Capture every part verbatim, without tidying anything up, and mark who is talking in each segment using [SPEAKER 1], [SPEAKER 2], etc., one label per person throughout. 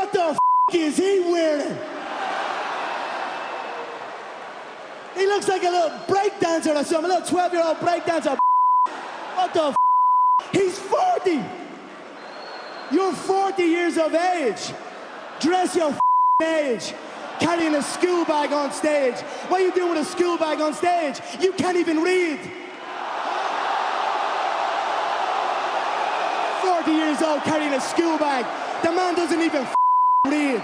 [SPEAKER 1] What the f*** is he wearing? He looks like a little breakdancer or something, a little twelve-year-old breakdancer. What the f***? He's forty. You're forty years of age. Dress your f*** age. Carrying a school bag on stage. What are you doing with a school bag on stage? You can't even read. forty years old carrying a school bag. The man doesn't even f*** read.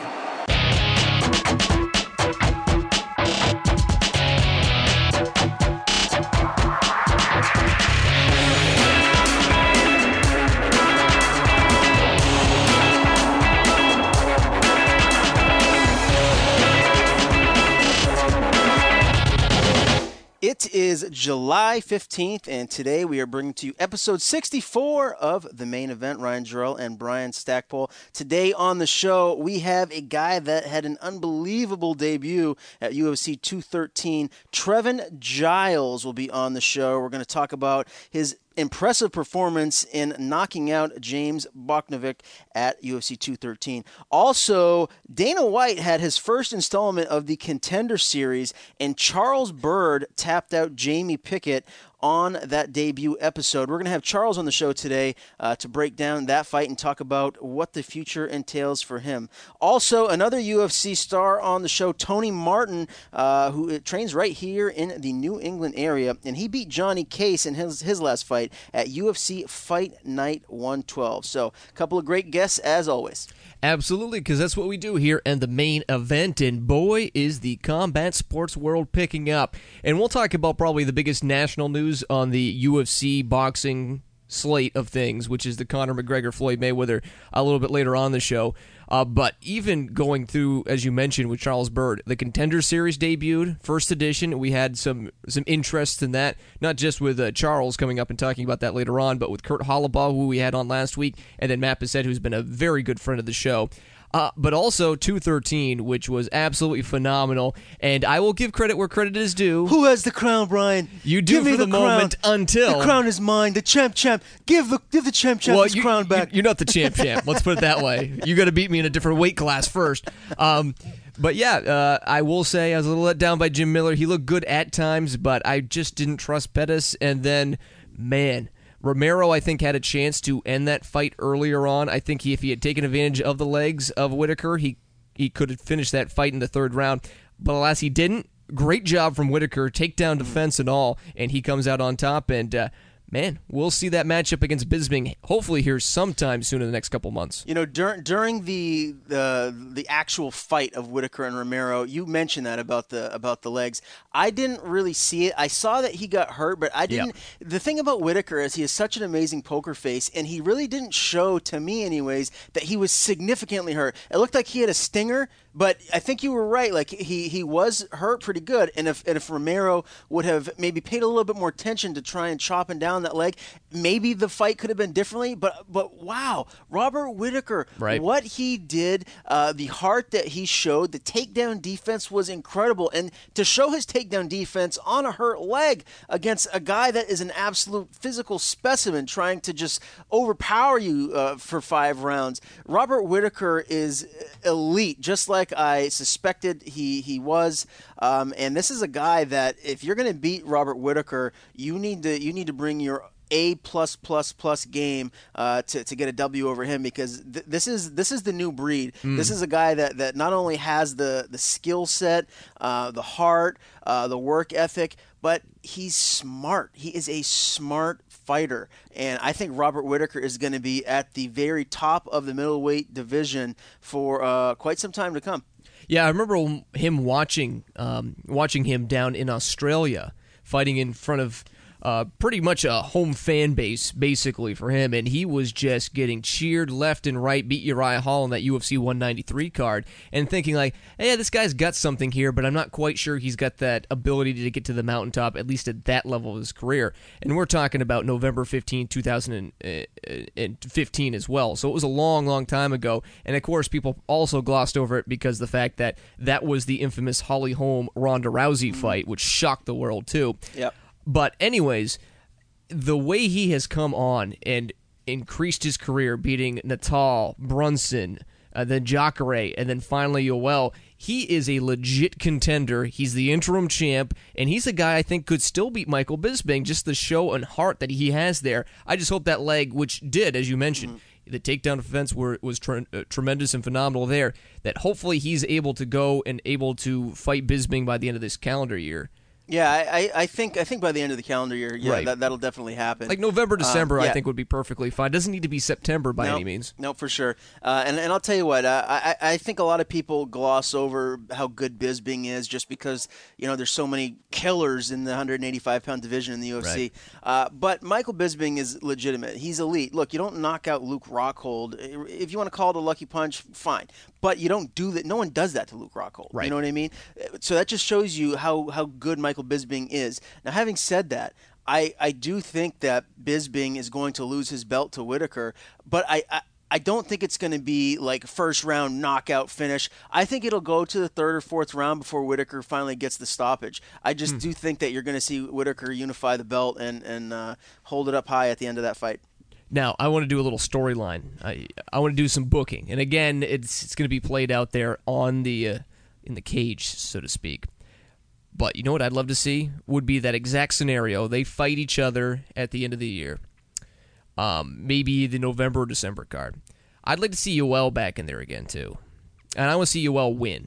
[SPEAKER 2] It is July fifteenth, and today we are bringing to you episode sixty-four of The Main Event. Ryan Jarrell and Brian Stackpole. Today on the show, we have a guy that had an unbelievable debut at U F C two thirteen. Trevin Giles will be on the show. We're going to talk about his impressive performance in knocking out James Boknovic at U F C two thirteen. Also, Dana White had his first installment of the Contender Series, and Charles Byrd tapped out Jamie Pickett on that debut episode. We're going to have Charles on the show today uh, to break down that fight and talk about what the future entails for him. Also, another U F C star on the show, Tony Martin, uh, who trains right here in the New England area, and he beat Johnny Case in his, his last fight at U F C Fight Night one twelve. So, a couple of great guests as always.
[SPEAKER 3] Absolutely, because that's what we do here in The Main Event, and boy, is the combat sports world picking up. And we'll talk about probably the biggest national news on the U F C boxing slate of things, which is the Conor McGregor-Floyd Mayweather a little bit later on the show. Uh, but even going through, as you mentioned, with Charles Byrd, the Contender Series debuted, first edition. We had some some interest in that, not just with uh, Charles coming up and talking about that later on, but with Kurt Hollabaugh, who we had on last week, and then Matt Bissett, who's been a very good friend of the show. Uh, but also two thirteen, which was absolutely phenomenal, and I will give credit where credit is due.
[SPEAKER 2] Who has the crown, Brian?
[SPEAKER 3] You do
[SPEAKER 2] give
[SPEAKER 3] for
[SPEAKER 2] me
[SPEAKER 3] the,
[SPEAKER 2] the
[SPEAKER 3] moment until...
[SPEAKER 2] The crown is mine, the champ champ. Give the give the champ champ
[SPEAKER 3] well,
[SPEAKER 2] his
[SPEAKER 3] you,
[SPEAKER 2] crown back.
[SPEAKER 3] You, you're not the champ champ, let's put it that way. You got to beat me in a different weight class first. Um, but yeah, uh, I will say I was a little let down by Jim Miller. He looked good at times, but I just didn't trust Pettis, and then, man... Romero, I think, had a chance to end that fight earlier on. I think he, if he had taken advantage of the legs of Whitaker, he he could have finished that fight in the third round. But alas, he didn't. Great job from Whitaker, takedown defense and all, and he comes out on top. And, uh, man, we'll see that matchup against Bisping hopefully here sometime soon in the next couple months.
[SPEAKER 2] You know, dur- during the, the the actual fight of Whitaker and Romero, you mentioned that about the about the legs. I didn't really see it. I saw that he got hurt, but I didn't. Yeah. The thing about Whitaker is he has such an amazing poker face, and he really didn't show, to me anyways, that he was significantly hurt. It looked like he had a stinger, but I think you were right. Like he, he was hurt pretty good, and if and if Romero would have maybe paid a little bit more attention to try and chop him down that leg, maybe the fight could have been differently. But but wow, Robert Whitaker,
[SPEAKER 3] right.
[SPEAKER 2] What he did, uh, the heart that he showed, the takedown defense was incredible, and to show his takedown defense on a hurt leg against a guy that is an absolute physical specimen, trying to just overpower you uh, for five rounds. Robert Whitaker is elite, just like I suspected he he was. Um, and this is a guy that if you're going to beat Robert Whitaker, you need to you need to bring your A plus plus plus game uh, to to get a W over him, because th- this is this is the new breed. Mm. This is a guy that, that not only has the the skill set, uh, the heart, uh, the work ethic, but he's smart. He is a smart fighter, and I think Robert Whitaker is going to be at the very top of the middleweight division for uh, quite some time to come.
[SPEAKER 3] Yeah, I remember him watching um, watching him down in Australia, fighting in front of uh, pretty much a home fan base, basically, for him, and he was just getting cheered left and right, beat Uriah Hall on that U F C one ninety-three card, and thinking like, hey, this guy's got something here, but I'm not quite sure he's got that ability to get to the mountaintop, at least at that level of his career. And we're talking about November fifteenth, two thousand fifteen as well, so it was a long, long time ago, and of course, people also glossed over it because the fact that that was the infamous Holly Holm Ronda Rousey fight, which shocked the world too.
[SPEAKER 2] Yep.
[SPEAKER 3] But anyways, the way he has come on and increased his career, beating Natal, Brunson, uh, then Jacare, and then finally Yoel. He is a legit contender. He's the interim champ, and he's a guy I think could still beat Michael Bisping, just the show and heart that he has there. I just hope that leg, which did, as you mentioned, mm-hmm. the takedown defense were, was tre- uh, tremendous and phenomenal there, that hopefully he's able to go and able to fight Bisping by the end of this calendar year.
[SPEAKER 2] Yeah, I, I think I think by the end of the calendar year, yeah,
[SPEAKER 3] right.
[SPEAKER 2] that, that'll definitely happen.
[SPEAKER 3] Like November, December,
[SPEAKER 2] um, yeah.
[SPEAKER 3] I think would be perfectly fine. Doesn't need to be September by
[SPEAKER 2] no,
[SPEAKER 3] any means.
[SPEAKER 2] No, for sure. Uh, and, and I'll tell you what, uh, I, I think a lot of people gloss over how good Bisping is just because, you know, there's so many killers in the one eighty-five pound division in the U F C.
[SPEAKER 3] Right.
[SPEAKER 2] Uh, but Michael Bisping is legitimate. He's elite. Look, you don't knock out Luke Rockhold. If you want to call it a lucky punch, fine. But you don't do that. No one does that to Luke Rockhold.
[SPEAKER 3] Right.
[SPEAKER 2] You know what I mean? So that just shows you how, how good Michael Bisping is. Now, having said that, I, I do think that Bisping is going to lose his belt to Whitaker, but I, I, I don't think it's going to be like first round knockout finish. I think it'll go to the third or fourth round before Whitaker finally gets the stoppage. I just hmm. do think that you're going to see Whitaker unify the belt and, and uh, hold it up high at the end of that fight.
[SPEAKER 3] Now, I want to do a little storyline. I I want to do some booking, and again, it's it's going to be played out there on the uh, in the cage, so to speak. But you know what I'd love to see would be that exact scenario. They fight each other at the end of the year, um, maybe the November or December card. I'd like to see Yoel back in there again too, and I want to see Yoel win.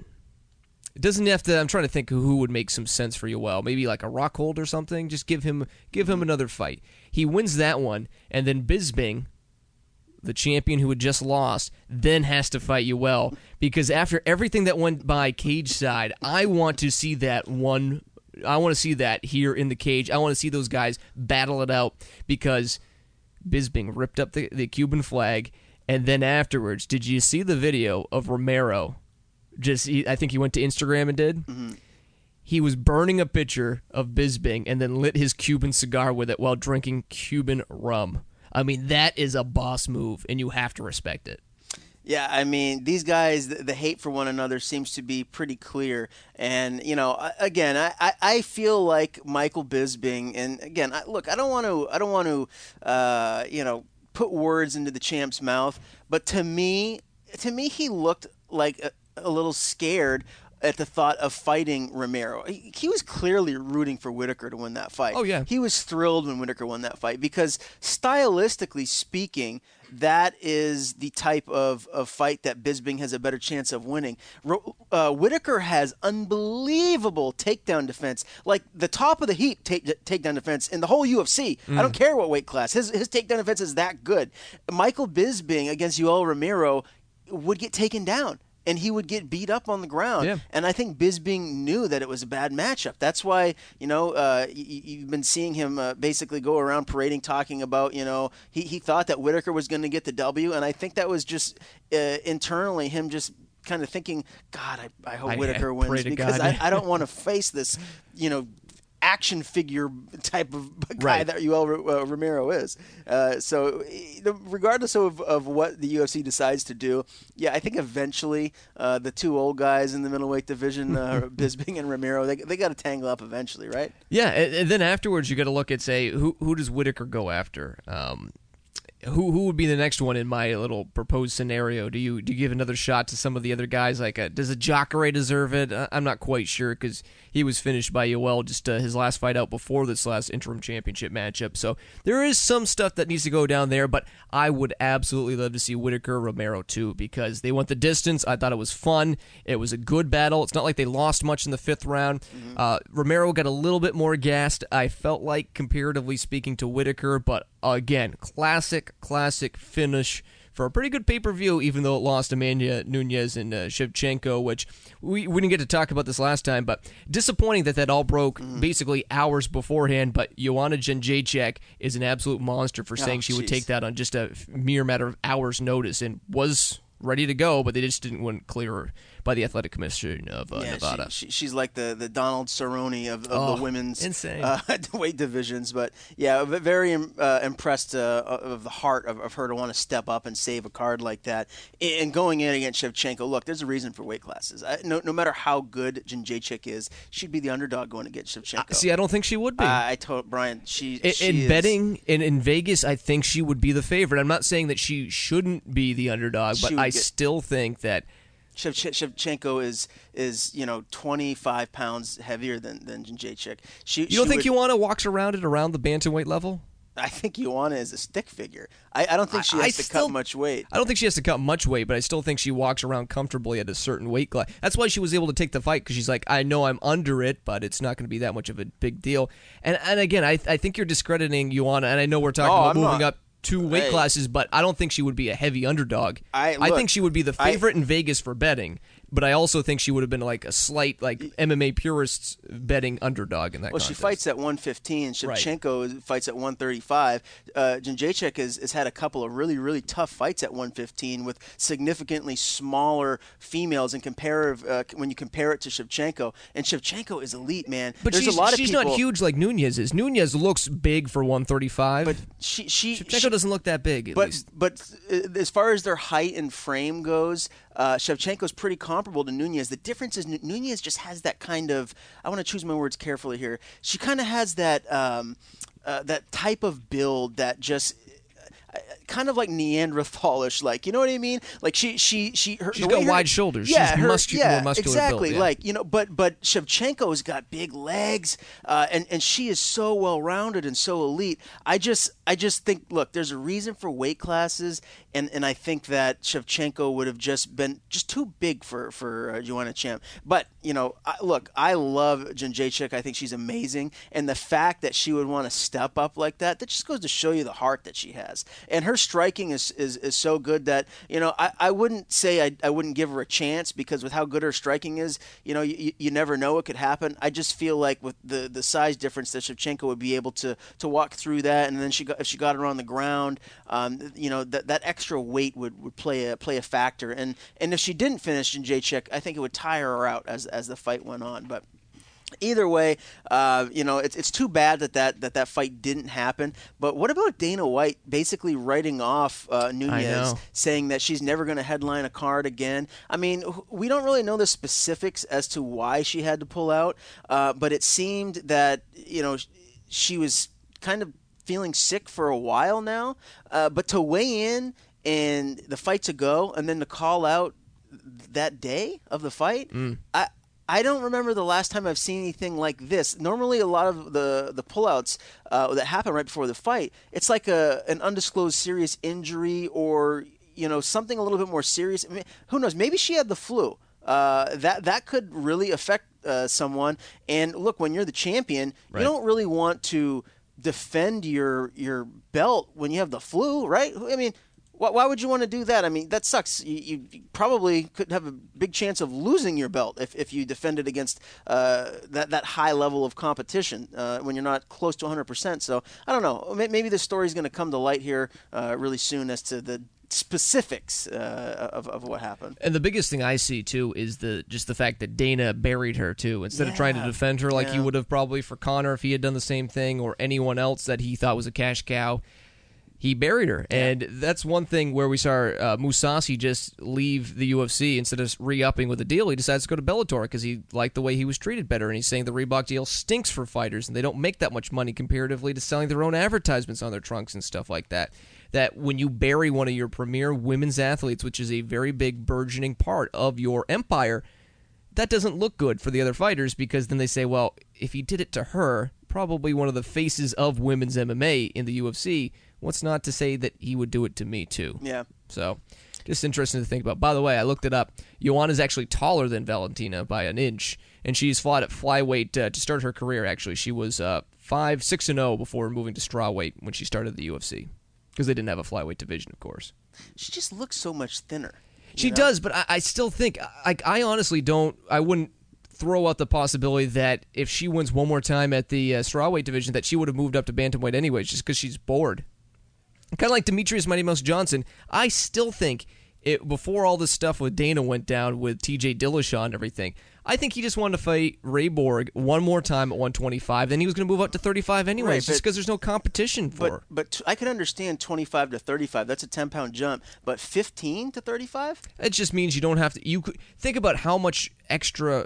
[SPEAKER 3] It doesn't have to. I'm trying to think who would make some sense for Yoel. Maybe like a Rockhold or something. Just give him give him another fight. He wins that one, and then Bisping, the champion who had just lost, then has to fight Yoel. Because after everything that went by cage side, I want to see that one. I want to see that here in the cage. I want to see those guys battle it out because Bisping ripped up the, the Cuban flag, and then afterwards, did you see the video of Romero? Just, he, I think he went to Instagram and did. Mm-hmm. He was burning a picture of Bisping and then lit his Cuban cigar with it while drinking Cuban rum. I mean, that is a boss move, and you have to respect it.
[SPEAKER 2] Yeah, I mean, these guys, the, the hate for one another seems to be pretty clear. And, you know, again, I, I, I feel like Michael Bisping, and again, I, look, I don't want to, I don't want to, uh, you know, put words into the champ's mouth, but to me, to me, he looked like a, a little scared at the thought of fighting Romero. He, he was clearly rooting for Whitaker to win that fight.
[SPEAKER 3] Oh, yeah.
[SPEAKER 2] He was thrilled when Whitaker won that fight because stylistically speaking, that is the type of, of fight that Bisping has a better chance of winning. Uh, Whitaker has unbelievable takedown defense, like the top of the heap take, takedown defense in the whole U F C. Mm. I don't care what weight class. His, his takedown defense is that good. Michael Bisping against Yoel Romero would get taken down. And he would get beat up on the ground.
[SPEAKER 3] Yeah.
[SPEAKER 2] And I think Bisping knew that it was a bad matchup. That's why, you know, uh, you, you've been seeing him uh, basically go around parading, talking about, you know, he, he thought that Whitaker was going to get the W. And I think that was just uh, internally him just kind of thinking, God, I, I hope
[SPEAKER 3] I,
[SPEAKER 2] Whitaker
[SPEAKER 3] I
[SPEAKER 2] wins because
[SPEAKER 3] I,
[SPEAKER 2] I don't want to face this, you know, action figure type of guy
[SPEAKER 3] right.
[SPEAKER 2] that Yoel uh, Romero is. Uh, so regardless of, of what the U F C decides to do, yeah, I think eventually uh, the two old guys in the middleweight division, uh, Bisping and Romero, they they got to tangle up eventually, right?
[SPEAKER 3] Yeah, and, and then afterwards you got to look at, say, who who does Whitaker go after? Um, Who who would be the next one in my little proposed scenario? Do you do you give another shot to some of the other guys? Like, a, does a Jacare deserve it? I'm not quite sure because he was finished by Yoel just uh, his last fight out before this last interim championship matchup. So there is some stuff that needs to go down there, but I would absolutely love to see Whitaker Romero too because they went the distance. I thought it was fun. It was a good battle. It's not like they lost much in the fifth round. Mm-hmm. Uh, Romero got a little bit more gassed, I felt like, comparatively speaking to Whitaker, but again, classic, classic finish for a pretty good pay-per-view, even though it lost Amanda Nunes and uh, Shevchenko, which we, we didn't get to talk about this last time, but disappointing that that all broke mm. basically hours beforehand, but Joanna Jędrzejczyk is an absolute monster for saying oh, she geez. would take that on just a mere matter of hours' notice and was ready to go, but they just didn't want clear her by the Athletic Commission of uh,
[SPEAKER 2] yeah,
[SPEAKER 3] Nevada.
[SPEAKER 2] She, she, she's like the, the Donald Cerrone of, of
[SPEAKER 3] oh,
[SPEAKER 2] the women's
[SPEAKER 3] insane.
[SPEAKER 2] Uh, weight divisions. But yeah, very uh, impressed uh, of the heart of, of her to want to step up and save a card like that. And going in against Shevchenko, look, there's a reason for weight classes. I, no, no matter how good Jędrzejczyk is, she'd be the underdog going against Shevchenko.
[SPEAKER 3] Uh, see, I don't think she would be.
[SPEAKER 2] Uh, I told Brian, she,
[SPEAKER 3] in,
[SPEAKER 2] she
[SPEAKER 3] in
[SPEAKER 2] is,
[SPEAKER 3] betting in, in Vegas, I think she would be the favorite. I'm not saying that she shouldn't be the underdog, but
[SPEAKER 2] she
[SPEAKER 3] I I
[SPEAKER 2] get,
[SPEAKER 3] still think that
[SPEAKER 2] Shevchenko is is you know twenty-five pounds heavier than than Jędrzejczyk. She,
[SPEAKER 3] you don't
[SPEAKER 2] she
[SPEAKER 3] think
[SPEAKER 2] would,
[SPEAKER 3] Joanna walks around it around the bantamweight level?
[SPEAKER 2] I think Joanna is a stick figure. I, I don't think she has
[SPEAKER 3] I, I
[SPEAKER 2] to
[SPEAKER 3] still,
[SPEAKER 2] cut much weight.
[SPEAKER 3] I don't think she has to cut much weight, but I still think she walks around comfortably at a certain weight class. That's why she was able to take the fight, because she's like, I know I'm under it, but it's not going to be that much of a big deal. And and again, I I think you're discrediting Joanna, and I know we're talking
[SPEAKER 2] oh,
[SPEAKER 3] about
[SPEAKER 2] I'm
[SPEAKER 3] moving
[SPEAKER 2] not.
[SPEAKER 3] up two weight
[SPEAKER 2] Hey.
[SPEAKER 3] classes, but I don't think she would be a heavy underdog.
[SPEAKER 2] I,
[SPEAKER 3] I
[SPEAKER 2] look,
[SPEAKER 3] think she would be the favorite
[SPEAKER 2] I,
[SPEAKER 3] in Vegas for betting, but I also think she would have been like a slight, like M M A purists betting underdog in that
[SPEAKER 2] Well,
[SPEAKER 3] contest.
[SPEAKER 2] she fights at one fifteen. Shevchenko right. fights at one thirty-five. Uh, Jędrzejczyk has, has had a couple of really, really tough fights at one fifteen with significantly smaller females in comparative uh, when you compare it to Shevchenko. And Shevchenko is elite, man.
[SPEAKER 3] But
[SPEAKER 2] There's
[SPEAKER 3] she's,
[SPEAKER 2] a lot of
[SPEAKER 3] she's
[SPEAKER 2] people,
[SPEAKER 3] not huge like Nunez is. Nunez looks big for one thirty-five.
[SPEAKER 2] But she, she,
[SPEAKER 3] Shevchenko
[SPEAKER 2] she,
[SPEAKER 3] doesn't look that big, at
[SPEAKER 2] but,
[SPEAKER 3] least.
[SPEAKER 2] But uh, as far as their height and frame goes, uh, Shevchenko's pretty comparable to Nunez. The difference is Nunez just has that kind of, I want to choose my words carefully here. She kind of has that um, uh, that type of build that just kind of like Neanderthalish, like, you know what I mean? Like she, she, she, her,
[SPEAKER 3] she's got
[SPEAKER 2] her,
[SPEAKER 3] wide shoulders.
[SPEAKER 2] Yeah,
[SPEAKER 3] she's
[SPEAKER 2] her,
[SPEAKER 3] muscu-
[SPEAKER 2] yeah,
[SPEAKER 3] more muscular
[SPEAKER 2] exactly.
[SPEAKER 3] build, yeah.
[SPEAKER 2] Like, you know, but but Shevchenko's got big legs, uh, and and she is so well rounded and so elite. I just, I just think, look, there's a reason for weight classes, and, and I think that Shevchenko would have just been just too big for for uh, Joanna Champ. But you know, I, look, I love Jędrzejczyk. I think she's amazing, and the fact that she would want to step up like that, that just goes to show you the heart that she has. And her striking is, is, is so good that, you know, I, I wouldn't say I, I wouldn't give her a chance, because with how good her striking is, you know, you, you never know what could happen. I just feel like with the, the size difference that Shevchenko would be able to, to walk through that, and then she got, if she got her on the ground, um, you know, that, that extra weight would, would play a play a factor. And and if she didn't finish Jędrzejczyk, I think it would tire her out as as the fight went on. But either way, uh, you know, it's it's too bad that that, that that fight didn't happen. But what about Dana White basically writing off uh, Nunez, saying that she's never going to headline a card again? I mean, we don't really know the specifics as to why she had to pull out, uh, but it seemed that, you know, she was kind of feeling sick for a while now. Uh, but to weigh in and the fight to go, and then to call out that day of the fight, mm. I. I don't remember the last time I've seen anything like this. Normally, a lot of the the pullouts uh, that happen right before the fight, it's like a an undisclosed serious injury, or you know, something a little bit more serious. I mean, who knows? Maybe she had the flu. Uh, that that could really affect uh, someone. And look, when you're the champion, right, you don't really want to defend your your belt when you have the flu, right? I mean, why would you want to do that? I mean, that sucks. You, you probably could have a big chance of losing your belt if, if you defended against uh, that, that high level of competition uh, when you're not close to one hundred percent. So, I don't know. Maybe the story's going to come to light here uh, really soon as to the specifics uh, of, of what happened.
[SPEAKER 3] And the biggest thing I see, too, is the just the fact that Dana buried her, too. Instead
[SPEAKER 2] yeah.
[SPEAKER 3] of trying to defend her like
[SPEAKER 2] yeah.
[SPEAKER 3] he would have probably for Conor if he had done the same thing, or anyone else that he thought was a cash cow, he buried her. Yeah. And that's one thing where we saw uh, Mousasi just leave the U F C instead of re-upping with a deal. He decides to go to Bellator because he liked the way he was treated better. And he's saying the Reebok deal stinks for fighters, and they don't make that much money comparatively to selling their own advertisements on their trunks and stuff like that. That when you bury one of your premier women's athletes, which is a very big burgeoning part of your empire, that doesn't look good for the other fighters, because then they say, well, if he did it to her, probably one of the faces of women's M M A in the U F C, what's not to say that he would do it to me, too?
[SPEAKER 2] Yeah.
[SPEAKER 3] So, just interesting to think about. By the way, I looked it up. Joanna's actually taller than Valentina by an inch, and she's fought at flyweight uh, to start her career, actually. She was uh, five six and oh before moving to strawweight when she started the U F C, because they didn't have a flyweight division, of course.
[SPEAKER 2] She just looks so much thinner.
[SPEAKER 3] She
[SPEAKER 2] know?
[SPEAKER 3] does, but I, I still think, I, I honestly don't, I wouldn't throw out the possibility that if she wins one more time at the uh, strawweight division, that she would have moved up to bantamweight anyways, just because she's bored. Kind of like Demetrius Mighty Mouse Johnson. I still think, it, before all this stuff with Dana went down with T J Dillashaw and everything, I think he just wanted to fight Ray Borg one more time at one twenty-five, then he was going to move up to thirty-five anyways, right, just because there's no competition for
[SPEAKER 2] but,
[SPEAKER 3] her.
[SPEAKER 2] But t- I can understand twenty-five to thirty-five. That's a ten-pound jump. But fifteen to thirty-five?
[SPEAKER 3] It just means you don't have to... You could think about how much extra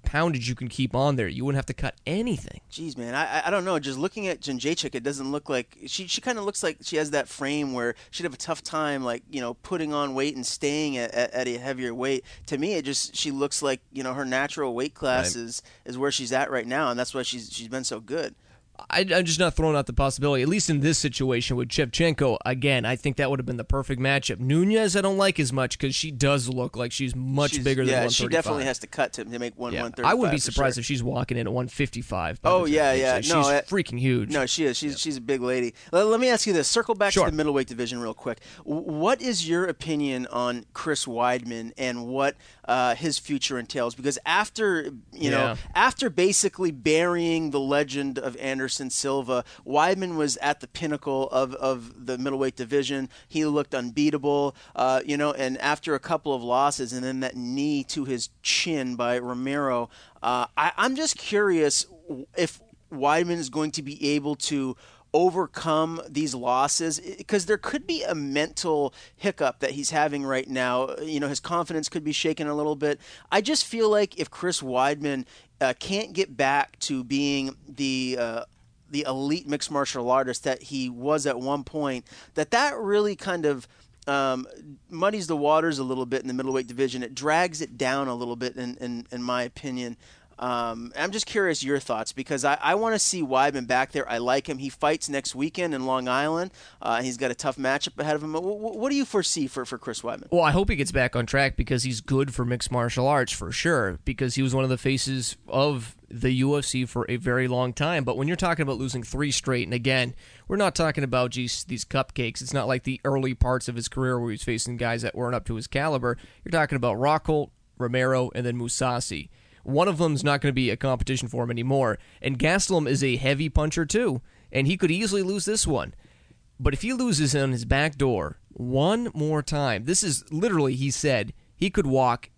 [SPEAKER 3] poundage you can keep on there. You wouldn't have to cut anything.
[SPEAKER 2] Jeez, man, I I don't know. Just looking at Jędrzejczyk, it doesn't look like she. She kind of looks like she has that frame where she'd have a tough time, like you know, putting on weight and staying at, at, at a heavier weight. To me, it just she looks like you know her natural weight class
[SPEAKER 3] Right.
[SPEAKER 2] is, is where she's at right now, and that's why she's she's been so good.
[SPEAKER 3] I, I'm just not throwing out the possibility, at least in this situation with Shevchenko. Again, I think that would have been the perfect matchup. Nunez, I don't like as much because she does look like she's much
[SPEAKER 2] She's-
[SPEAKER 3] bigger than
[SPEAKER 2] yeah,
[SPEAKER 3] one
[SPEAKER 2] she
[SPEAKER 3] thirty-five.
[SPEAKER 2] definitely has to cut to, to make one
[SPEAKER 3] Yeah.
[SPEAKER 2] one thirty-five.
[SPEAKER 3] I wouldn't be
[SPEAKER 2] for
[SPEAKER 3] surprised
[SPEAKER 2] sure.
[SPEAKER 3] if she's walking in at one fifty-five. by
[SPEAKER 2] Oh,
[SPEAKER 3] the
[SPEAKER 2] yeah,
[SPEAKER 3] fifties.
[SPEAKER 2] yeah.
[SPEAKER 3] She's
[SPEAKER 2] No, I-
[SPEAKER 3] freaking huge.
[SPEAKER 2] No, she is. She's she's a big lady. Let, let me ask you this. Circle back
[SPEAKER 3] Sure.
[SPEAKER 2] to the middleweight division real quick. W- What is your opinion on Chris Weidman and what uh, his future entails? Because after you know,
[SPEAKER 3] Yeah.
[SPEAKER 2] after basically burying the legend of Anderson Silva, Weidman was at the pinnacle of, of the middleweight division. He looked unbeatable, uh, you know, and after a couple of losses and then that knee to his chin by Romero, uh, I, I'm just curious if Weidman is going to be able to overcome these losses, because there could be a mental hiccup that he's having right now. You know, his confidence could be shaken a little bit. I just feel like if Chris Weidman uh, can't get back to being the uh, the elite mixed martial artist that he was at one point, that that really kind of um, muddies the waters a little bit in the middleweight division. It drags it down a little bit, in, in, in my opinion. Um, I'm just curious your thoughts, because I, I want to see Weidman back there. I like him. He fights next weekend in Long Island. Uh, he's got a tough matchup ahead of him. What, what do you foresee for, for Chris Weidman?
[SPEAKER 3] Well, I hope he gets back on track because he's good for mixed martial arts for sure, because he was one of the faces of the U F C for a very long time. But when you're talking about losing three straight, and again, we're not talking about, geez, these cupcakes. It's not like the early parts of his career where he was facing guys that weren't up to his caliber. You're talking about Rockhold, Romero, and then Mousasi. One of them's not going to be a competition for him anymore. And Gastelum is a heavy puncher too, and he could easily lose this one. But if he loses on his back door one more time, this is literally, he said, he could walk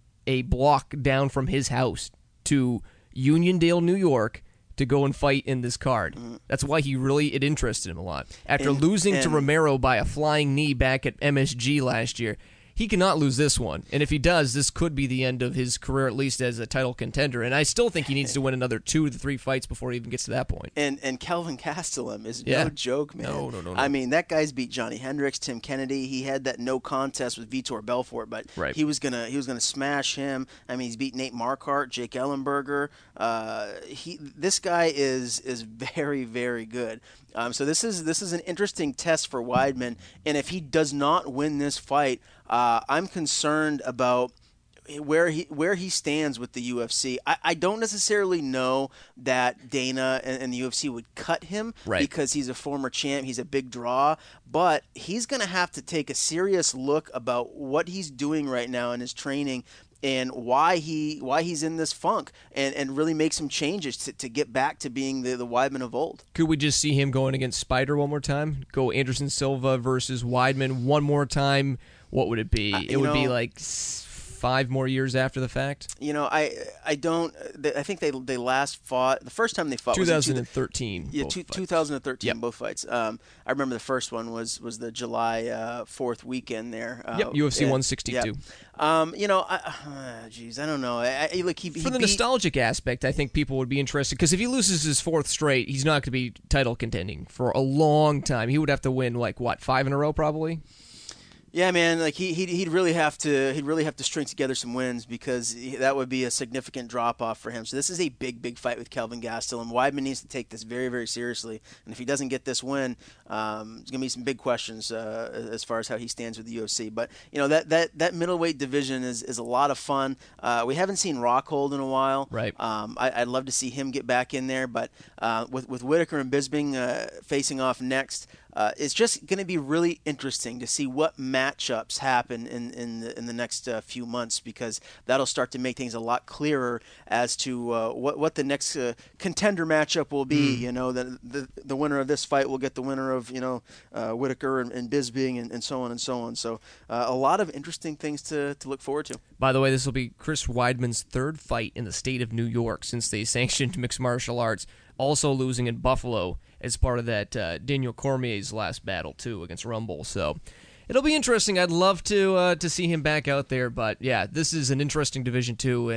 [SPEAKER 3] a block down from his house to Uniondale, New York, to go and fight in this card. That's why he really, it interested him a lot. After
[SPEAKER 2] And-
[SPEAKER 3] losing to
[SPEAKER 2] and-
[SPEAKER 3] Romero by a flying knee back at M S G last year, he cannot lose this one. And if he does, this could be the end of his career, at least as a title contender. And I still think he needs to win another two to three fights before he even gets to that point.
[SPEAKER 2] And and Kelvin Gastelum is
[SPEAKER 3] Yeah.
[SPEAKER 2] no joke, man.
[SPEAKER 3] No, no, no, no.
[SPEAKER 2] I mean, that guy's beat Johnny Hendricks, Tim Kennedy. He had that no contest with Vitor Belfort, but
[SPEAKER 3] Right.
[SPEAKER 2] he was gonna he was gonna smash him. I mean, he's beat Nate Marquardt, Jake Ellenberger. Uh, he this guy is is very very good. Um, so this is this is an interesting test for Weidman, and if he does not win this fight, uh, I'm concerned about where he where he stands with the U F C. I, I don't necessarily know that Dana and, and the U F C would cut him
[SPEAKER 3] Right.
[SPEAKER 2] because he's a former champ. He's a big draw, but he's going to have to take a serious look about what he's doing right now in his training and why he why he's in this funk, and, and really make some changes to, to get back to being the, the Weidman of old.
[SPEAKER 3] Could we just see him going against Spider one more time? Go Anderson Silva versus Weidman one more time? What would it be?
[SPEAKER 2] Uh,
[SPEAKER 3] it
[SPEAKER 2] you
[SPEAKER 3] would be
[SPEAKER 2] know-
[SPEAKER 3] like s- five more years after the fact?
[SPEAKER 2] You know, I I don't. I think they they last fought the first time they fought was in two-
[SPEAKER 3] twenty thirteen.
[SPEAKER 2] Yeah,
[SPEAKER 3] both
[SPEAKER 2] two,
[SPEAKER 3] fights.
[SPEAKER 2] two thousand thirteen,
[SPEAKER 3] Yep.
[SPEAKER 2] both fights. Um, I remember the first one was was the July uh, fourth weekend there. Uh,
[SPEAKER 3] Yep, U F C
[SPEAKER 2] yeah,
[SPEAKER 3] one sixty-two.
[SPEAKER 2] yeah. Um, you know, I, uh, geez, I don't know. I, I, like he, he
[SPEAKER 3] For the
[SPEAKER 2] beat,
[SPEAKER 3] nostalgic aspect, I think people would be interested because if he loses his fourth straight, he's not going to be title contending for a long time. He would have to win like what, five in a row probably.
[SPEAKER 2] Yeah, man. Like he he'd, he'd really have to he'd really have to string together some wins, because he, that would be a significant drop off for him. So this is a big big fight with Kelvin Gastelum. Weidman needs to take this very very seriously, and if he doesn't get this win, um, there's gonna be some big questions uh, as far as how he stands with the U F C. But you know that that, that middleweight division is, is a lot of fun. Uh, we haven't seen Rockhold in a while.
[SPEAKER 3] Right.
[SPEAKER 2] Um, I, I'd love to see him get back in there, but uh, with with Whitaker and Bisping uh, facing off next. Uh, it's just going to be really interesting to see what matchups happen in in the, in the next uh, few months, because that'll start to make things a lot clearer as to uh, what what the next uh, contender matchup will be. Mm. You know, the, the the winner of this fight will get the winner of you know uh, Whitaker and, and Bisping and, and so on and so on. So uh, a lot of interesting things to, to look forward to.
[SPEAKER 3] By the way, this will be Chris Weidman's third fight in the state of New York since they sanctioned mixed martial arts. Also losing in Buffalo as part of that uh, Daniel Cormier's last battle, too, against Rumble. So it'll be interesting. I'd love to uh, to see him back out there. But, yeah, this is an interesting division, too. And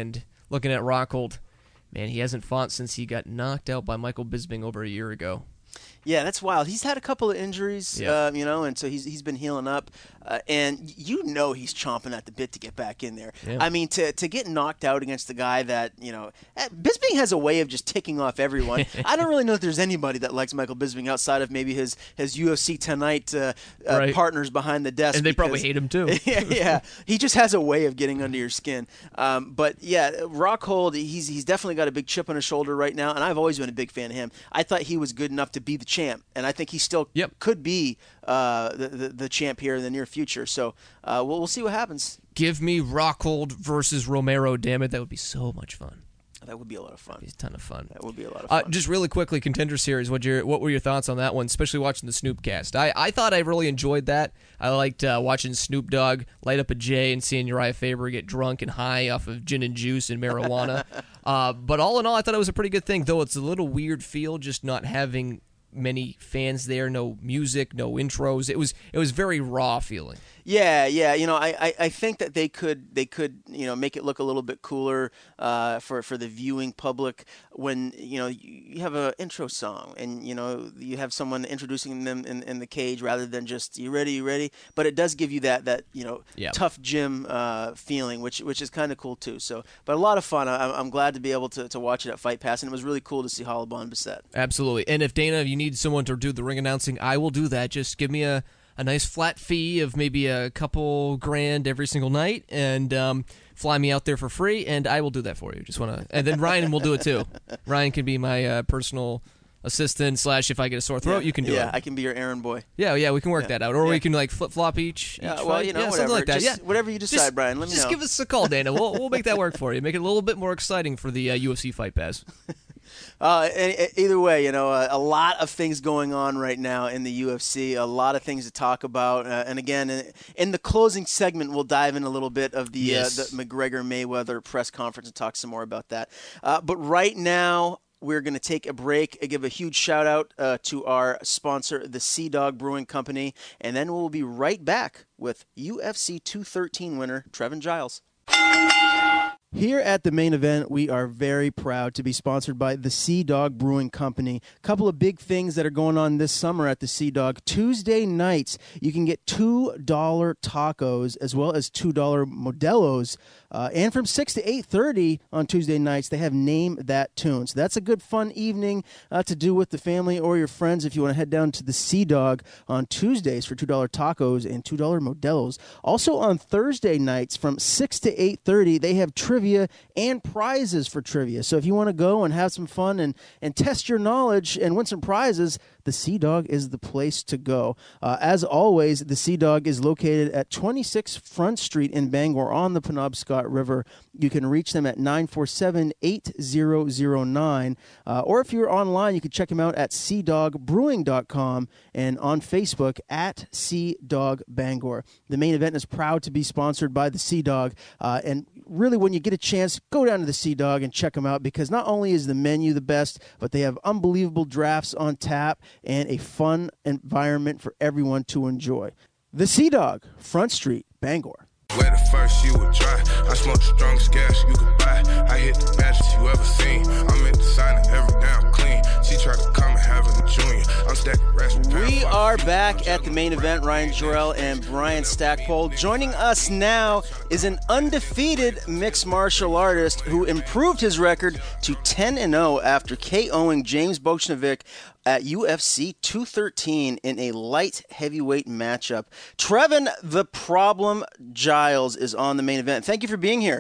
[SPEAKER 3] looking at Rockhold, man, he hasn't fought since he got knocked out by Michael Bisping over a year ago.
[SPEAKER 2] Yeah, that's wild. He's had a couple of injuries,
[SPEAKER 3] Yeah.
[SPEAKER 2] uh, you know, and so he's he's been healing up, uh, and you know he's chomping at the bit to get back in there.
[SPEAKER 3] Yeah.
[SPEAKER 2] I mean, to to get knocked out against the guy that, you know, eh, Bisping has a way of just ticking off everyone. I don't really know if there's anybody that likes Michael Bisping outside of maybe his his U F C Tonight uh, uh,
[SPEAKER 3] Right.
[SPEAKER 2] partners behind the desk,
[SPEAKER 3] And they probably
[SPEAKER 2] because-
[SPEAKER 3] hate him too.
[SPEAKER 2] yeah, yeah, he just has a way of getting under your skin. Um, but yeah, Rockhold, he's he's definitely got a big chip on his shoulder right now, and I've always been a big fan of him. I thought he was good enough to be the champ, and I think he still
[SPEAKER 3] Yep.
[SPEAKER 2] could be uh, the, the the champ here in the near future. So uh, we'll we'll see what happens.
[SPEAKER 3] Give me Rockhold versus Romero, damn it. That would be so much fun.
[SPEAKER 2] That would be a lot of fun.
[SPEAKER 3] It's a ton of fun.
[SPEAKER 2] That would be a lot of
[SPEAKER 3] Uh,
[SPEAKER 2] fun.
[SPEAKER 3] just really quickly, Contender Series, what your what were your thoughts on that one, especially watching the Snoopcast? I, I thought I really enjoyed that. I liked uh, watching Snoop Dogg light up a J and seeing Uriah Faber get drunk and high off of gin and juice and marijuana. uh, but all in all, I thought it was a pretty good thing, though it's a little weird feel just not having many fans there, no music, no intros. It was it was very raw feeling.
[SPEAKER 2] Yeah, yeah. You know, I, I, I think that they could they could you know make it look a little bit cooler uh, for for the viewing public when you know you, you have an intro song and you know you have someone introducing them in, in the cage rather than just you ready you ready. But it does give you that that you know
[SPEAKER 3] Yeah.
[SPEAKER 2] tough gym uh, feeling, which which is kind of cool too. So, but a lot of fun. I, I'm glad to be able to, to watch it at Fight Pass, and it was really cool to see Hollowbond Bissett.
[SPEAKER 3] Absolutely. And if Dana, if you need someone to do the ring announcing, I will do that. Just give me a, a nice flat fee of maybe a couple grand every single night and um, fly me out there for free, and I will do that for you. Just want to, and then Ryan will do it too. Ryan can be my uh, personal assistant slash if I get a sore throat,
[SPEAKER 2] yeah,
[SPEAKER 3] you can do
[SPEAKER 2] yeah,
[SPEAKER 3] it.
[SPEAKER 2] I can be your errand boy.
[SPEAKER 3] Yeah, yeah, we can work
[SPEAKER 2] Yeah.
[SPEAKER 3] that out. Or
[SPEAKER 2] Yeah.
[SPEAKER 3] we can like flip flop each.
[SPEAKER 2] Yeah,
[SPEAKER 3] each
[SPEAKER 2] well,
[SPEAKER 3] fight.
[SPEAKER 2] you know,
[SPEAKER 3] yeah,
[SPEAKER 2] whatever.
[SPEAKER 3] something like that.
[SPEAKER 2] Just
[SPEAKER 3] yeah,
[SPEAKER 2] whatever you decide,
[SPEAKER 3] Just-
[SPEAKER 2] Brian. Let me
[SPEAKER 3] just
[SPEAKER 2] know.
[SPEAKER 3] give us a call, Dana. We'll we'll make that work for you. Make it a little bit more exciting for the uh, U F C Fight Pass.
[SPEAKER 2] Uh, e- either way, you know, uh, a lot of things going on right now in the U F C, a lot of things to talk about. Uh, and again, in, in the closing segment, we'll dive in a little bit of the,
[SPEAKER 3] Yes.
[SPEAKER 2] uh, the McGregor-Mayweather press conference and talk some more about that. Uh, but right now, we're going to take a break and give a huge shout out uh, to our sponsor, the Sea Dog Brewing Company. And then we'll be right back with U F C two thirteen winner, Trevin Giles. Here at the main event, we are very proud to be sponsored by the Sea Dog Brewing Company. A couple of big things that are going on this summer at the Sea Dog. Tuesday nights, you can get two dollar tacos as well as two dollar Modelos. Uh, and from six to eight thirty on Tuesday nights, they have Name That Tune. So that's a good fun evening uh, to do with the family or your friends if you want to head down to the Sea Dog on Tuesdays for two dollar tacos and two dollar Modelos. Also on Thursday nights from six to eight thirty, they have trivia and prizes for trivia. So if you want to go and have some fun and, and test your knowledge and win some prizes, the Sea Dog is the place to go. Uh, as always, the Sea Dog is located at twenty-six Front Street in Bangor on the Penobscot River. You can reach them at nine four seven, eight zero zero nine. Uh, or if you're online, you can check them out at sea dog brewing dot com and on Facebook at Sea Dog Bangor. The main event is proud to be sponsored by the Sea Dog. Uh, and really, when you get a chance, go down to the Sea Dog and check them out because not only is the menu the best, but they have unbelievable drafts on tap and a fun environment for everyone to enjoy. The Sea Dog, Front Street, Bangor.
[SPEAKER 4] Where the first you would try. I smoke the strongest gas you could buy. I hit the baddest you ever seen. I'm in designer every damn clean. She tried to come and have a junior. I'm stacking rest.
[SPEAKER 2] We are back at the main event. Ryan Jarrell and Brian Stackpole. Joining us now is an undefeated mixed martial artist who improved his record to ten and oh after KOing James Bochnovic at U F C two thirteen in a light heavyweight matchup. Trevin the Problem Giles is on the main event. Thank you for being here.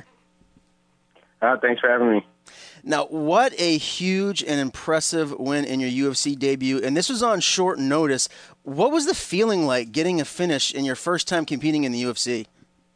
[SPEAKER 5] Uh, thanks for having me.
[SPEAKER 2] Now, what a huge and impressive win in your U F C debut, and this was on short notice. What was the feeling like getting a finish in your first time competing in the U F C?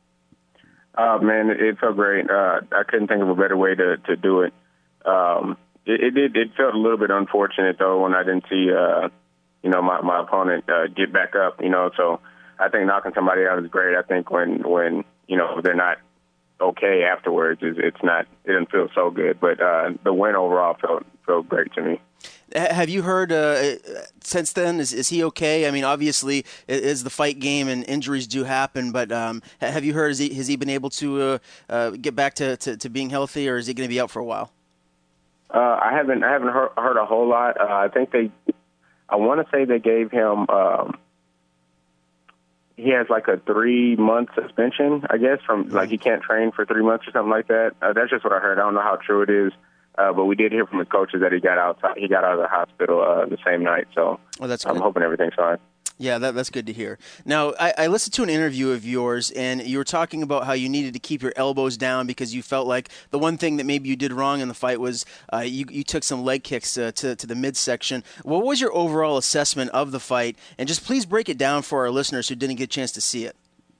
[SPEAKER 5] Uh, man, it, it felt great. Uh, I couldn't think of a better way to, to do it. Um, it, it did. It felt a little bit unfortunate though when I didn't see, uh, you know, my my opponent uh, get back up. You know, so I think knocking somebody out is great. I think when when you know they're not okay afterwards, it's, it's not. It doesn't feel so good. But uh, the win overall felt felt great to me.
[SPEAKER 2] Have you heard uh, since then? Is is he okay? I mean, obviously, it is the fight game and injuries do happen. But um, have you heard? Has he has he been able to uh, uh, get back to, to, to being healthy, or is he going to be out for a while?
[SPEAKER 5] Uh, I haven't I haven't heard, heard a whole lot. Uh, I think they, I want to say they gave him. Um, he has like a three month suspension, I guess, from like he can't train for three months or something like that. Uh, that's just what I heard. I don't know how true it is. Uh, but we did hear from his coaches that he got out. He got out of the hospital uh, the same night. So
[SPEAKER 2] well, that's
[SPEAKER 5] I'm
[SPEAKER 2] good.
[SPEAKER 5] hoping everything's fine.
[SPEAKER 2] Yeah, that, that's good to hear. Now, I, I listened to an interview of yours, and you were talking about how you needed to keep your elbows down because you felt like the one thing that maybe you did wrong in the fight was uh, you, you took some leg kicks uh, to, to the midsection. What was your overall assessment of the fight? And just please break it down for our listeners who didn't get a chance to see it.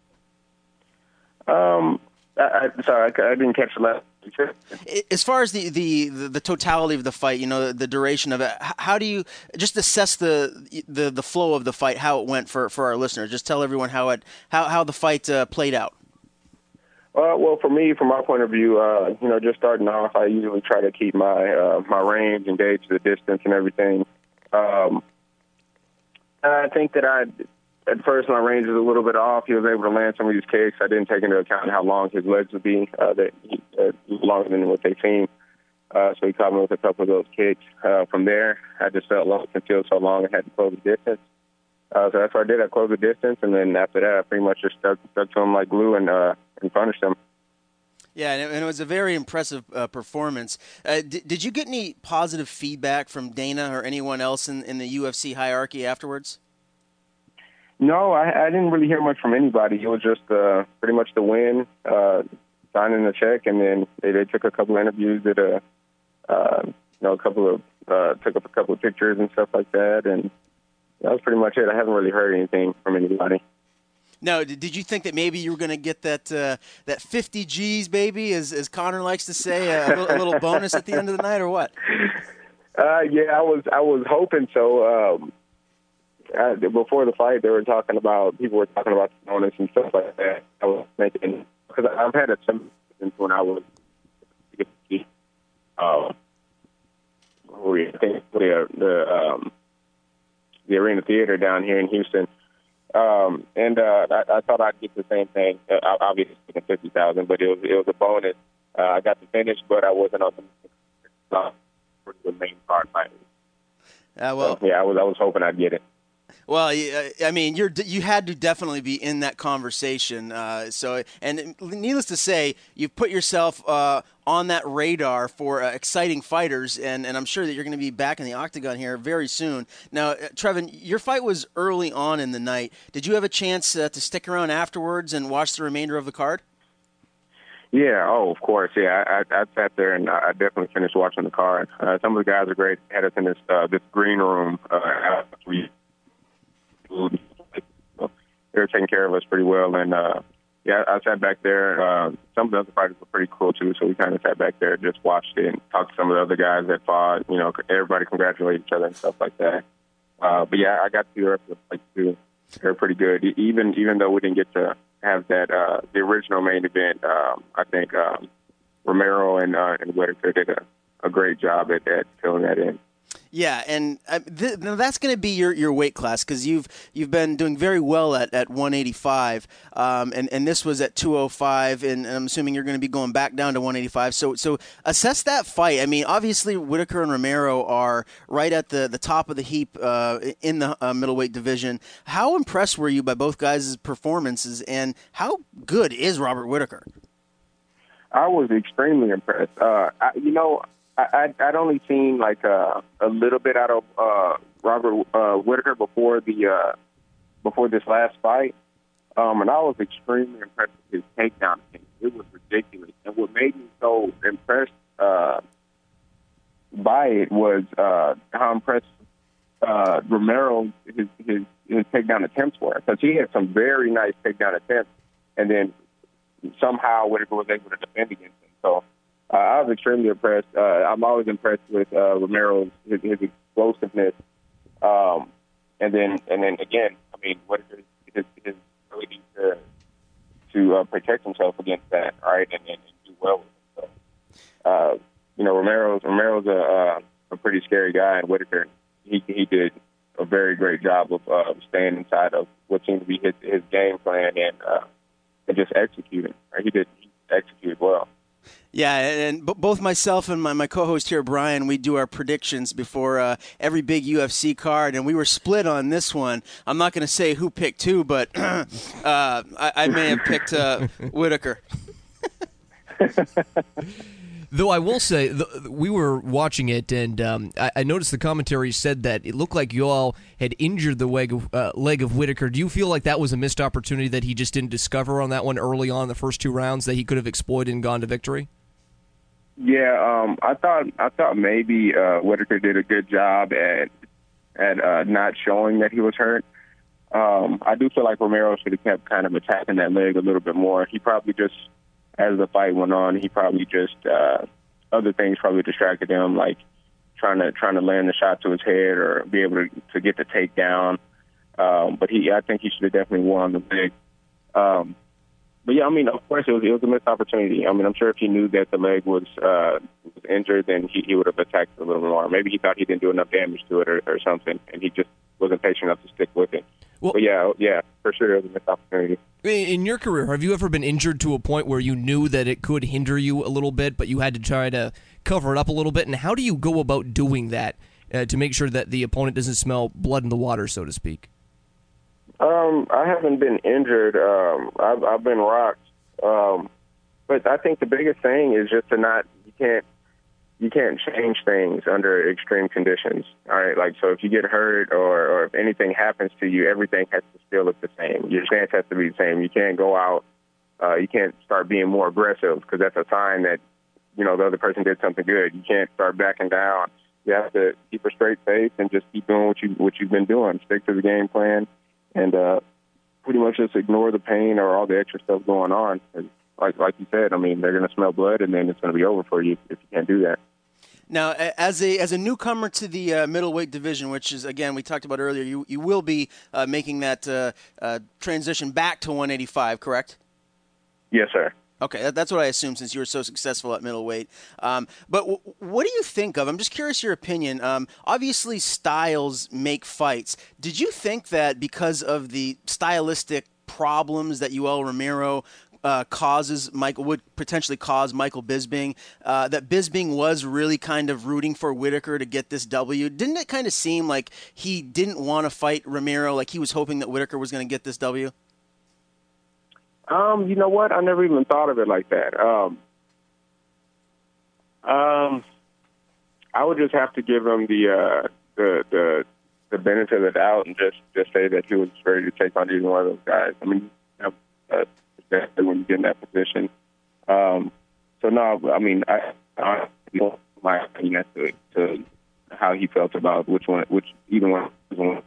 [SPEAKER 5] Um, I, I, sorry, I, I didn't catch the last.
[SPEAKER 2] As far as the, the, the totality of the fight, you know, the, the duration of it, how do you just assess the the, the flow of the fight, how it went for, for our listeners? Just tell everyone how it how, how the fight uh, played out.
[SPEAKER 5] Uh, well, for me, from my point of view, uh, you know, just starting off, I usually try to keep my uh, my range and gauge the distance and everything. Um, I think that I. At first, my range was a little bit off. He was able to land some of these kicks. I didn't take into account how long his legs would be, uh, that he, uh, longer than what they seem. Uh, so he caught me with a couple of those kicks. Uh, from there, I just felt long and feel so long I had to close the distance. Uh, so that's what I did. I closed the distance, and then after that, I pretty much just stuck, stuck to him like glue and, uh, and punished him.
[SPEAKER 2] Yeah, and it, and it was a very impressive uh, performance. Uh, d- did you get any positive feedback from Dana or anyone else in, in the U F C hierarchy afterwards?
[SPEAKER 5] No, I, I didn't really hear much from anybody. It was just uh, pretty much the win, uh, signing the check, and then they, they took a couple of interviews, did a, uh, you know, a couple of, uh, took up a couple of pictures and stuff like that, and that was pretty much it. I haven't really heard anything from anybody.
[SPEAKER 2] Now, did you think that maybe you were going to get that uh, that fifty G's, baby, as as Connor likes to say, a, little, a little bonus at the end of the night, or what?
[SPEAKER 5] Uh, yeah, I was I was hoping so. Um, Uh, before the fight, they were talking about, people were talking about the bonus and stuff like that. I was thinking, because I've had a similar since when I was, uh, I think the, the, um, the Arena Theater down here in Houston. Um, and uh, I, I thought I'd get the same thing, uh, obviously fifty thousand dollars, but it was, it was a bonus. Uh, I got the finish, but I wasn't on the, uh, for the main card fight.
[SPEAKER 2] Uh, well,
[SPEAKER 5] so, yeah, I was, I was hoping I'd get it.
[SPEAKER 2] Well, I mean, you're you had to definitely be in that conversation. Uh, so, and needless to say, you've put yourself uh, on that radar for uh, exciting fighters, and, and I'm sure that you're going to be back in the octagon here very soon. Now, uh, Trevin, your fight was early on in the night. Did you have a chance uh, to stick around afterwards and watch the remainder of the card?
[SPEAKER 5] Yeah, oh, of course. Yeah, I, I, I sat there and I definitely finished watching the card. Uh, some of the guys are great. They had us in this uh, this green room. Uh, we They were taking care of us pretty well, and uh, yeah, I sat back there. Uh, some of the other fighters were pretty cool too, so we kind of sat back there, just watched it, and talked to some of the other guys that fought. You know, everybody congratulated each other and stuff like that. Uh, but yeah, I got to see the rest of the fight too. They were pretty good, even even though we didn't get to have that uh, the original main event. Um, I think um, Romero and uh, and Whitaker did a, a great job at that, filling that in.
[SPEAKER 2] Yeah, and uh, th- now that's going to be your, your weight class because you've you've been doing very well at, at one eighty-five, um, and and this was at two oh five, and, and I'm assuming you're going to be going back down to one eighty-five. So so assess that fight. I mean, obviously Whitaker and Romero are right at the, the top of the heap uh, in the uh, middleweight division. How impressed were you by both guys' performances, and how good is Robert Whitaker?
[SPEAKER 5] I was extremely impressed. Uh, I, you know. I, I'd only seen like uh, a little bit out of uh, Robert uh, Whitaker before the uh, before this last fight, um, and I was extremely impressed with his takedown. It was ridiculous, and what made me so impressed uh, by it was uh, how impressed uh, Romero his, his his takedown attempts were, because he had some very nice takedown attempts, and then somehow Whitaker was able to defend against him. So. Uh, I was extremely impressed. Uh, I'm always impressed with uh, Romero's his, his explosiveness, um, and then and then again, I mean, what is his, his ability to to uh, protect himself against that, right, and, and, and do well with it. So, uh, you know, Romero's Romero's a, uh, a pretty pretty scary guy, and Whitaker, he he did a very great job of uh, staying inside of what seemed to be his, his game plan and uh, and just executing. Right? He did he executed well.
[SPEAKER 2] Yeah, and b- both myself and my, my co-host here, Brian, we do our predictions before uh, every big U F C card, and we were split on this one. I'm not going to say who picked who, but uh, I, I may have picked uh, Whitaker.
[SPEAKER 3] Though I will say, the, we were watching it, and um, I, I noticed the commentary said that it looked like you all had injured the leg of, uh, leg of Whitaker. Do you feel like that was a missed opportunity that he just didn't discover on that one early on in the first two rounds that he could have exploited and gone to victory?
[SPEAKER 5] Yeah, um, I thought I thought maybe uh, Whitaker did a good job at at uh, not showing that he was hurt. Um, I do feel like Romero should have kept kind of attacking that leg a little bit more. He probably just, as the fight went on, he probably just uh, other things probably distracted him, like trying to trying to land the shot to his head or be able to, to get the takedown. Um, but he, I think he should have definitely won the leg. Um, but yeah, I mean, of course, it was it was a missed opportunity. I mean, I'm sure if he knew that the leg was, uh, was injured, then he, he would have attacked it a little more. Maybe he thought he didn't do enough damage to it or, or something, and he just wasn't patient enough to stick with it. Well, but yeah, yeah, for sure, it was a missed opportunity.
[SPEAKER 3] In your career, have you ever been injured to a point where you knew that it could hinder you a little bit, but you had to try to cover it up a little bit? And how do you go about doing that uh, to make sure that the opponent doesn't smell blood in the water, so to speak?
[SPEAKER 5] Um, I haven't been injured. Um, I've, I've been rocked. Um, but I think the biggest thing is just to not, you can't, you can't change things under extreme conditions. All right. Like, so if you get hurt or, or if anything happens to you, everything has to still look the same. Your stance has to be the same. You can't go out. Uh, you can't start being more aggressive because that's a sign that, you know, the other person did something good. You can't start backing down. You have to keep a straight face and just keep doing what you, what you've been doing. Stick to the game plan and, uh, pretty much just ignore the pain or all the extra stuff going on. And like, like you said, I mean, they're going to smell blood and then it's going to be over for you if you can't do that.
[SPEAKER 2] Now, as a as a newcomer to the uh, middleweight division, which is, again, we talked about earlier, you, you will be uh, making that uh, uh, transition back to one eighty-five, correct?
[SPEAKER 5] Yes, sir.
[SPEAKER 2] Okay, that, that's what I assumed since you were so successful at middleweight. Um, but w- what do you think of, I'm just curious your opinion, um, obviously styles make fights. Did you think that because of the stylistic problems that Yoel Romero Uh, causes Michael would potentially cause Michael Bisping, uh, that Bisping was really kind of rooting for Whitaker to get this W? Didn't it kind of seem like he didn't want to fight Romero, like he was hoping that Whitaker was going to get this W?
[SPEAKER 5] Um, you know what? I never even thought of it like that. Um, um, I would just have to give him the uh, the the the benefit of the doubt and just, just say that he was ready to take on either one of those guys. I mean, you know, uh, when you get in that position. Um, so no, I mean, I, I my opinion as to, to how he felt about which one, which either one was one.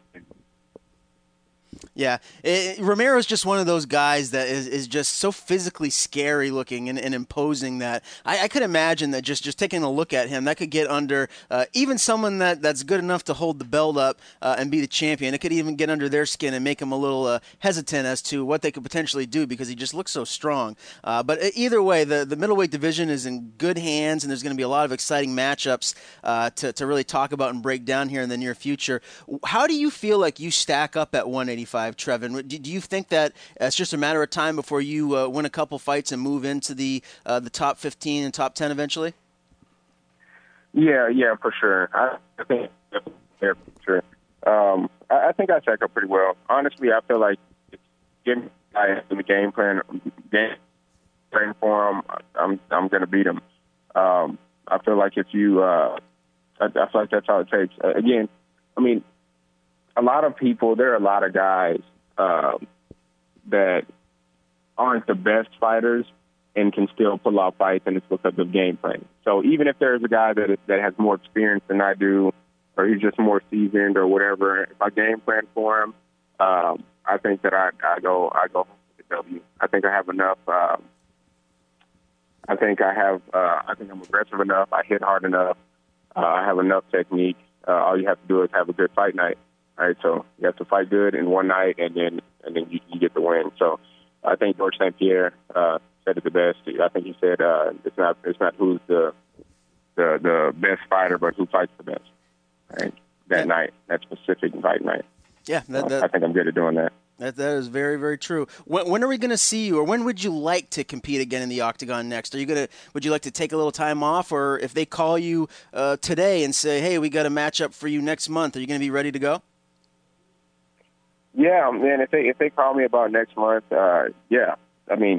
[SPEAKER 2] Yeah, it, Romero's just one of those guys that is, is just so physically scary looking and, and imposing that I, I could imagine that just, just taking a look at him, that could get under uh, even someone that, that's good enough to hold the belt up uh, and be the champion. It could even get under their skin and make them a little uh, hesitant as to what they could potentially do because he just looks so strong. Uh, but either way, the, the middleweight division is in good hands, and there's going to be a lot of exciting matchups uh, to, to really talk about and break down here in the near future. How do you feel like you stack up at one eighty-five? Trevin, do you think that it's just a matter of time before you uh, win a couple fights and move into the uh, the top fifteen and top ten eventually?
[SPEAKER 5] Yeah, yeah, for sure. I, I think yeah, for sure. Um, I, I think I stack up pretty well. Honestly, I feel like getting in the game plan, game plan for him, I'm I'm going to beat him. Um, I feel like if you, uh, I, I feel like that's all it takes. Uh, again, I mean. A lot of people, there are a lot of guys um, that aren't the best fighters and can still pull off fights, and it's because of game planning. So even if there's a guy that is, that has more experience than I do, or he's just more seasoned or whatever, if I game plan for him, um, I think that I, I go I go with the W. I think I have enough. Um, I think I have. Uh, I think I'm aggressive enough. I hit hard enough. Uh, I have enough technique. Uh, all you have to do is have a good fight night. All right, so you have to fight good in one night, and then and then you, you get the win. So I think George Saint Pierre uh, said it the best. I think he said uh, it's not it's not who's the the the best fighter, but who fights the best. right? That
[SPEAKER 2] yeah.
[SPEAKER 5] night, that specific fight night.
[SPEAKER 2] Yeah, that, that,
[SPEAKER 5] I think I'm good at doing that.
[SPEAKER 2] That that is very, very true. When, when are we going to see you, or when would you like to compete again in the octagon next? Are you gonna? Would you like to take a little time off, or if they call you uh, today and say, "Hey, we got a matchup for you next month," are you going to be ready to go?
[SPEAKER 5] Yeah, man. If they if they call me about next month, uh, yeah. I mean,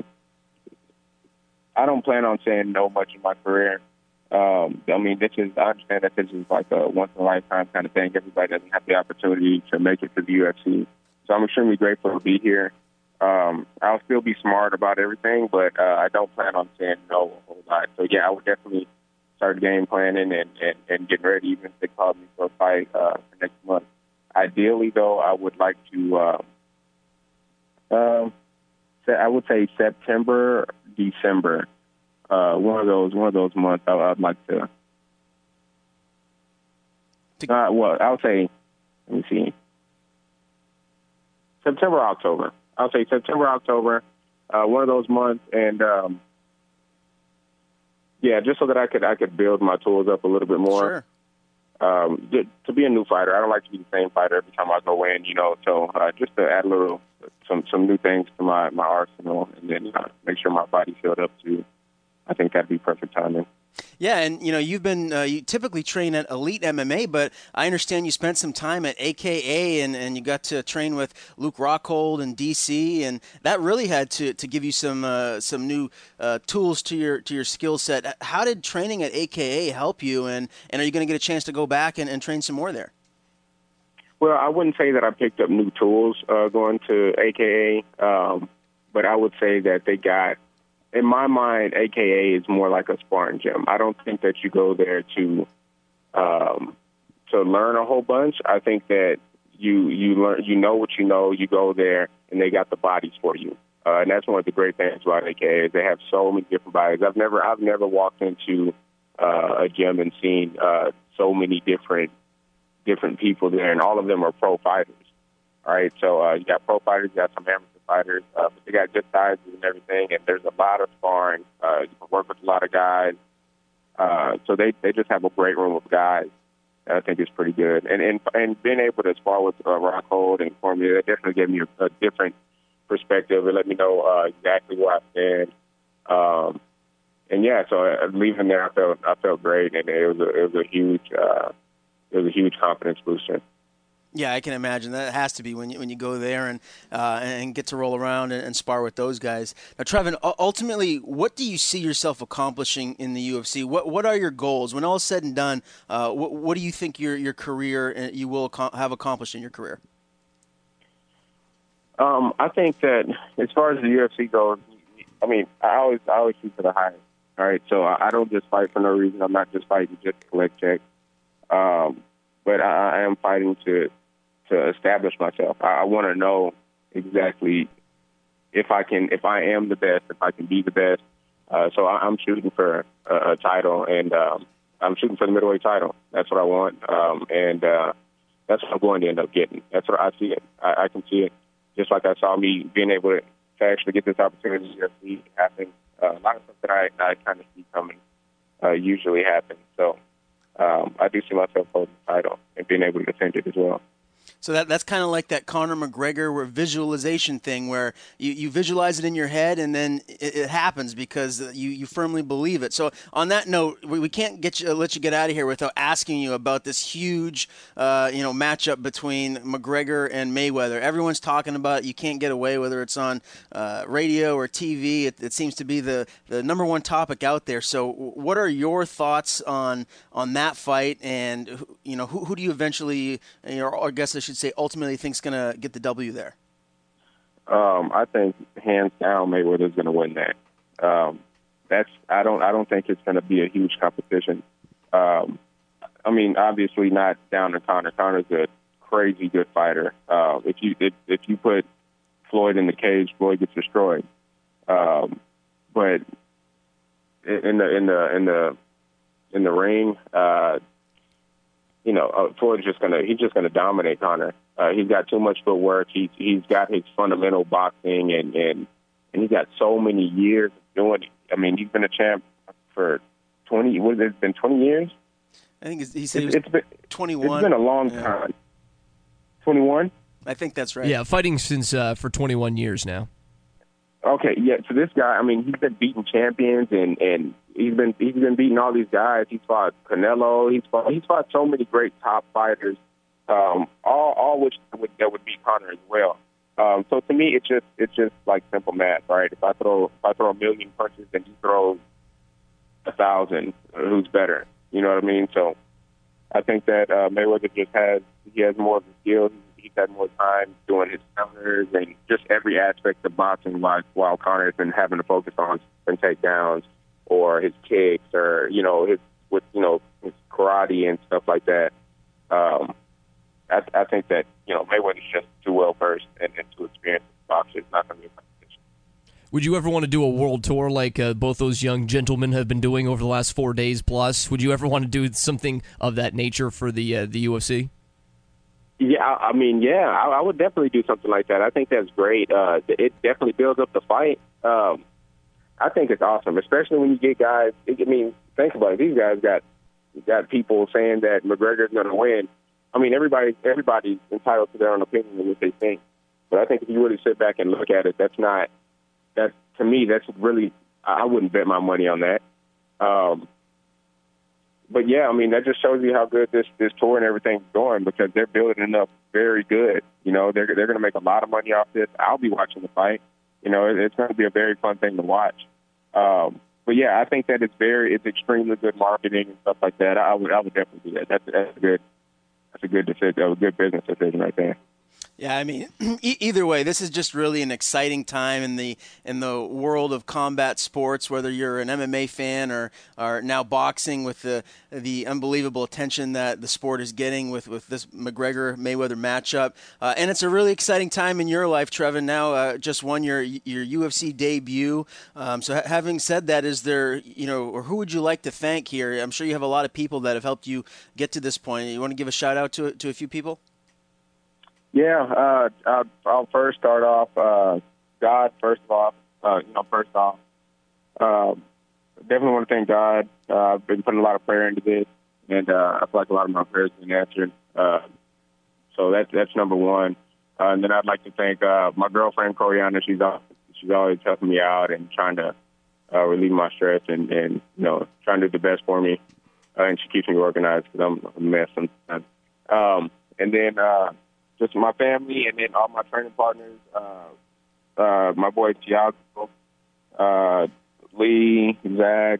[SPEAKER 5] I don't plan on saying no much in my career. Um, I mean, this is I understand that this is like a once in a lifetime kind of thing. Everybody doesn't have the opportunity to make it to the U F C. So I'm extremely grateful to be here. Um, I'll still be smart about everything, but uh, I don't plan on saying no a whole lot. So, yeah, I would definitely start game planning and, and, and getting ready, even if they call me for a fight uh, for next month. Ideally, though, I would like to, uh, uh, I would say September, December, uh, one of those one of those months. I, I'd like to. Uh, well, I'll say, let me see. September, October. I'll say September, October, uh, one of those months, and um, yeah, just so that I could I could build my tools up a little bit more.
[SPEAKER 2] Sure.
[SPEAKER 5] Um, to be a new fighter, I don't like to be the same fighter every time I go in, you know. So uh, just to add a little some some new things to my my arsenal, and then uh, make sure my body filled up too. I think that'd be perfect timing.
[SPEAKER 2] Yeah, and you know you've been uh, you typically train at Elite M M A, but I understand you spent some time at A K A, and, and you got to train with Luke Rockhold and D C, and that really had to, to give you some uh, some new uh, tools to your to your skill set. How did training at A K A help you, and, and are you going to get a chance to go back and, and train some more there?
[SPEAKER 5] Well, I wouldn't say that I picked up new tools uh, going to A K A, um, but I would say that they got. In my mind, A K A is more like a sparring gym. I don't think that you go there to um, to learn a whole bunch. I think that you you learn, you know what you know. You go there, and they got the bodies for you. Uh, and that's one of the great things about A K A is they have so many different bodies. I've never I've never walked into uh, a gym and seen uh, so many different different people there, and all of them are pro fighters. All right, so uh, you got pro fighters, you got some amateur fighters, uh, but they got good sizes and everything, and there's a lot of sparring. Uh, you can work with a lot of guys. Uh, so they, they just have a great room of guys that I think is pretty good. And and, and being able to spar with uh, Rockhold and Cormier, that definitely gave me a, a different perspective. It let me know uh, exactly where I stand. Um, and yeah, so uh, leaving there, I felt I felt great, and it was a, it was a huge uh, it was a huge confidence booster.
[SPEAKER 2] Yeah, I can imagine that has to be when you when you go there and uh, and get to roll around and, and spar with those guys. Now, Trevin, ultimately, what do you see yourself accomplishing in the U F C? What what are your goals when all is said and done? Uh, what what do you think your your career you will have accomplished in your career?
[SPEAKER 5] Um, I think that as far as the U F C goes, I mean, I always I always shoot for the highest. All right, so I, I don't just fight for no reason. I'm not just fighting just to collect checks, um, but I, I am fighting to. to establish myself. I, I want to know exactly if I can, if I am the best, if I can be the best. Uh, so I, I'm shooting for a, a title, and um, I'm shooting for the middleweight title. That's what I want, um, and uh, that's what I'm going to end up getting. That's what I see it. I, I can see it. Just like I saw me being able to, to actually get this opportunity to see happen. Uh, a lot of stuff that I, I kind of see coming uh, usually happens. So um, I do see myself holding the title and being able to defend it as well.
[SPEAKER 2] So that that's kind of like that Conor McGregor visualization thing where you, you visualize it in your head and then it, it happens because you, you firmly believe it. So on that note, we, we can't get you, let you get out of here without asking you about this huge uh, you know matchup between McGregor and Mayweather. Everyone's talking about it. You can't get away whether it's on uh, radio or T V. It, it seems to be the, the number one topic out there. So what are your thoughts on on that fight, and you know who, who do you eventually, you know, or I guess I should say ultimately think's going to get the W there?
[SPEAKER 5] Um, I think hands down Mayweather's going to win that. Um, that's I don't I don't think it's going to be a huge competition. Um, I mean, obviously not down to Conor. Conor's a crazy good fighter. Uh, if you if, if you put Floyd in the cage, Floyd gets destroyed. Um, but in the in the in the in the ring, uh, you know, uh, Floyd's just gonna he's just gonna dominate Conor. Uh, he's got too much footwork. He's he's got his fundamental boxing, and and and he's got so many years of doing it. I mean, he's been a champ for twenty. What has it been? Twenty years.
[SPEAKER 2] I think he said
[SPEAKER 5] it's,
[SPEAKER 2] it was
[SPEAKER 5] it's been
[SPEAKER 2] twenty-one.
[SPEAKER 5] It's been a long
[SPEAKER 2] yeah.
[SPEAKER 5] time. twenty-one?
[SPEAKER 2] I think that's right.
[SPEAKER 3] Yeah, fighting since uh, for twenty-one years now.
[SPEAKER 5] Okay, yeah. So this guy, I mean, he's been beating champions, and, and he's been he's been beating all these guys. He's fought Canelo. He's fought he's fought so many great top fighters, um, all all which would, that would beat Conor as well. Um, so to me, it's just it's just like simple math, right? If I throw if I throw a million punches and you throw a thousand, who's better? You know what I mean? So I think that uh, Mayweather just has he has more of the skills. He's had more time doing his counters and just every aspect of boxing, while while Conor has been having to focus on and takedowns or his kicks or you know his with you know his karate and stuff like that. Um, I, I think that you know Mayweather's just too well versed and, and too experienced in boxing. It's not going to be a competition.
[SPEAKER 3] Would you ever want to do a world tour like uh, both those young gentlemen have been doing over the last four days plus? Would you ever want to do something of that nature for the uh, the U F C?
[SPEAKER 5] Yeah, I, I mean, yeah, I, I would definitely do something like that. I think that's great. Uh, it definitely builds up the fight. Um, I think it's awesome, especially when you get guys. I mean, think about it. These guys got got people saying that McGregor's going to win. I mean, everybody everybody's entitled to their own opinion and what they think. But I think if you really sit back and look at it, that's not that to me. That's really I wouldn't bet my money on that. Um, But, yeah, I mean, that just shows you how good this, this tour and everything's going because they're building it up very good. You know, they're, they're going to make a lot of money off this. I'll be watching the fight. You know, it, it's going to be a very fun thing to watch. Um, but, yeah, I think that it's very it's extremely good marketing and stuff like that. I would I would definitely do that. That's, that's, a, good, that's a good decision, a good business decision right there.
[SPEAKER 2] Yeah, I mean, e- either way, this is just really an exciting time in the in the world of combat sports. Whether you're an M M A fan or are now boxing, with the the unbelievable attention that the sport is getting with, with this McGregor Mayweather matchup, uh, and it's a really exciting time in your life, Trevin. Now, uh, just won your your U F C debut. Um, so, ha- having said that, is there you know, or who would you like to thank here? I'm sure you have a lot of people that have helped you get to this point. You want to give a shout out to to a few people?
[SPEAKER 5] Yeah, uh, I'll, I'll first start off, uh, God, first of all, uh, you know, first off, uh, definitely want to thank God. Uh, I've been putting a lot of prayer into this, and uh, I feel like a lot of my prayers have been answered. Uh, so that's, that's number one. Uh, and then I'd like to thank uh, my girlfriend, Coriana. She's, always, she's always helping me out and trying to uh, relieve my stress and, and, you know, trying to do the best for me. Uh, and she keeps me organized because I'm a mess sometimes. Um, and then... Uh, Just my family, and then all my training partners, uh, uh, my boy Tiago, uh, Lee, Zach,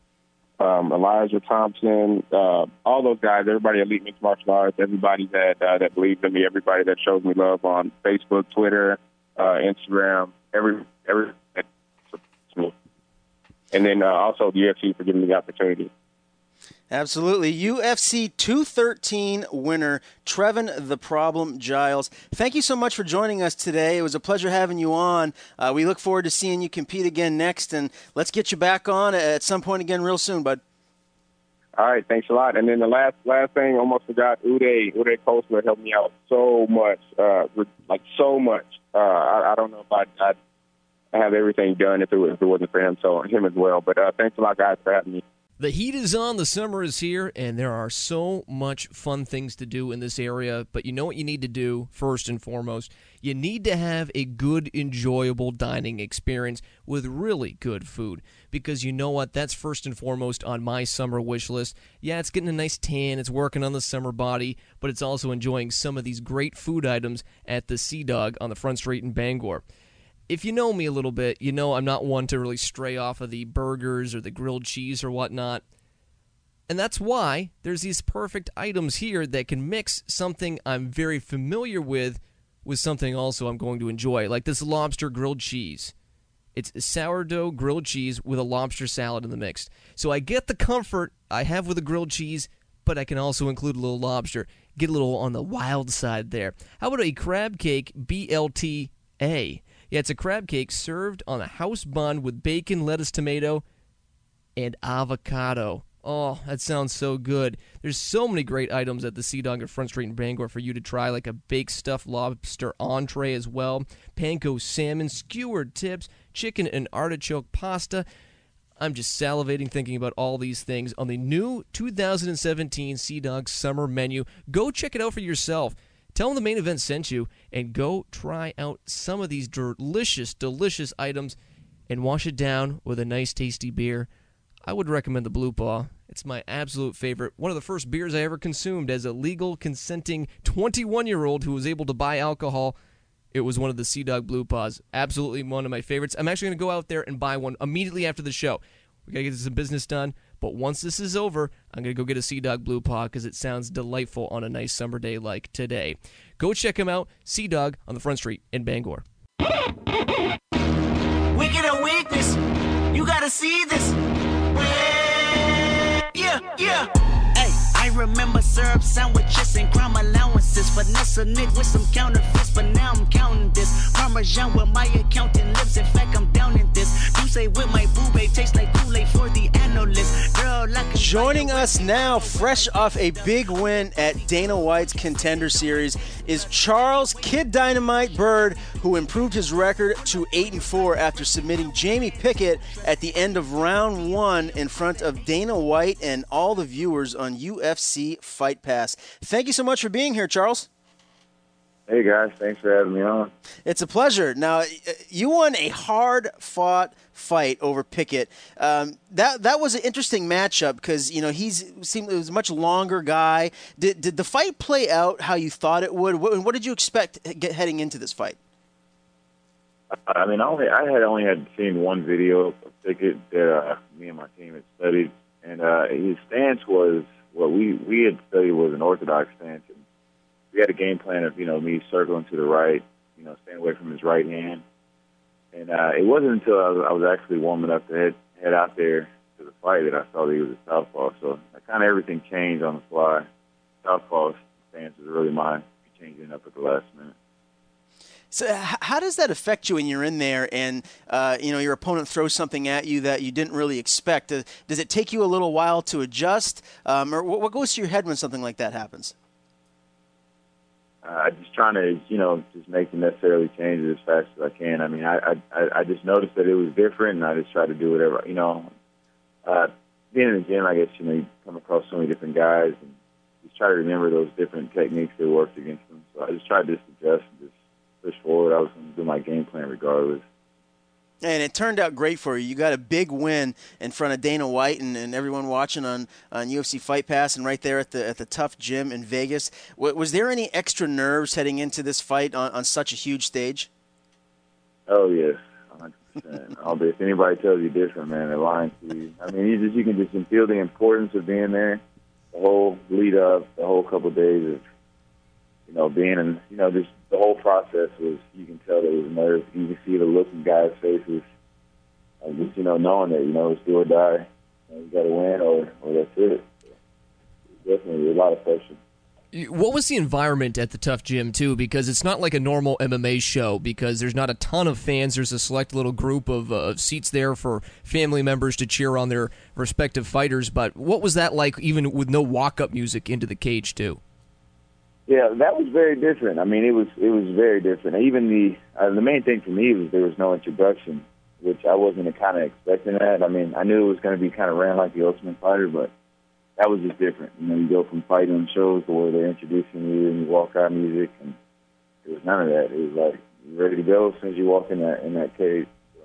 [SPEAKER 5] um, Elijah Thompson, uh, all those guys, everybody at Elite Mixed Martial Arts, everybody that uh, that believes in me, everybody that shows me love on Facebook, Twitter, uh, Instagram, every every that supports me. And then uh, also the U F C for giving me the opportunity.
[SPEAKER 2] Absolutely. U F C two thirteen winner, Trevin the Problem Giles. Thank you so much for joining us today. It was a pleasure having you on. Uh, we look forward to seeing you compete again next, and let's get you back on at some point again real soon, bud.
[SPEAKER 5] All right, thanks a lot. And then the last last thing, almost forgot, Uday, Uday Kostler helped me out so much, uh, like so much. Uh, I, I don't know if I'd, I'd have everything done if it, if it wasn't for him, so him as well. But uh, thanks a lot, guys, for having me.
[SPEAKER 3] The heat is on, the summer is here, and there are so much fun things to do in this area. But you know what you need to do, first and foremost? You need to have a good, enjoyable dining experience with really good food. Because you know what? That's first and foremost on my summer wish list. Yeah, it's getting a nice tan, it's working on the summer body, but it's also enjoying some of these great food items at the Sea Dog on the Front Street in Bangor. If you know me a little bit, you know I'm not one to really stray off of the burgers or the grilled cheese or whatnot. And that's why there's these perfect items here that can mix something I'm very familiar with with something also I'm going to enjoy, like this lobster grilled cheese. It's sourdough grilled cheese with a lobster salad in the mix. So I get the comfort I have with the grilled cheese, but I can also include a little lobster. Get a little on the wild side there. How about a crab cake B L T A? Yeah, it's a crab cake served on a house bun with bacon, lettuce, tomato, and avocado. Oh, that sounds so good. There's so many great items at the Sea Dog at Front Street in Bangor for you to try, like a baked stuffed lobster entree as well, panko salmon, skewered tips, chicken and artichoke pasta. I'm just salivating thinking about all these things on the new two thousand seventeen Sea Dog Summer Menu. Go check it out for yourself. Tell them the Main Event sent you, and go try out some of these delicious, delicious items and wash it down with a nice, tasty beer. I would recommend the Blue Paw. It's my absolute favorite. One of the first beers I ever consumed as a legal, consenting twenty-one-year-old who was able to buy alcohol. It was one of the Sea Dog Blue Paws. Absolutely one of my favorites. I'm actually going to go out there and buy one immediately after the show. We got to get some business done. But once this is over, I'm going to go get a Sea Dog Blue Paw because it sounds delightful on a nice summer day like today. Go check him out, Sea Dog, on the Front Street in Bangor.
[SPEAKER 6] Wicked or weakness, you got to see this. Yeah, yeah. Hey, I remember syrup sandwiches and crime allowances. Finesse a nigga with some counterfeits, but now I'm counting this. Parmesan where my accountant lives. In fact, I'm down in this. You say with my boo babe tastes like Kool-Aid for the analyst. Girl, like
[SPEAKER 2] Joining us now, fresh off a big win at Dana White's Contender Series, is Charles Kid Dynamite Byrd, who improved his record to eight and four after submitting Jamie Pickett at the end of round one in front of Dana White and all the viewers on U F C Fight Pass. Thank you so much for being here, Charles.
[SPEAKER 7] Hey, guys. Thanks for having me on.
[SPEAKER 2] It's a pleasure. Now, you won a hard-fought fight over Pickett. Um, that that was an interesting matchup because, you know, he's seemed it was a much longer guy. Did did the fight play out how you thought it would? What, what did you expect get, heading into this fight?
[SPEAKER 7] I mean, I, only, I had only had seen one video of Pickett that uh, me and my team had studied, and uh, his stance was what we, we had studied was an orthodox stance. And we had a game plan of, you know, me circling to the right, you know, staying away from his right hand. And uh, it wasn't until I was, I was actually warming up to head, head out there to the fight that I saw that he was a southpaw. So kind of everything changed on the fly. Southpaw stance was really mine, changing up at the last minute.
[SPEAKER 2] So how does that affect you when you're in there and, uh, you know, your opponent throws something at you that you didn't really expect? Does it take you a little while to adjust? Um, or what goes through your head when something like that happens?
[SPEAKER 7] Uh, just trying to, you know, just make the necessary changes as fast as I can. I mean, I, I, I just noticed that it was different, and I just tried to do whatever, you know. Uh, being in the gym, I guess, you know, you come across so many different guys, and just try to remember those different techniques that worked against them. So I just tried to just adjust and just push forward. I was going to do my game plan regardless.
[SPEAKER 2] And it turned out great for you. You got a big win in front of Dana White and, and everyone watching on, on U F C Fight Pass and right there at the at the Tough Gym in Vegas. W- was there any extra nerves heading into this fight on, on such a huge stage?
[SPEAKER 7] Oh, yes, one hundred percent. Although if anybody tells you different, man, they're lying to you. I mean, you, just, you can just feel the importance of being there, the whole lead up, the whole couple of days of, you know, being in, you know, just the whole process was, you can tell there was nerves. You can see the look in guys' faces. And just, you know, knowing that, you know, it's do or die. You know, you got to win or, or that's it. So, definitely a lot of pressure.
[SPEAKER 3] What was the environment at the Tough Gym, too? Because it's not like a normal M M A show because there's not a ton of fans. There's a select little group of uh, seats there for family members to cheer on their respective fighters. But what was that like, even with no walk-up music into the cage, too?
[SPEAKER 7] Yeah, that was very different. I mean, it was it was very different. Even the uh, the main thing for me was there was no introduction, which I wasn't kind of expecting that. I mean, I knew it was going to be kind of ran like the Ultimate Fighter, but that was just different. You know, you go from fighting on shows to where they're introducing you and you walk out music, and there was none of that. It was like you're ready to go as soon as you walk in that in that cage.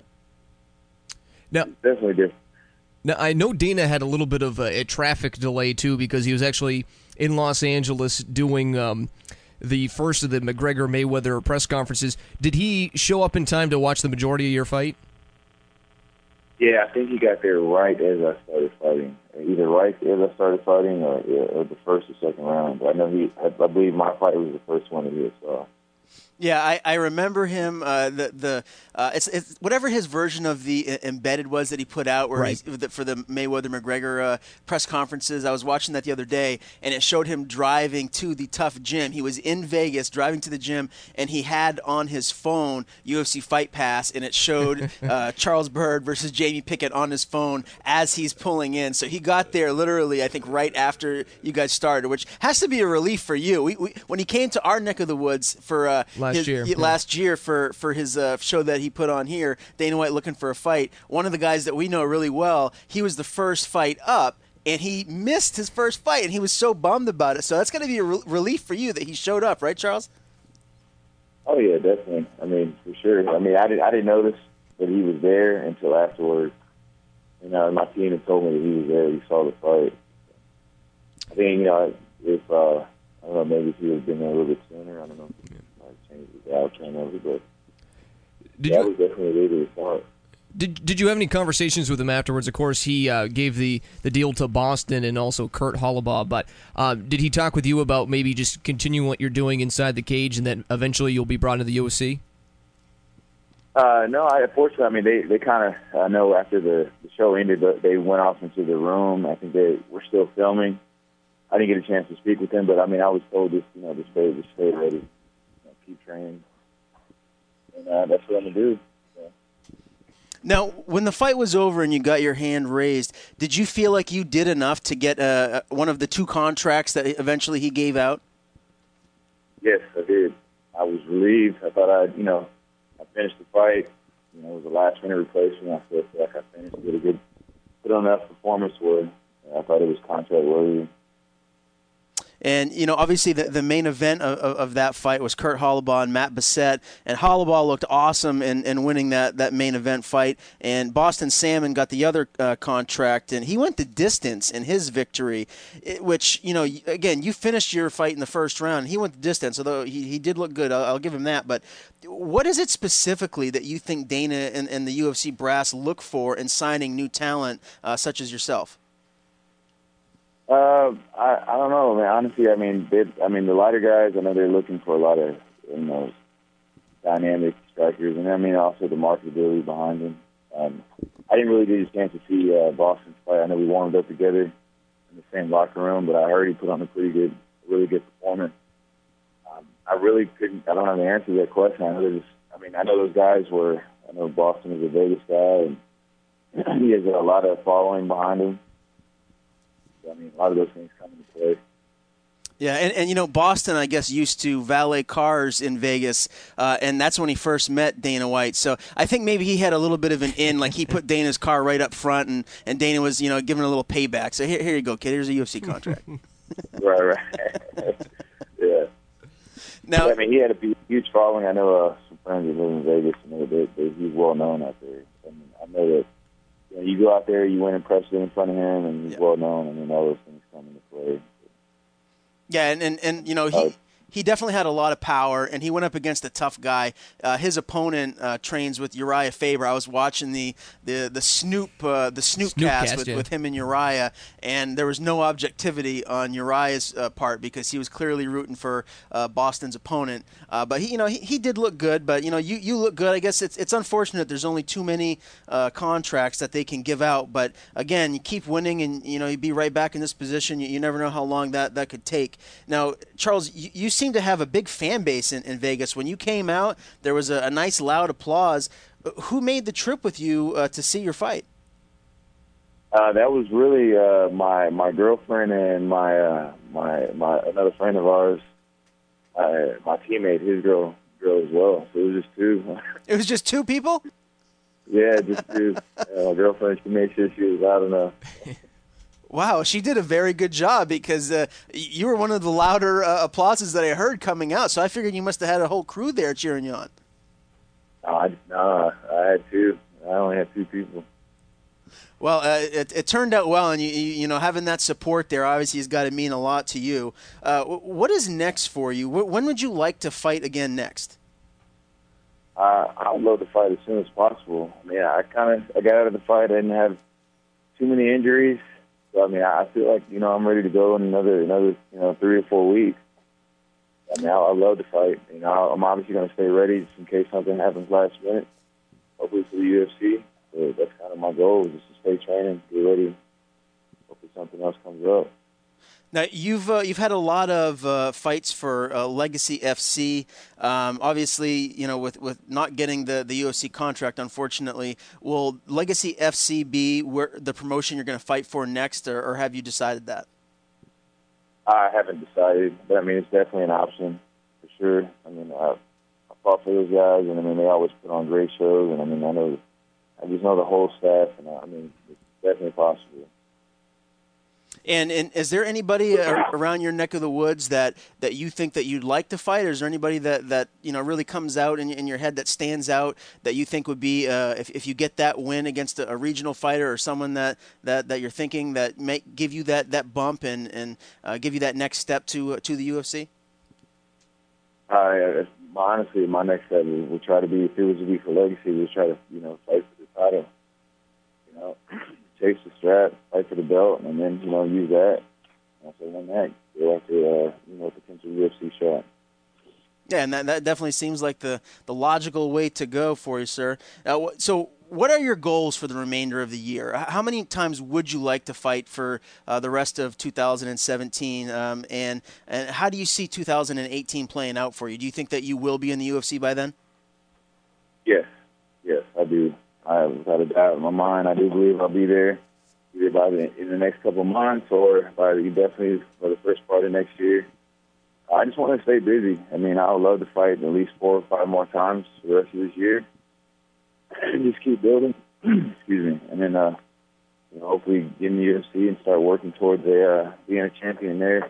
[SPEAKER 7] So,
[SPEAKER 3] now,
[SPEAKER 7] definitely different.
[SPEAKER 3] Now, I know Dana had a little bit of a, a traffic delay, too, because he was actually in Los Angeles doing um, the first of the McGregor-Mayweather press conferences. Did he show up in time to watch the majority of your fight?
[SPEAKER 7] Yeah, I think he got there right as I started fighting. Either right as I started fighting or, or the first or second round. But I know he, I, I believe my fight was the first one that he saw.
[SPEAKER 2] Yeah, I, I remember him. Uh, the the uh, it's, it's whatever his version of the embedded was that he put out, where
[SPEAKER 3] right.
[SPEAKER 2] he's, for the Mayweather McGregor uh, press conferences. I was watching that the other day, and it showed him driving to the Tough Gym. He was in Vegas driving to the gym, and he had on his phone U F C Fight Pass, and it showed uh, Charles Byrd versus Jamie Pickett on his phone as he's pulling in. So he got there literally, I think, right after you guys started, which has to be a relief for you. We, we, when he came to our neck of the woods for uh,
[SPEAKER 3] last
[SPEAKER 2] his,
[SPEAKER 3] year.
[SPEAKER 2] y- last year for for his uh, show that he put on here, Dana White Looking for a Fight. One of the guys that we know really well, he was the first fight up, and he missed his first fight, and he was so bummed about it. So that's going to be a re- relief for you that he showed up, right, Charles?
[SPEAKER 7] Oh yeah, definitely. I mean, for sure. I mean, I didn't I didn't notice that he was there until afterwards. You know, my team had told me that he was there. He saw the fight. I think, you know, if uh, I don't know, maybe if he would have been there a little bit sooner. I don't know if he might change the outcome of it, but
[SPEAKER 3] Did
[SPEAKER 7] that
[SPEAKER 3] you
[SPEAKER 7] was definitely really smart.
[SPEAKER 3] did did you have any conversations with him afterwards? Of course, he uh, gave the, the deal to Boston and also Kurt Hollabaugh. But uh, did he talk with you about maybe just continuing what you're doing inside the cage, and then eventually you'll be brought into the U F C?
[SPEAKER 7] Uh, no, I unfortunately, I mean, they, they kind of, I know after the, the show ended, but they went off into the room. I think they were still filming. I didn't get a chance to speak with them, but I mean, I was told just, you know, to stay, to stay ready, you know, keep training. And uh, that's what I'm going to do. So.
[SPEAKER 2] Now, when the fight was over and you got your hand raised, did you feel like you did enough to get uh, one of the two contracts that eventually he gave out?
[SPEAKER 7] Yes, I did. I was relieved. I thought I'd, you know, I finished the fight. You know, it was a last-minute replacement. I felt like I finished with a good, put on enough performance where I thought it was contract-worthy.
[SPEAKER 2] And, you know, obviously the, the main event of, of, of that fight was Kurt Hollabaugh and Matt Bessette. And Hollabaugh looked awesome in, in winning that, that main event fight. And Boston Salmon got the other uh, contract. And he went the distance in his victory, it, which, you know, again, you finished your fight in the first round. He went the distance, although he, he did look good. I'll, I'll give him that. But what is it specifically that you think Dana and, and the U F C brass look for in signing new talent uh, such as yourself?
[SPEAKER 7] Uh, I I don't know, man. Honestly, I mean, they, I mean, the lighter guys, I know they're looking for a lot of, you know, dynamic strikers, and I mean also the marketability behind them. Um, I didn't really get a chance to see uh, Boston's fight. I know we warmed up together in the same locker room, but I heard he put on a pretty good, really good performance. Um, I really couldn't. I don't have the answer to that question. I know there's. I mean, I know those guys were. I know Boston is a Vegas guy, and he has a lot of following behind him. I mean, a lot of those things come into play.
[SPEAKER 2] Yeah, and, and you know, Boston, I guess, used to valet cars in Vegas, uh, and that's when he first met Dana White. So I think maybe he had a little bit of an in, like he put Dana's car right up front, and, and Dana was, you know, giving a little payback. So here, here you go, kid. Here's a U F C contract.
[SPEAKER 7] Right, right. Yeah.
[SPEAKER 2] Now,
[SPEAKER 7] I mean, he had a huge following. I know uh, some friends that live in Vegas, and they, they, they, he's well known out there. I mean, I know that. You know, you go out there, you win impressive in front of him, and he's yeah. well known. I mean, all those things come into play.
[SPEAKER 2] Yeah, and, and, and you know, he,
[SPEAKER 7] Uh,
[SPEAKER 2] he definitely had a lot of power, and he went up against a tough guy. Uh, his opponent uh, trains with Uriah Faber. I was watching the the the Snoop uh, the Snoop,
[SPEAKER 3] Snoop
[SPEAKER 2] cast
[SPEAKER 3] cast,
[SPEAKER 2] with,
[SPEAKER 3] yeah.
[SPEAKER 2] with him and Uriah, and there was no objectivity on Uriah's uh, part because he was clearly rooting for uh, Boston's opponent. Uh, but he, you know, he, he did look good. But you know, you, you look good. I guess it's it's unfortunate there's only too many uh, contracts that they can give out. But again, you keep winning, and you know, you'd be right back in this position. You, you never know how long that, that could take. Now, Charles, you, you seem to have a big fan base in, in Vegas. When you came out, there was a, a nice loud applause. Who made the trip with you uh, to see your fight?
[SPEAKER 7] Uh, that was really uh, my my girlfriend and my uh, my my another friend of ours, uh, my teammate, his girl girl as well. So it was just two.
[SPEAKER 2] It was just two people?
[SPEAKER 7] Yeah, just two. Uh, my girlfriend, she made sure she was loud enough.
[SPEAKER 2] Wow, she did a very good job because uh, you were one of the louder uh, applauses that I heard coming out. So I figured you must have had a whole crew there cheering you on.
[SPEAKER 7] No, I, no, I had two. I only had two people.
[SPEAKER 2] Well, uh, it, it turned out well, and you, you you know having that support there obviously has got to mean a lot to you. Uh, what is next for you? When would you like to fight again next?
[SPEAKER 7] Uh, I would love to fight as soon as possible. I mean, I kind of I got out of the fight. I didn't have too many injuries. So, I mean, I feel like, you know, I'm ready to go in another, another, you know, three or four weeks. I mean, I, I love to fight. You know, I'm obviously going to stay ready just in case something happens last minute, hopefully for the U F C. So that's kind of my goal, just to stay training, get ready, hopefully something else comes up.
[SPEAKER 2] Now you've uh, you've had a lot of uh, fights for uh, Legacy F C. Um, obviously, you know, with, with not getting the, the U F C contract, unfortunately, will Legacy F C be where the promotion you're going to fight for next, or, or have you decided that?
[SPEAKER 7] I haven't decided, but I mean, it's definitely an option for sure. I mean, uh, fought for those guys, and I mean, they always put on great shows. And I mean, I know, I just know the whole staff, and I mean, it's definitely possible.
[SPEAKER 2] And, and is there anybody around your neck of the woods that, that you think that you'd like to fight? Or is there anybody that, that you know really comes out in, in your head that stands out that you think would be uh, if if you get that win against a, a regional fighter or someone that, that, that you're thinking that may give you that, that bump and and uh, give you that next step to uh, to the U F C?
[SPEAKER 7] Uh, honestly, my next step will, will try to be, if it was to be for legacy, we'll try to you know fight for the title. You know. Chase the strap, fight for the belt, and then, you know, use that. Once I win that, go after, uh, you know, potential U F C shot.
[SPEAKER 2] Yeah, and that, that definitely seems like the, the logical way to go for you, sir. Uh, so what are your goals for the remainder of the year? How many times would you like to fight for uh, the rest of two thousand seventeen? Um, and, and how do you see two thousand eighteen playing out for you? Do you think that you will be in the U F C by then?
[SPEAKER 7] Yes. Yes, I do. I have without a doubt in my mind. I do believe I'll be there either by the, in the next couple of months or by the, definitely by the first part of next year. I just want to stay busy. I mean, I would love to fight at least four or five more times for the rest of this year and just keep building. Excuse me. And then, uh, you know, hopefully get in the U F C and start working towards a, uh, being a champion there.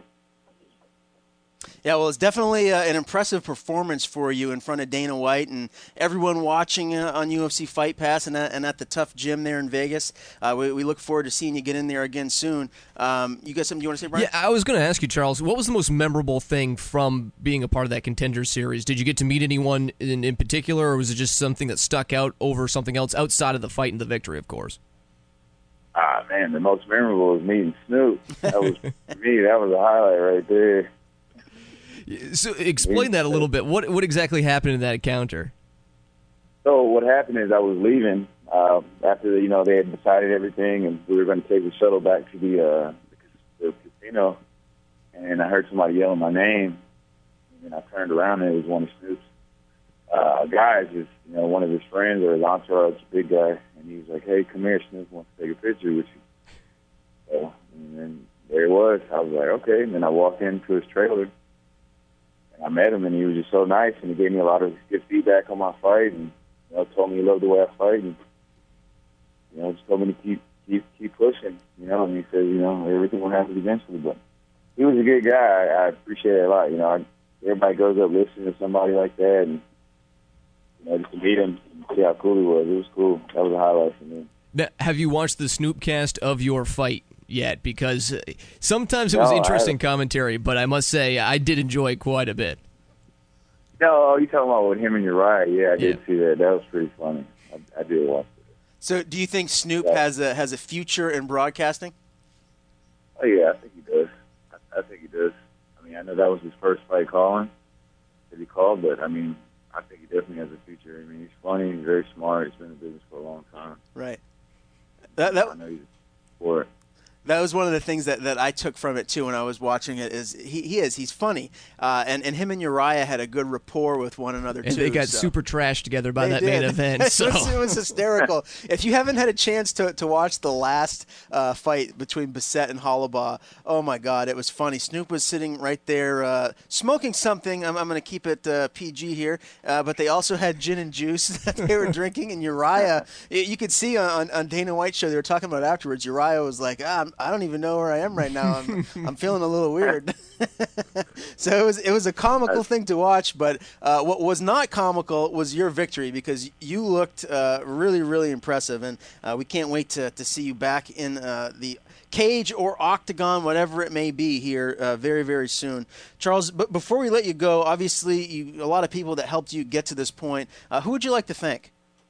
[SPEAKER 2] Yeah, well, it's definitely uh, an impressive performance for you in front of Dana White and everyone watching uh, on U F C Fight Pass and at, and at the Tough Gym there in Vegas. Uh, we, we look forward to seeing you get in there again soon. Um, you got something you want to say, Brian?
[SPEAKER 3] Yeah, I was going to ask you, Charles, what was the most memorable thing from being a part of that Contender Series? Did you get to meet anyone in, in particular, or was it just something that stuck out over something else outside of the fight and the victory, of course?
[SPEAKER 7] Ah, man, the most memorable was meeting Snoop. That was, for me, that was a highlight right there.
[SPEAKER 3] So explain that a little bit. What what exactly happened in that encounter?
[SPEAKER 7] So what happened is I was leaving uh, after the, you know they had decided everything, and we were going to take the shuttle back to the, uh, the casino. And I heard somebody yelling my name, and I turned around and it was one of Snoop's uh, guys, just you know one of his friends or his entourage, a big guy, and he was like, "Hey, come here, Snoop wants to take a picture with you." So and then there it was. I was like, "Okay," and then I walked into his trailer. I met him, and he was just so nice, and he gave me a lot of good feedback on my fight, and you know, told me he loved the way I fight, and you know, just told me to keep keep keep pushing, you know. And he said, you know, everything will happen eventually. But he was a good guy. I, I appreciate it a lot. You know, I, everybody goes up listening to somebody like that, and you know, just to meet him and see how cool he was. It was cool. That was a highlight for me.
[SPEAKER 3] Now, have you watched the Snoopcast of your fight yet? Because sometimes it was
[SPEAKER 7] no,
[SPEAKER 3] interesting commentary, but I must say I did enjoy it quite a bit.
[SPEAKER 7] No, you talking about with him and Uriah? Yeah, I
[SPEAKER 3] yeah.
[SPEAKER 7] did see that. That was pretty funny. I, I did watch it.
[SPEAKER 2] So do you think Snoop
[SPEAKER 7] yeah.
[SPEAKER 2] has a has a future in broadcasting?
[SPEAKER 7] Oh, yeah, I think he does. I, I think he does. I mean, I know that was his first fight calling that he called, but, I mean, I think he definitely has a future. I mean, he's funny. He's very smart. He's been in business for a long time.
[SPEAKER 2] Right. That, that,
[SPEAKER 7] I know he's for it.
[SPEAKER 2] That was one of the things that, that I took from it, too, when I was watching it, is he, he is. He's funny. Uh, and, and him and Uriah had a good rapport with one another,
[SPEAKER 3] and
[SPEAKER 2] too.
[SPEAKER 3] And they got
[SPEAKER 2] so.
[SPEAKER 3] super trashed together by
[SPEAKER 2] they
[SPEAKER 3] that
[SPEAKER 2] did.
[SPEAKER 3] main event. So.
[SPEAKER 2] it, was, it was hysterical. If you haven't had a chance to, to watch the last uh, fight between Bissett and Hollabaugh, oh, my God, it was funny. Snoop was sitting right there uh, smoking something. I'm, I'm going to keep it uh, P G here. Uh, but they also had gin and juice that they were drinking. And Uriah, you could see on, on Dana White's show, they were talking about it afterwards. Uriah was like, ah, I don't even know where I am right now. I'm, I'm feeling a little weird. So it was it was a comical thing to watch, but uh, what was not comical was your victory, because you looked uh, really, really impressive, and uh, we can't wait to, to see you back in uh, the cage or octagon, whatever it may be, here uh, very, very soon. Charles, but before we let you go, obviously you, a lot of people that helped you get to this point. Uh, who would you like to thank?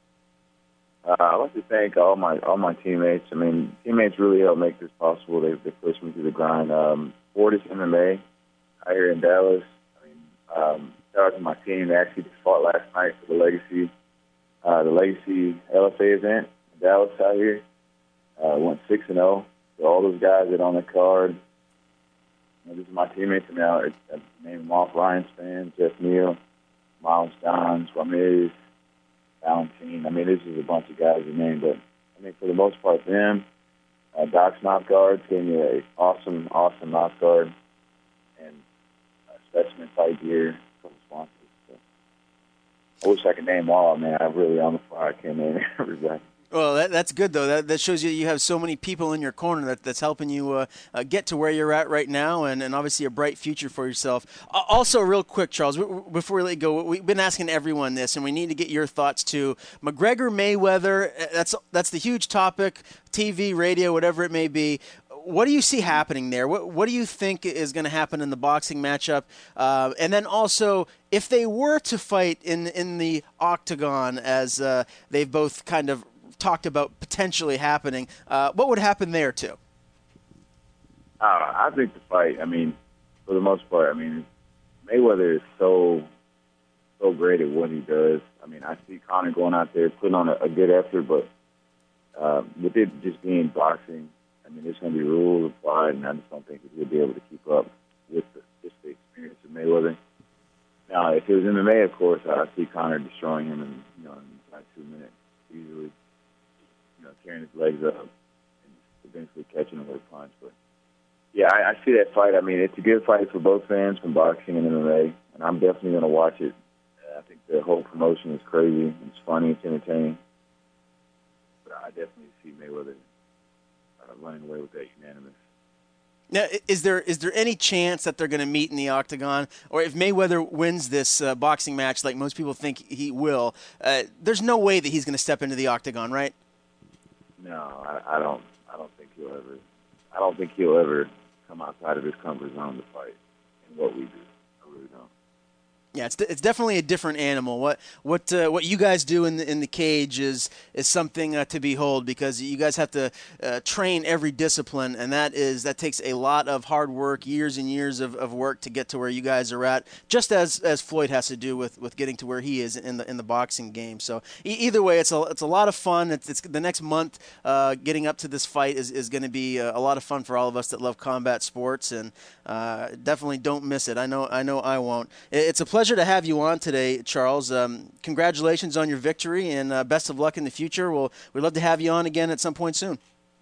[SPEAKER 7] Uh, I'd like to thank all my all my teammates. I mean, teammates really helped make this possible. They, they pushed me through the grind. Um, Fortis M M A out here in Dallas. I mean, um, shout out to my team. They actually just fought last night for the Legacy, uh, the Legacy L F A event in Dallas out here. Uh, went six and zero. So all those guys that are on the card. You know, these are my teammates now. I named them off: Ryan Spann, Jeff Neal, Miles Johns, Ramirez, Valentine. I mean, this is a bunch of guys in name, but I mean, for the most part, them. Uh, Doc's mouth guards gave me an awesome, awesome mouth guard, and uh, specimen fight gear from sponsors. So I wish I could name all, man. I really on the fly I can't name everybody.
[SPEAKER 2] Well, that, that's good, though. That, that shows you you have so many people in your corner that, that's helping you uh, uh, get to where you're at right now, and, and obviously a bright future for yourself. Uh, also, real quick, Charles, w- w- before we let you go, we've been asking everyone this, and we need to get your thoughts, too. McGregor, Mayweather, that's, that's the huge topic, T V, radio, whatever it may be. What do you see happening there? What What do you think is going to happen in the boxing matchup? Uh, and then also, if they were to fight in, in the octagon, as uh, they've both kind of talked about potentially happening, uh, what would happen there too?
[SPEAKER 7] Uh, I think the fight, I mean, for the most part, I mean, Mayweather is so, so great at what he does. I mean, I see Conor going out there putting on a, a good effort, but uh, with it just being boxing, I mean, there's going to be rules applied, and I just don't think that he'll be able to keep up with the, just the experience of Mayweather. Now, if it was M M A, of course, I see Conor destroying him in, you know, in like two minutes easily. You know, tearing his legs up and eventually catching him with a punch. But yeah, I, I see that fight. I mean, it's a good fight for both fans from boxing and M M A, and I'm definitely going to watch it. I think the whole promotion is crazy. It's funny. It's entertaining. But I definitely see Mayweather uh, running away with that unanimous.
[SPEAKER 2] Now, is there is there any chance that they're going to meet in the octagon, or if Mayweather wins this uh, boxing match, like most people think he will, uh, there's no way that he's going to step into the octagon, right?
[SPEAKER 7] No, I, I don't. I don't think he'll ever. I don't think he'll ever come outside of his comfort zone to fight in what we do. I really don't.
[SPEAKER 2] Yeah, it's it's definitely a different animal. What what uh, what you guys do in the in the cage is is something uh, to behold, because you guys have to uh, train every discipline, and that is that takes a lot of hard work, years and years of, of work to get to where you guys are at. Just as, as Floyd has to do with, with getting to where he is in the in the boxing game. So e- either way, it's a it's a lot of fun. It's, it's the next month uh, getting up to this fight is, is going to be a, a lot of fun for all of us that love combat sports, and uh, definitely don't miss it. I know I know I won't. It's a pleasure to have you on today, Charles. Um, congratulations on your victory, and uh, best of luck in the future. We'll, we'd love to have you on again at some point soon.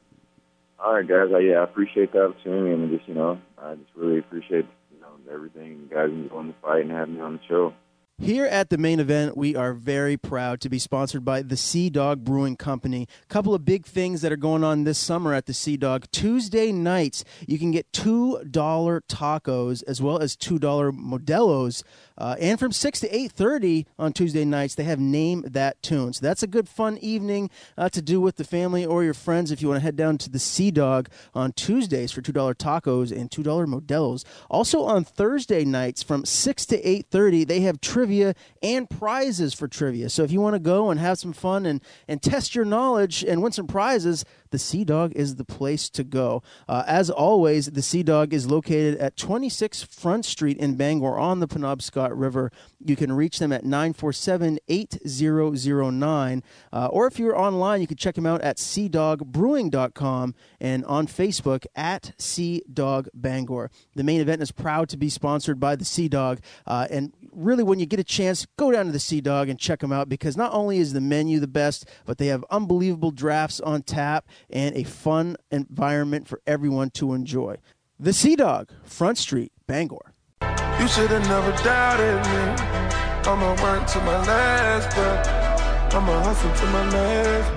[SPEAKER 7] All right, guys. Uh, yeah, I appreciate the opportunity, and just, you know, I just really appreciate, you know, everything you guys enjoying the fight and having me on the show.
[SPEAKER 2] Here at the main event, we are very proud to be sponsored by the Sea Dog Brewing Company. A couple of big things that are going on this summer at the Sea Dog. Tuesday nights, you can get two dollar tacos as well as two dollar Modelos. Uh, and from six to eight thirty on Tuesday nights, they have Name That Tune. So that's a good, fun evening uh, to do with the family or your friends if you want to head down to the Sea Dog on Tuesdays for two dollar tacos and two dollar Modelos. Also on Thursday nights from six to eight thirty, they have trivia and prizes for trivia. So if you want to go and have some fun and, and test your knowledge and win some prizes, the Sea Dog is the place to go. Uh, as always, the Sea Dog is located at twenty-six Front Street in Bangor on the Penobscot River. You can reach them at nine four seven, eight zero zero nine. Uh, or if you're online, you can check them out at sea dog brewing dot com and on Facebook at Sea Dog Bangor. The main event is proud to be sponsored by the Sea Dog. Uh, and really, when you get a chance, go down to the Sea Dog and check them out, because not only is the menu the best, but they have unbelievable drafts on tap and a fun environment for everyone to enjoy. The Sea Dog, Front Street, Bangor.
[SPEAKER 8] You should have never doubted me. I'ma work to my last breath. I'ma hustle to my last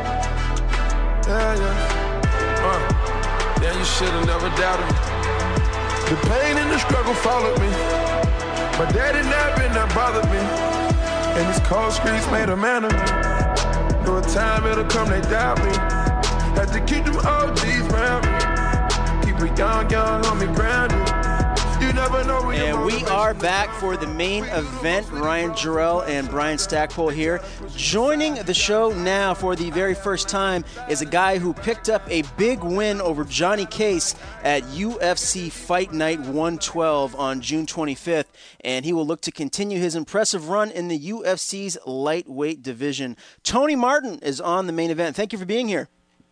[SPEAKER 8] breath. Yeah, yeah. Uh, yeah, you should have never doubted me. The pain and the struggle followed me. My daddy napping that bothered me. And these cold streets made a man of me. Knew a time it'll come, they doubt me. Had to keep them O Gs around me. Keep a young, young homie grounded. You never know where
[SPEAKER 2] And we are back for the main event. Ryan Jarrell and Brian Stackpole here. Joining the show now for the very first time is a guy who picked up a big win over Johnny Case at U F C Fight Night one twelve on June twenty-fifth, and he will look to continue his impressive run in the U F C's lightweight division. Tony Martin is on the main event. Thank you for being here.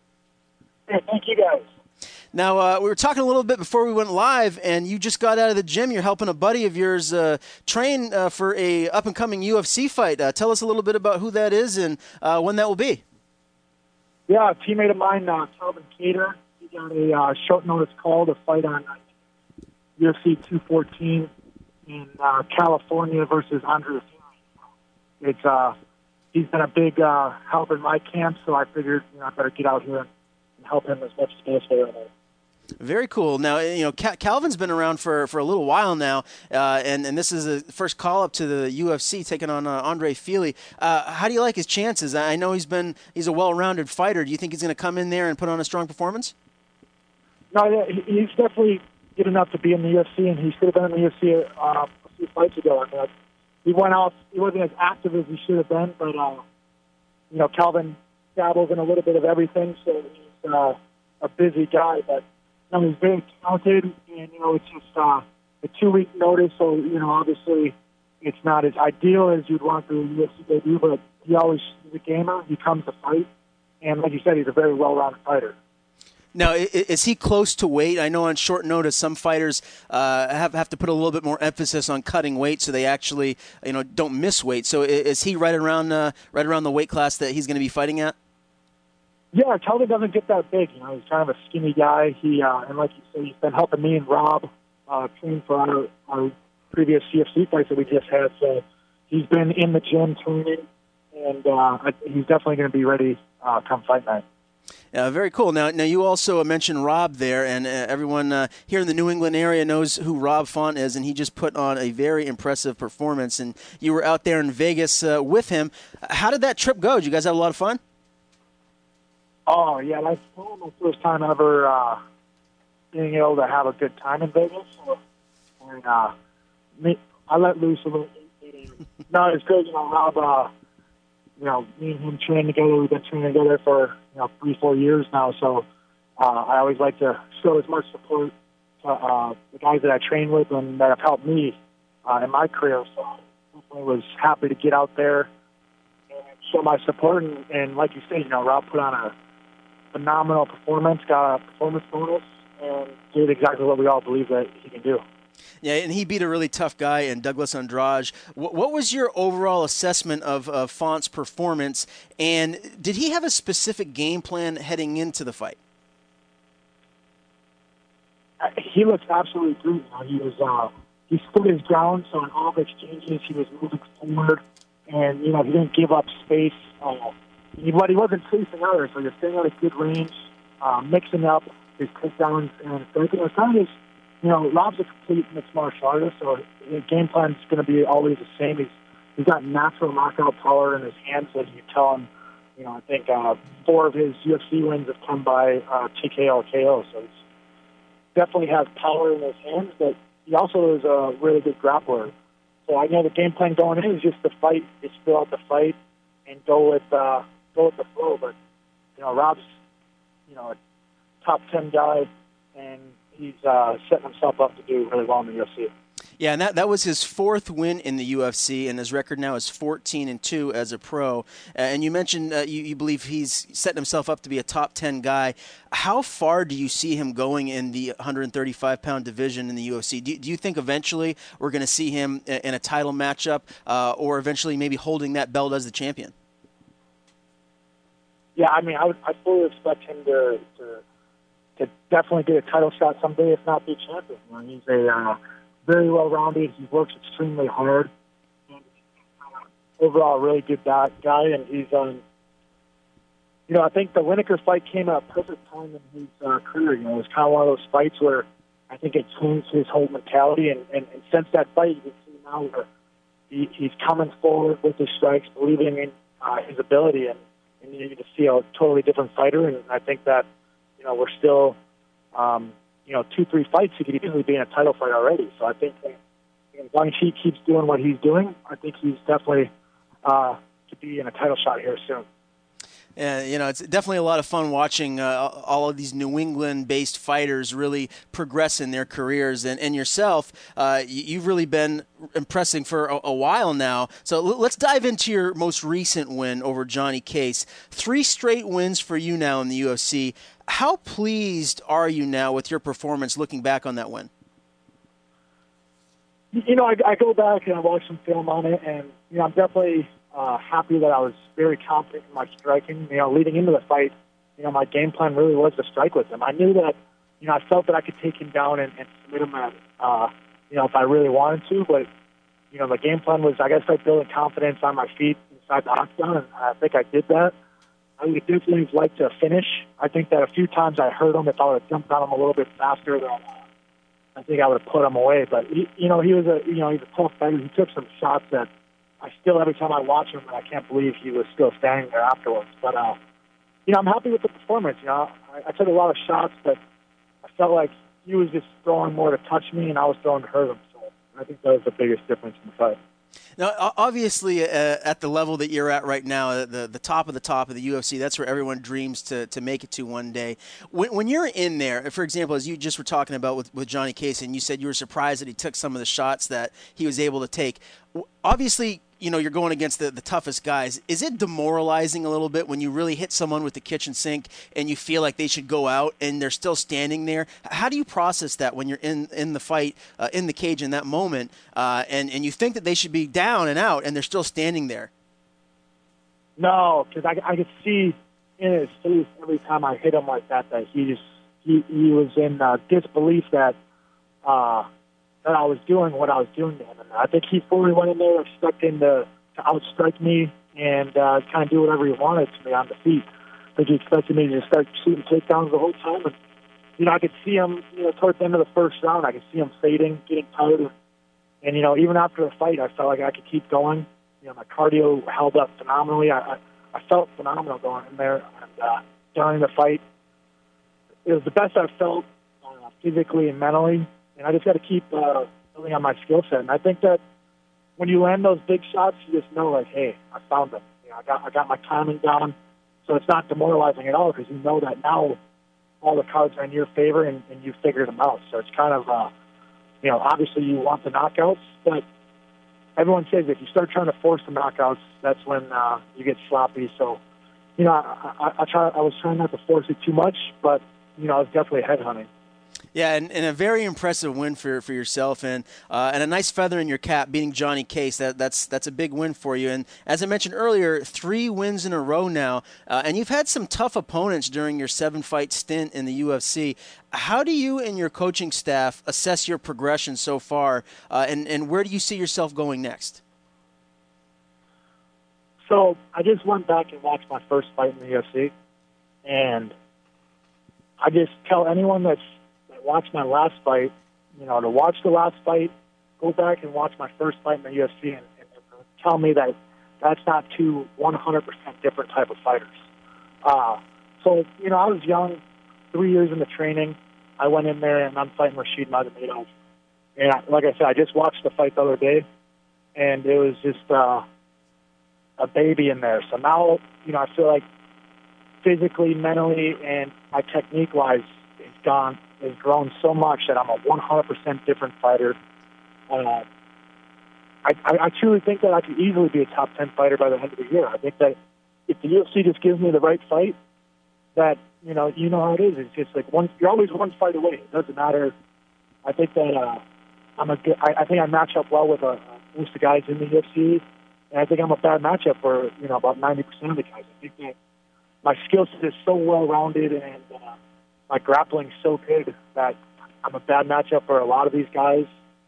[SPEAKER 9] Hey, thank you, guys.
[SPEAKER 2] Now, uh, we were talking a little bit before we went live, and you just got out of the gym. You're helping a buddy of yours uh, train uh, for a up-and-coming U F C fight. Uh, tell us a little bit about who that is and uh, when that will be.
[SPEAKER 9] Yeah, a teammate of mine, uh, Calvin Cater, he got a uh, short notice call to fight on uh, U F C two fourteen in uh, California versus Andre. it's uh, he's been a big uh, help in my camp, so I figured you know I better get out here and help him as much as possible right now.
[SPEAKER 2] Very cool. Now, you know, Calvin's been around for, for a little while now, uh, and, and this is the first call-up to the U F C, taking on uh, Andre Fili. Uh, how do you like his chances? I know he's been he's a well-rounded fighter. Do you think he's going to come in there and put on a strong performance?
[SPEAKER 9] No, yeah, he's definitely good enough to be in the U F C, and he should have been in the U F C uh, a few fights ago. I mean, he went out, he wasn't as active as he should have been, but, uh, you know, Calvin dabbles in a little bit of everything, so he's uh, a busy guy, but you know, he's very talented, and, you know, it's just uh, a two-week notice, so, you know, obviously it's not as ideal as you'd want the U F C debut, but he always is a gamer. He comes to fight, and like you said, he's a very well-rounded fighter.
[SPEAKER 2] Now, is he close to weight? I know on short notice some fighters uh, have have to put a little bit more emphasis on cutting weight so they actually, you know, don't miss weight. So is he right around uh, right around the weight class that he's going to be fighting at?
[SPEAKER 9] Yeah, Calvin doesn't get that big. You know, he's kind of a skinny guy. He uh, and like you said, he's been helping me and Rob uh, train for our, our previous C F C fights that we just had. So he's been in the gym training, and uh, he's definitely going to be ready uh, come fight night.
[SPEAKER 2] Uh, very cool. Now, now you also mentioned Rob there, and uh, everyone uh, here in the New England area knows who Rob Font is, and he just put on a very impressive performance. And you were out there in Vegas uh, with him. How did that trip go? Did you guys have a lot of fun?
[SPEAKER 9] Oh, yeah, that's my first time ever uh, being able to have a good time in Vegas. And uh, me, I let loose a little bit. No, it's good. You know, Rob, uh, you know, me and him train together. We've been training together for, you know, three, four years now. So uh, I always like to show as much support to uh, the guys that I train with and that have helped me uh, in my career. So I was happy to get out there and show my support. And, and like you said, you know, Rob put on a phenomenal performance, got a performance bonus, and did exactly what we all believe that he can do.
[SPEAKER 2] Yeah, and he beat a really tough guy in Douglas Andrade. What, what was your overall assessment of, of Font's performance, and did he have a specific game plan heading into the fight?
[SPEAKER 9] Uh, he looked absolutely great. He was uh, he stood his ground, so in all the exchanges, he was moving forward, and you know he didn't give up space. Uh, He, but he wasn't chasing others, so you're staying at a good range, uh, mixing up his takedowns and striking. It's kind of, you know, Rob's a complete mixed martial artist, so his game plan is going to be always the same. He's he's got natural knockout power in his hands, so you tell him, you know, I think uh, four of his U F C wins have come by uh, T K O, K O, so he definitely has power in his hands, but he also is a really good grappler. So I know the game plan going in is just to fight, just fill out the fight, and go with uh, go with the flow. But you know, Rob's you know a top ten guy, and he's uh, setting himself up to do really well in the U F C.
[SPEAKER 2] Yeah, and that, that was his fourth win in the U F C, and his record now is fourteen and two as a pro. Uh, and you mentioned uh, you, you believe he's setting himself up to be a top ten guy. How far do you see him going in the one thirty-five pound division in the U F C? Do, do you think eventually we're going to see him in a title matchup, uh, or eventually maybe holding that belt as the champion?
[SPEAKER 9] Yeah, I mean, I, would, I fully expect him to, to to definitely get a title shot someday, if not be champion. You know, he's a uh, very well-rounded. He works extremely hard. And, uh, overall, a really good guy, and he's, um, you know, I think the Lineker fight came at a perfect time in his uh, career. You know, it was kind of one of those fights where I think it changed his whole mentality, and, and, and since that fight, you can see now where he, he's coming forward with his strikes, believing in uh, his ability, and, and you get to see a totally different fighter, and I think that, you know, we're still, um, you know, two, three fights, he could easily be in a title fight already. So I think that, you know, as long as he keeps doing what he's doing, I think he's definitely uh, to be in a title shot here soon.
[SPEAKER 2] Yeah, you know, it's definitely a lot of fun watching uh, all of these New England-based fighters really progress in their careers. And, and yourself, uh, you've really been impressing for a, a while now. So l- let's dive into your most recent win over Johnny Case. Three straight wins for you now in the U F C. How pleased are you now with your performance looking back on that win?
[SPEAKER 9] You know, I, I go back and I watch some film on it, and, you know, I'm definitely uh, happy that I was very confident in my striking. You know, leading into the fight, you know, my game plan really was to strike with him. I knew that, you know, I felt that I could take him down and, and submit him at, uh, you know, if I really wanted to, but you know, the game plan was I got to start building confidence on my feet inside the octagon, and I think I did that. I would definitely like to finish. I think that a few times I hurt him. If I would have jumped on him a little bit faster, then uh, I think I would have put him away. But he, you know, he was a you know he's a tough fighter. He took some shots that I still every time I watch him, I can't believe he was still standing there afterwards. But uh, you know, I'm happy with the performance. You know, I, I took a lot of shots, but I felt like he was just throwing more to touch me, and I was throwing to hurt him. So I think that was the biggest difference in the fight.
[SPEAKER 2] Now, obviously, uh, at the level that you're at right now, the the top of the top of the U F C, that's where everyone dreams to, to make it to one day. When, when you're in there, for example, as you just were talking about with, with Johnny Case, and you said you were surprised that he took some of the shots that he was able to take. Obviously, you know, you're going against the, the toughest guys. Is it demoralizing a little bit when you really hit someone with the kitchen sink and you feel like they should go out and they're still standing there? How do you process that when you're in, in the fight, uh, in the cage in that moment, uh, and, and you think that they should be down and out and they're still standing there?
[SPEAKER 9] No, because I, I could see in his face every time I hit him like that that he just he, he was in uh, disbelief that uh, that I was doing what I was doing to him. And I think he fully went in there expecting to, to outstrike me and uh, kind of do whatever he wanted to me on the feet. I think he expected me to just start shooting takedowns the whole time. And, you know, I could see him, you know, towards the end of the first round, I could see him fading, getting tired. And, you know, even after the fight, I felt like I could keep going. You know, my cardio held up phenomenally. I, I, I felt phenomenal going in there. And uh, during the fight, it was the best I've felt uh, physically and mentally. And I just got to keep uh, building on my skill set. And I think that when you land those big shots, you just know, like, hey, I found them. You know, I got I got my timing down. So it's not demoralizing at all because you know that now all the cards are in your favor and, and you figured them out. So it's kind of, uh, you know, obviously you want the knockouts, but everyone says if you start trying to force the knockouts, that's when uh, you get sloppy. So, you know, I, I, I, try, I was trying not to force it too much, but, you know, I was definitely headhunting.
[SPEAKER 2] Yeah, and, and a very impressive win for for yourself, and uh, and a nice feather in your cap beating Johnny Case. That that's that's a big win for you. And as I mentioned earlier, three wins in a row now, uh, and you've had some tough opponents during your seven fight stint in the U F C. How do you and your coaching staff assess your progression so far, uh, and and where do you see yourself going next?
[SPEAKER 9] So I just went back and watched my first fight in the U F C, and I just tell anyone that's watch my last fight, you know, to watch the last fight, go back and watch my first fight in the U F C and, and, and tell me that that's not two one hundred percent different type of fighters. Uh, so, you know, I was young, three years into training. I went in there and I'm fighting Rashid Magomedov. And I, like I said, I just watched the fight the other day, and it was just uh, a baby in there. So now, you know, I feel like physically, mentally, and my technique-wise, it's gone. Has grown so much that I'm a one hundred percent different fighter. Uh, I, I, I truly think that I could easily be a top ten fighter by the end of the year. I think that if the U F C just gives me the right fight, that, you know, you know how it is. It's just like one, you're always one fight away. It doesn't matter. I think that uh, I'm a good, I, I think I match up well with uh, most of the guys in the U F C, and I think I'm a bad matchup for, you know, about ninety percent of the guys. I think that my skill set is so well-rounded and uh, my grappling's so good that I'm a bad matchup for a lot of these guys.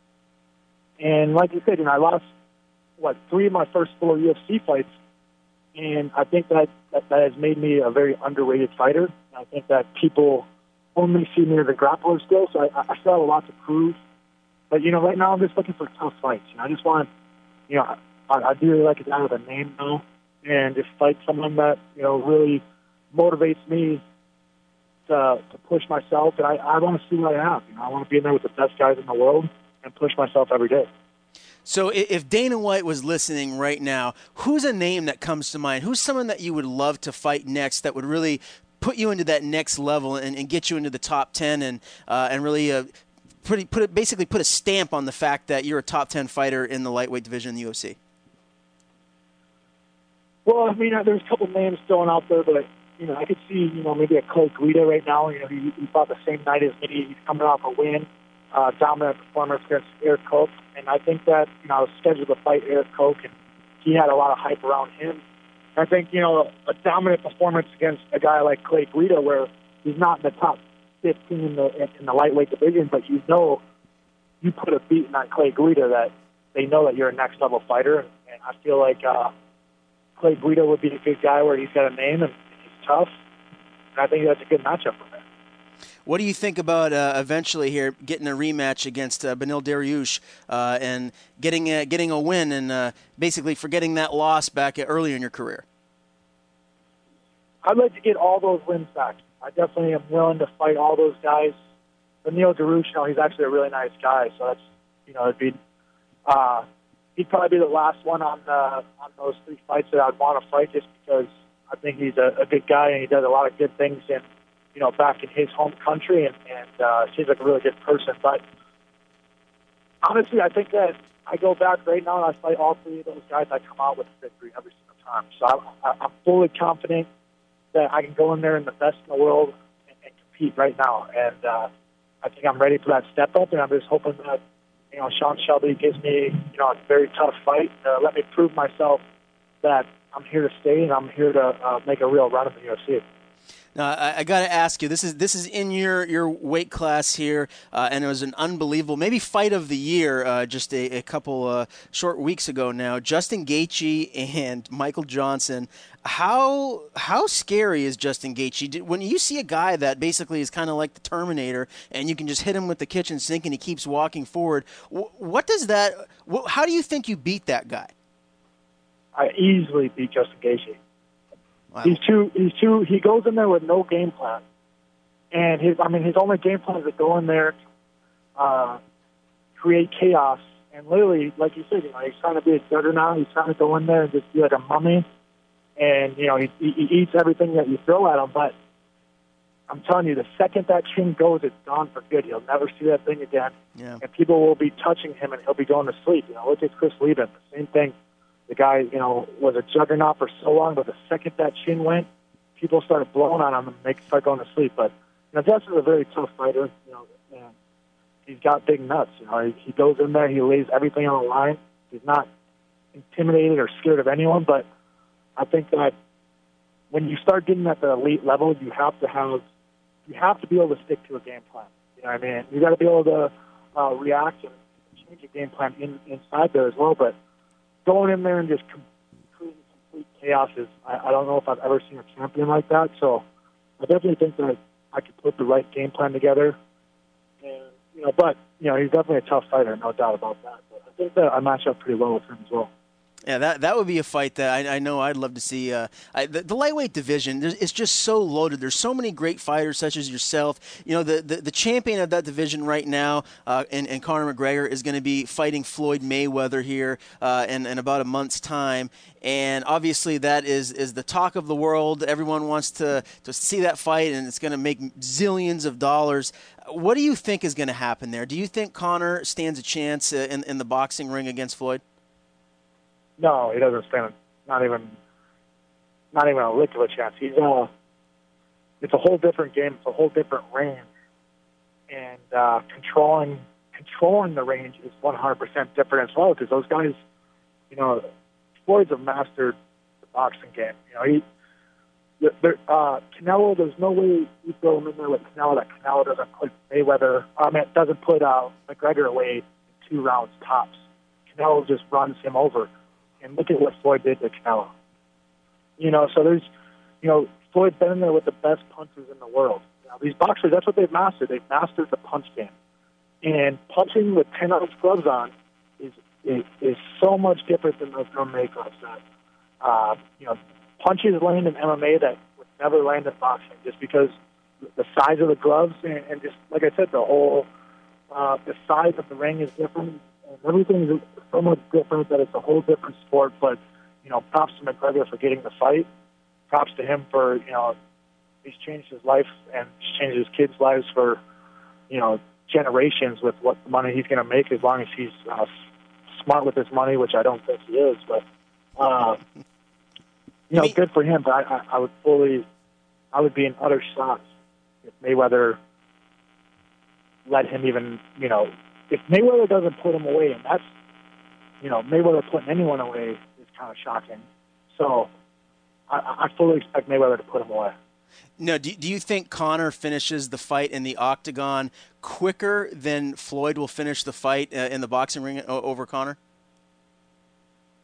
[SPEAKER 9] And like you said, you know, I lost, what, three of my first four U F C fights, and I think that, that, that has made me a very underrated fighter. I think that people only see me as a grappler still, so I, I still have a lot to prove. But, you know, right now I'm just looking for tough fights. You know, I just want, you know, I, I do really like a guy with a name now, and just fight someone that, you know, really motivates me To, to push myself, and I, I want to see what I have. You know, I want to be in there with the best guys in the world and push myself every day.
[SPEAKER 2] So if Dana White was listening right now, who's a name that comes to mind? Who's someone that you would love to fight next that would really put you into that next level and, and get you into the top ten and uh, and really uh, put, put it, basically put a stamp on the fact that you're a top ten fighter in the lightweight division in the U F C?
[SPEAKER 9] Well, I mean, there's a couple names thrown out there, but you know, I could see, you know, maybe a Clay Guida right now. You know, he, he fought the same night as me. He's coming off a win, uh, dominant performance against Eric Koch. And I think that, you know, I was scheduled to fight Eric Koch, and he had a lot of hype around him. I think, you know, a dominant performance against a guy like Clay Guida, where he's not in the top fifteen in the, in the lightweight division, but you know you put a beating on Clay Guida that they know that you're a next level fighter, and, and I feel like uh, Clay Guida would be a good guy where he's got a name and he's tough, and I think that's a good matchup for him.
[SPEAKER 2] What do you think about uh, eventually here getting a rematch against uh, Beneil Dariush uh, and getting a, getting a win and uh, basically forgetting that loss back earlier in your career?
[SPEAKER 9] I'd like to get all those wins back. I definitely am willing to fight all those guys. Beneil Dariush, you know, he's actually a really nice guy, so that's, you know, it'd be, uh, he'd probably be the last one on the, on those three fights that I'd want to fight, just because I think he's a, a good guy and he does a lot of good things in, you know, back in his home country, and, and uh, seems like a really good person. But honestly, I think that I go back right now and I fight all three of those guys. I come out with a victory every single time. So I'm, I'm fully confident that I can go in there and the best in the world and, and compete right now. And uh, I think I'm ready for that step up, and I'm just hoping that, you know, Sean Shelby gives me, you know, a very tough fight. Uh, let me prove myself that I'm here to stay and I'm here to uh, make a real run in the U F C.
[SPEAKER 2] Now, I, I got to ask you, this is this is in your, your weight class here, uh, and it was an unbelievable, maybe fight of the year uh, just a, a couple uh, short weeks ago now. Justin Gaethje and Michael Johnson. How how scary is Justin Gaethje? Did, when you see a guy that basically is kind of like the Terminator, and you can just hit him with the kitchen sink and he keeps walking forward, what does that? How do you think you beat that guy?
[SPEAKER 9] I easily beat Justin Gaethje.
[SPEAKER 2] Wow.
[SPEAKER 9] He's too. He's too. He goes in there with no game plan, and his. I mean, his only game plan is to go in there, uh, create chaos, and literally, like you said, you know, he's trying to be a juggernaut. He's trying to go in there and just be like a mummy, and you know, he, he, he eats everything that you throw at him. But I'm telling you, the second that chin goes, it's gone for good. He'll never see that thing again,
[SPEAKER 2] yeah.
[SPEAKER 9] And people will be touching him, and he'll be going to sleep. You know, look at Chris Lieben. The same thing. The guy, you know, was a juggernaut for so long, but the second that chin went, people started blowing on him and they start going to sleep. But, you know, Justin's a very tough fighter. You know, and he's got big nuts. You know, he, he goes in there, he lays everything on the line. He's not intimidated or scared of anyone. But I think that when you start getting at the elite level, you have to have, you have to be able to stick to a game plan. You know what I mean? You got to be able to uh, react and change your game plan in, inside there as well. But going in there and just creating complete chaos is, I, I don't know if I've ever seen a champion like that. So I definitely think that I could put the right game plan together. And, you know, but, you know, he's definitely a tough fighter, no doubt about that. But I think that I match up pretty well with him as well.
[SPEAKER 2] Yeah, that that would be a fight that I, I know I'd love to see. Uh, I, the, the lightweight division, it's just so loaded. There's so many great fighters such as yourself. You know, the, the, the champion of that division right now, uh, and, and Conor McGregor, is going to be fighting Floyd Mayweather here uh, in, in about a month's time. And obviously that is, is the talk of the world. Everyone wants to, to see that fight, and it's going to make zillions of dollars. What do you think is going to happen there? Do you think Conor stands a chance in, in the boxing ring against Floyd?
[SPEAKER 9] No, he doesn't stand not even not even a lick of a chance. He's uh it's a whole different game, it's a whole different range. And uh, controlling controlling the range is one hundred percent different as well, because those guys, you know, Floyd's have mastered the boxing game. You know, he uh, Canelo, there's no way you throw him in there with Canelo that Canelo doesn't put Mayweather, I mean, doesn't put uh, McGregor away in two rounds tops. Canelo just runs him over. And look at what Floyd did to Canelo. You know, so there's, you know, Floyd's been in there with the best punchers in the world. You know, these boxers, that's what they've mastered. They've mastered the punch game. And punching with ten-ounce gloves on is, is is so much different than those M M A gloves. That, uh, you know, punches land in M M A that would never land in boxing, just because the size of the gloves and, and just, like I said, the whole, uh, the size of the ring is different. Everything is so much different that it's a whole different sport. But, you know, props to McGregor for getting the fight. Props to him for, you know, he's changed his life and changed his kids' lives for, you know, generations with what money he's going to make, as long as he's uh, smart with his money, which I don't think he is. But, uh, you know, good for him. But I, I, I would fully, I would be in utter shock if Mayweather let him even, you know, if Mayweather doesn't put him away, and that's, you know, Mayweather putting anyone away is kind of shocking. So I, I fully expect Mayweather to put him away.
[SPEAKER 2] No, do, do you think Conor finishes the fight in the octagon quicker than Floyd will finish the fight uh, in the boxing ring over Conor?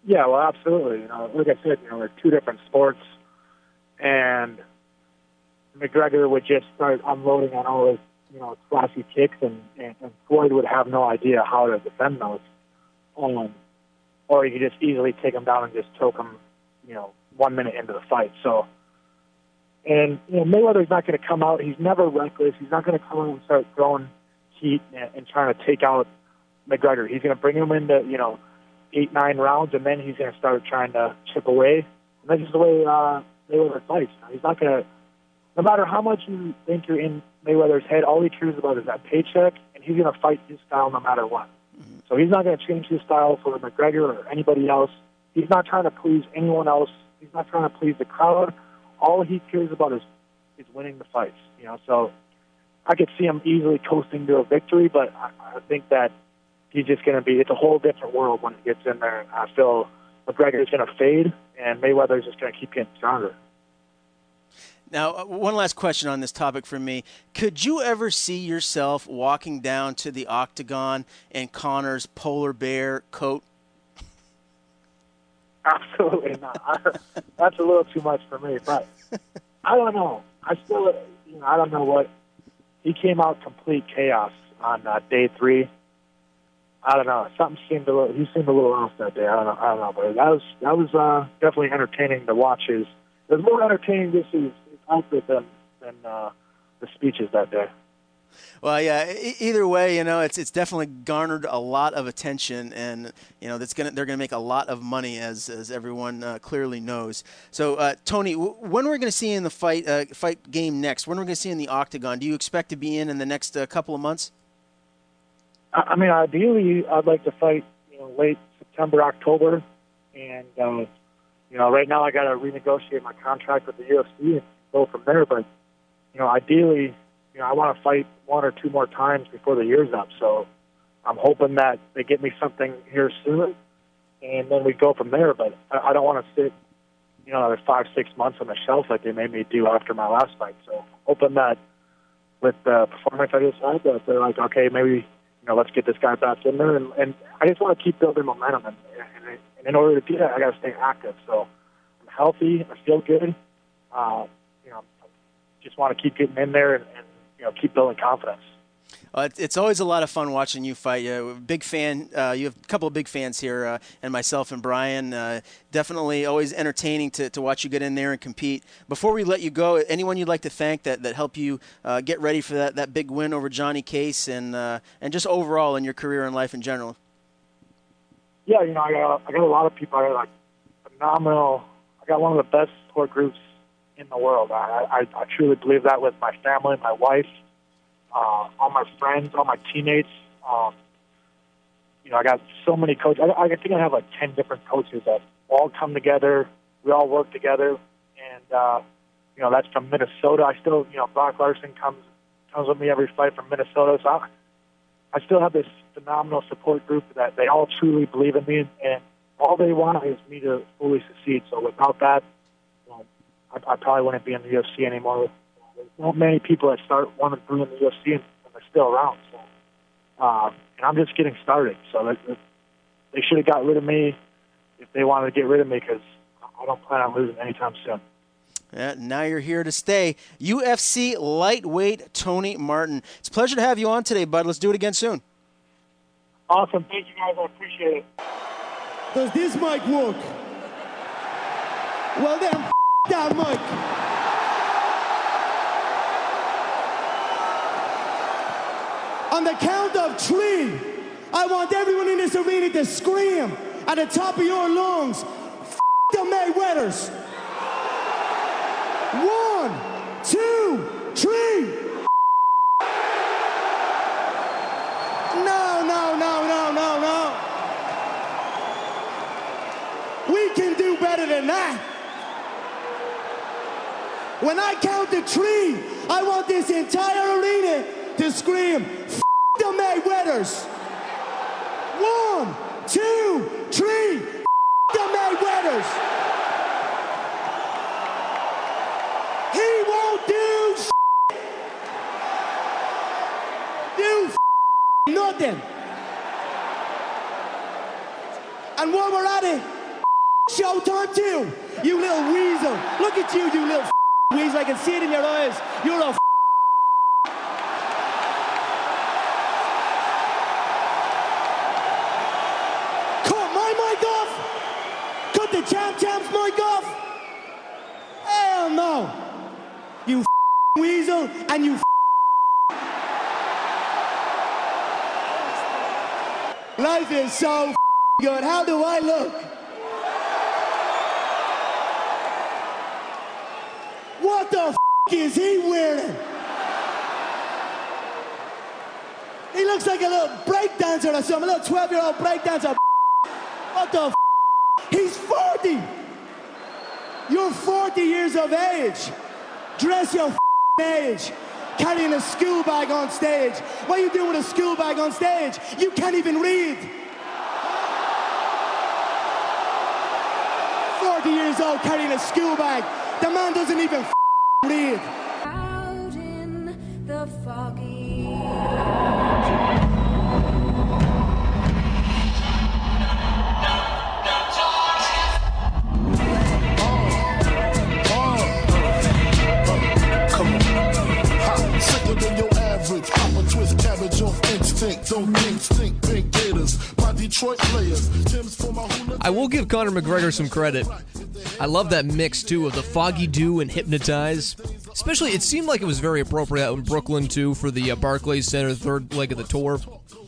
[SPEAKER 9] Yeah, well, absolutely. You know, like I said, you know, they're two different sports, and McGregor would just start unloading on all his, you know, flashy kicks, and, and, and Floyd would have no idea how to defend those. Um, or you could just easily take him down and just choke him, you know, one minute into the fight. So, and you know, Mayweather's not going to come out. He's never reckless. He's not going to come out and start throwing heat and, and trying to take out McGregor. He's going to bring him into, you know, eight, nine rounds, and then he's going to start trying to chip away. And that's just the way uh, Mayweather fights. He's not going to, no matter how much you think you're in Mayweather's head, all he cares about is that paycheck, and he's going to fight his style no matter what. Mm-hmm. So he's not going to change his style for McGregor or anybody else. He's not trying to please anyone else. He's not trying to please the crowd. All he cares about is, is winning the fights. You know, so I could see him easily coasting to a victory, but I, I think that he's just going to be, it's a whole different world when he gets in there. I feel McGregor is going to fade, and Mayweather is just going to keep getting stronger.
[SPEAKER 2] Now, one last question on this topic for me. Could you ever see yourself walking down to the octagon in Conor's polar bear coat?
[SPEAKER 9] Absolutely not. I, that's a little too much for me, but I don't know. I still, you know, I don't know what. He came out complete chaos on uh, day three. I don't know. Something seemed a little. He seemed a little off that day. I don't know. I don't know, but that was that was uh, definitely entertaining to watch. His it was more entertaining this is outfit than than uh, the speeches that day.
[SPEAKER 2] Well, yeah. E- either way, you know, it's it's definitely garnered a lot of attention, and you know, that's gonna they're gonna make a lot of money, as as everyone uh, clearly knows. So, uh, Tony, w- when we're gonna see you in the fight uh, fight game next? When we're gonna see you in the octagon? Do you expect to be in in the next uh, couple of months?
[SPEAKER 9] I mean, ideally, I'd like to fight, you know, late September, October, and um, you know, right now I got to renegotiate my contract with the U F C and go from there. But you know, ideally, you know, I want to fight one or two more times before the year's up. So I'm hoping that they get me something here soon, and then we go from there. But I, I don't want to sit, you know, another five, six months on the shelf like they made me do after my last fight. So hoping that with the performance I just had, that they're like, okay, maybe, you know, let's get this guy back in there. And, and I just want to keep building momentum. And, and, and in order to do that, I got to stay active. So I'm healthy. I feel good. Uh, you know, just want to keep getting in there and, and you know, keep building confidence.
[SPEAKER 2] Uh, it's always a lot of fun watching you fight. You're a big fan. Uh, you have a couple of big fans here, uh, and myself and Brian. Uh, definitely always entertaining to, to watch you get in there and compete. Before we let you go, anyone you'd like to thank that, that helped you uh, get ready for that, that big win over Johnny Case and uh, and just overall in your career and life in general?
[SPEAKER 9] Yeah, you know, I got, I got a lot of people. I got like phenomenal. I got one of the best support groups in the world. I, I, I truly believe that with my family, my wife, uh, all my friends, all my teammates. Um, you know, I got so many coaches. I, I think I have like ten different coaches that all come together. We all work together, and uh, you know, that's from Minnesota. I still, you know, Brock Larson comes comes with me every fight from Minnesota. So I, I still have this phenomenal support group that they all truly believe in me, and all they want is me to fully succeed. So without that, you know, I, I probably wouldn't be in the U F C anymore. There's not many people that start one and three in the U F C and they're still around. So, uh, and I'm just getting started. So they, they should have got rid of me if they wanted to get rid of me, because I don't plan on losing anytime soon.
[SPEAKER 2] Yeah, now you're here to stay. U F C lightweight Tony Martin. It's a pleasure to have you on today, bud. Let's do it again soon.
[SPEAKER 9] Awesome. Thank you, guys. I appreciate it.
[SPEAKER 1] Does this mic work? Well then, f*** that mic. On the count of three, I want everyone in this arena to scream at the top of your lungs, F*** the Mayweathers. One, two, three. No, no, no, no, no, no. We can do better than that. When I count to three, I want this entire arena to scream, F*** the Mayweathers. One, two, three, F*** the Mayweathers. He won't do shit. Do f- nothing. And while we're at it, showtime too. You little weasel. Look at you, you little weasel. I can see it in your eyes. You're a cut my mic off. Cut the champ champ's mic off. Hell no. You weasel and you life is so good. How do I look? What the f*** is he wearing? He looks like a little breakdancer or something, a little twelve-year-old breakdancer. What the f***? He's forty. You're forty years of age. Dress your f*** age. Carrying a school bag on stage. What are you doing with a school bag on stage? You can't even read. forty years old carrying a school bag. The man doesn't even f- read.
[SPEAKER 10] Out in the foggy.
[SPEAKER 11] Sicker than your average. Pop a twist cabbage off instinct. Don't think stink big gators. My Detroit players. Tim's for my hula.
[SPEAKER 3] I will give Conor McGregor some credit. I love that mix, too, of the Foggy Dew and Hypnotize. Especially, it seemed like it was very appropriate out in Brooklyn, too, for the uh, Barclays Center third leg of the tour.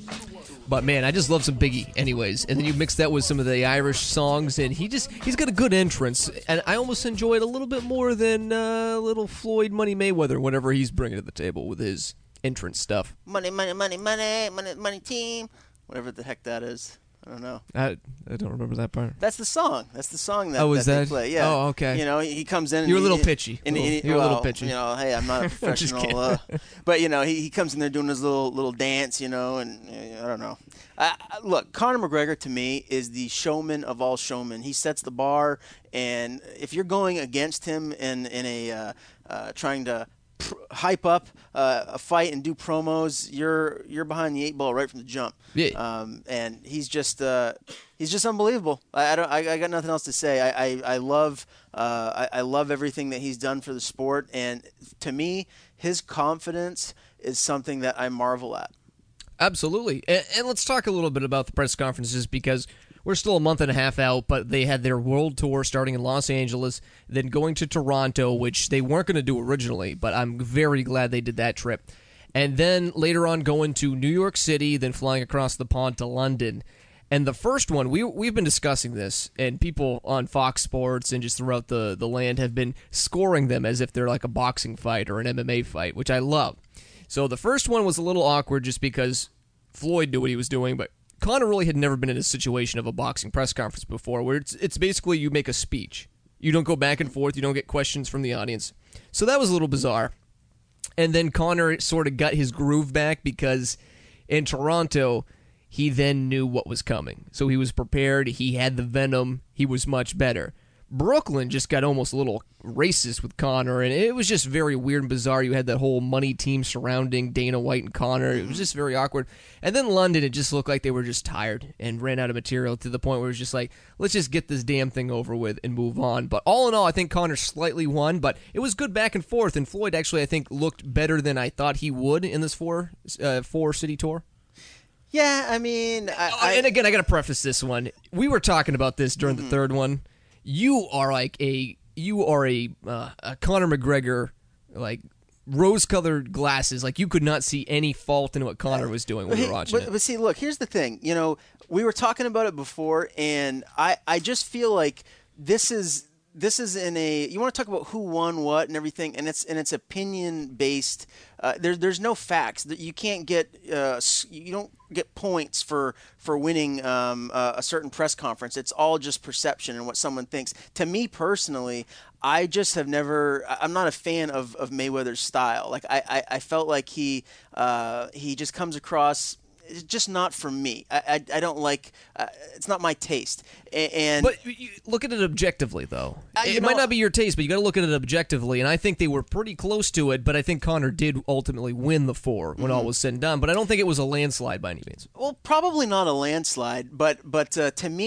[SPEAKER 3] But, man, I just love some Biggie anyways. And then you mix that with some of the Irish songs, and he just, he's got a good entrance. And I almost enjoy it a little bit more than uh, little Floyd Money Mayweather, whatever he's bringing to the table with his entrance stuff.
[SPEAKER 2] Money, money, money, money, money, money team. Whatever the heck that is. I don't know.
[SPEAKER 3] I I don't remember that part.
[SPEAKER 2] That's the song. That's the song that,
[SPEAKER 3] oh, is
[SPEAKER 2] that,
[SPEAKER 3] that
[SPEAKER 2] they play. Yeah.
[SPEAKER 3] Oh, okay.
[SPEAKER 2] You know, he comes in. And
[SPEAKER 3] You're
[SPEAKER 2] he,
[SPEAKER 3] a little pitchy.
[SPEAKER 2] And he,
[SPEAKER 3] You're
[SPEAKER 2] well,
[SPEAKER 3] a little pitchy.
[SPEAKER 2] You know, hey, I'm not a professional.
[SPEAKER 3] kidding.
[SPEAKER 2] uh, but you know, he, he comes in there doing his little little dance. You know, and uh, I don't know. I, I, look, Conor McGregor to me is the showman of all showmen. He sets the bar, and if you're going against him in in a uh, uh, trying to pr- hype up uh, a fight and do promos, you're you're behind the eight ball right from the jump.
[SPEAKER 3] Yeah.
[SPEAKER 2] Um, and he's just uh, he's just unbelievable. I, I don't I, I got nothing else to say. I I, I love uh, I, I love everything that he's done for the sport, and to me, his confidence is something that I marvel at.
[SPEAKER 3] Absolutely. And, and let's talk a little bit about the press conferences because we're still a month and a half out, but they had their world tour starting in Los Angeles, then going to Toronto, which they weren't going to do originally, but I'm very glad they did that trip. And then later on going to New York City, then flying across the pond to London. And the first one, we, we've been discussing this, and people on Fox Sports and just throughout the, the land have been scoring them as if they're like a boxing fight or an M M A fight, which I love. So the first one was a little awkward just because Floyd knew what he was doing, but Conor really had never been in a situation of a boxing press conference before where it's, it's basically you make a speech. You don't go back and forth. You don't get questions from the audience. So that was a little bizarre. And then Conor sort of got his groove back because in Toronto, he then knew what was coming. So he was prepared. He had the venom. He was much better. Brooklyn just got almost a little racist with Conor, and it was just very weird and bizarre. You had that whole money team surrounding Dana White and Conor. It was just very awkward. And then London, it just looked like they were just tired and ran out of material to the point where it was just like, let's just get this damn thing over with and move on. But all in all, I think Conor slightly won, but it was good back and forth, and Floyd actually, I think, looked better than I thought he would in this four, uh, four-city tour.
[SPEAKER 2] Yeah, I mean... I,
[SPEAKER 3] I, and again, I got to preface this one. We were talking about this during mm-hmm. the third one. You are like a you are a, uh, a Conor McGregor, like rose-colored glasses. Like you could not see any fault in what Conor was doing when we were watching
[SPEAKER 2] but,
[SPEAKER 3] it.
[SPEAKER 2] But see, look, here's the thing. You know, we were talking about it before, and I, I just feel like this is this is in a you want to talk about who won what and everything, and it's and it's opinion based. Uh, there, there's no facts that you can't get. Uh, you don't get points for for winning um, uh, a certain press conference. It's all just perception and what someone thinks. To me personally, I just have never. I'm not a fan of, of Mayweather's style. Like I, I, I felt like he uh, he just comes across. It's just not for me. I, I, I don't like. Uh, it's not my taste. And
[SPEAKER 3] but you look at it objectively, though.
[SPEAKER 2] Uh,
[SPEAKER 3] it
[SPEAKER 2] know,
[SPEAKER 3] might not be your taste, but you got to look at it objectively. And I think they were pretty close to it. But I think Conor did ultimately win the four when mm-hmm. all was said and done. But I don't think it was a landslide by any means.
[SPEAKER 2] Well, probably not a landslide. But but uh, to me,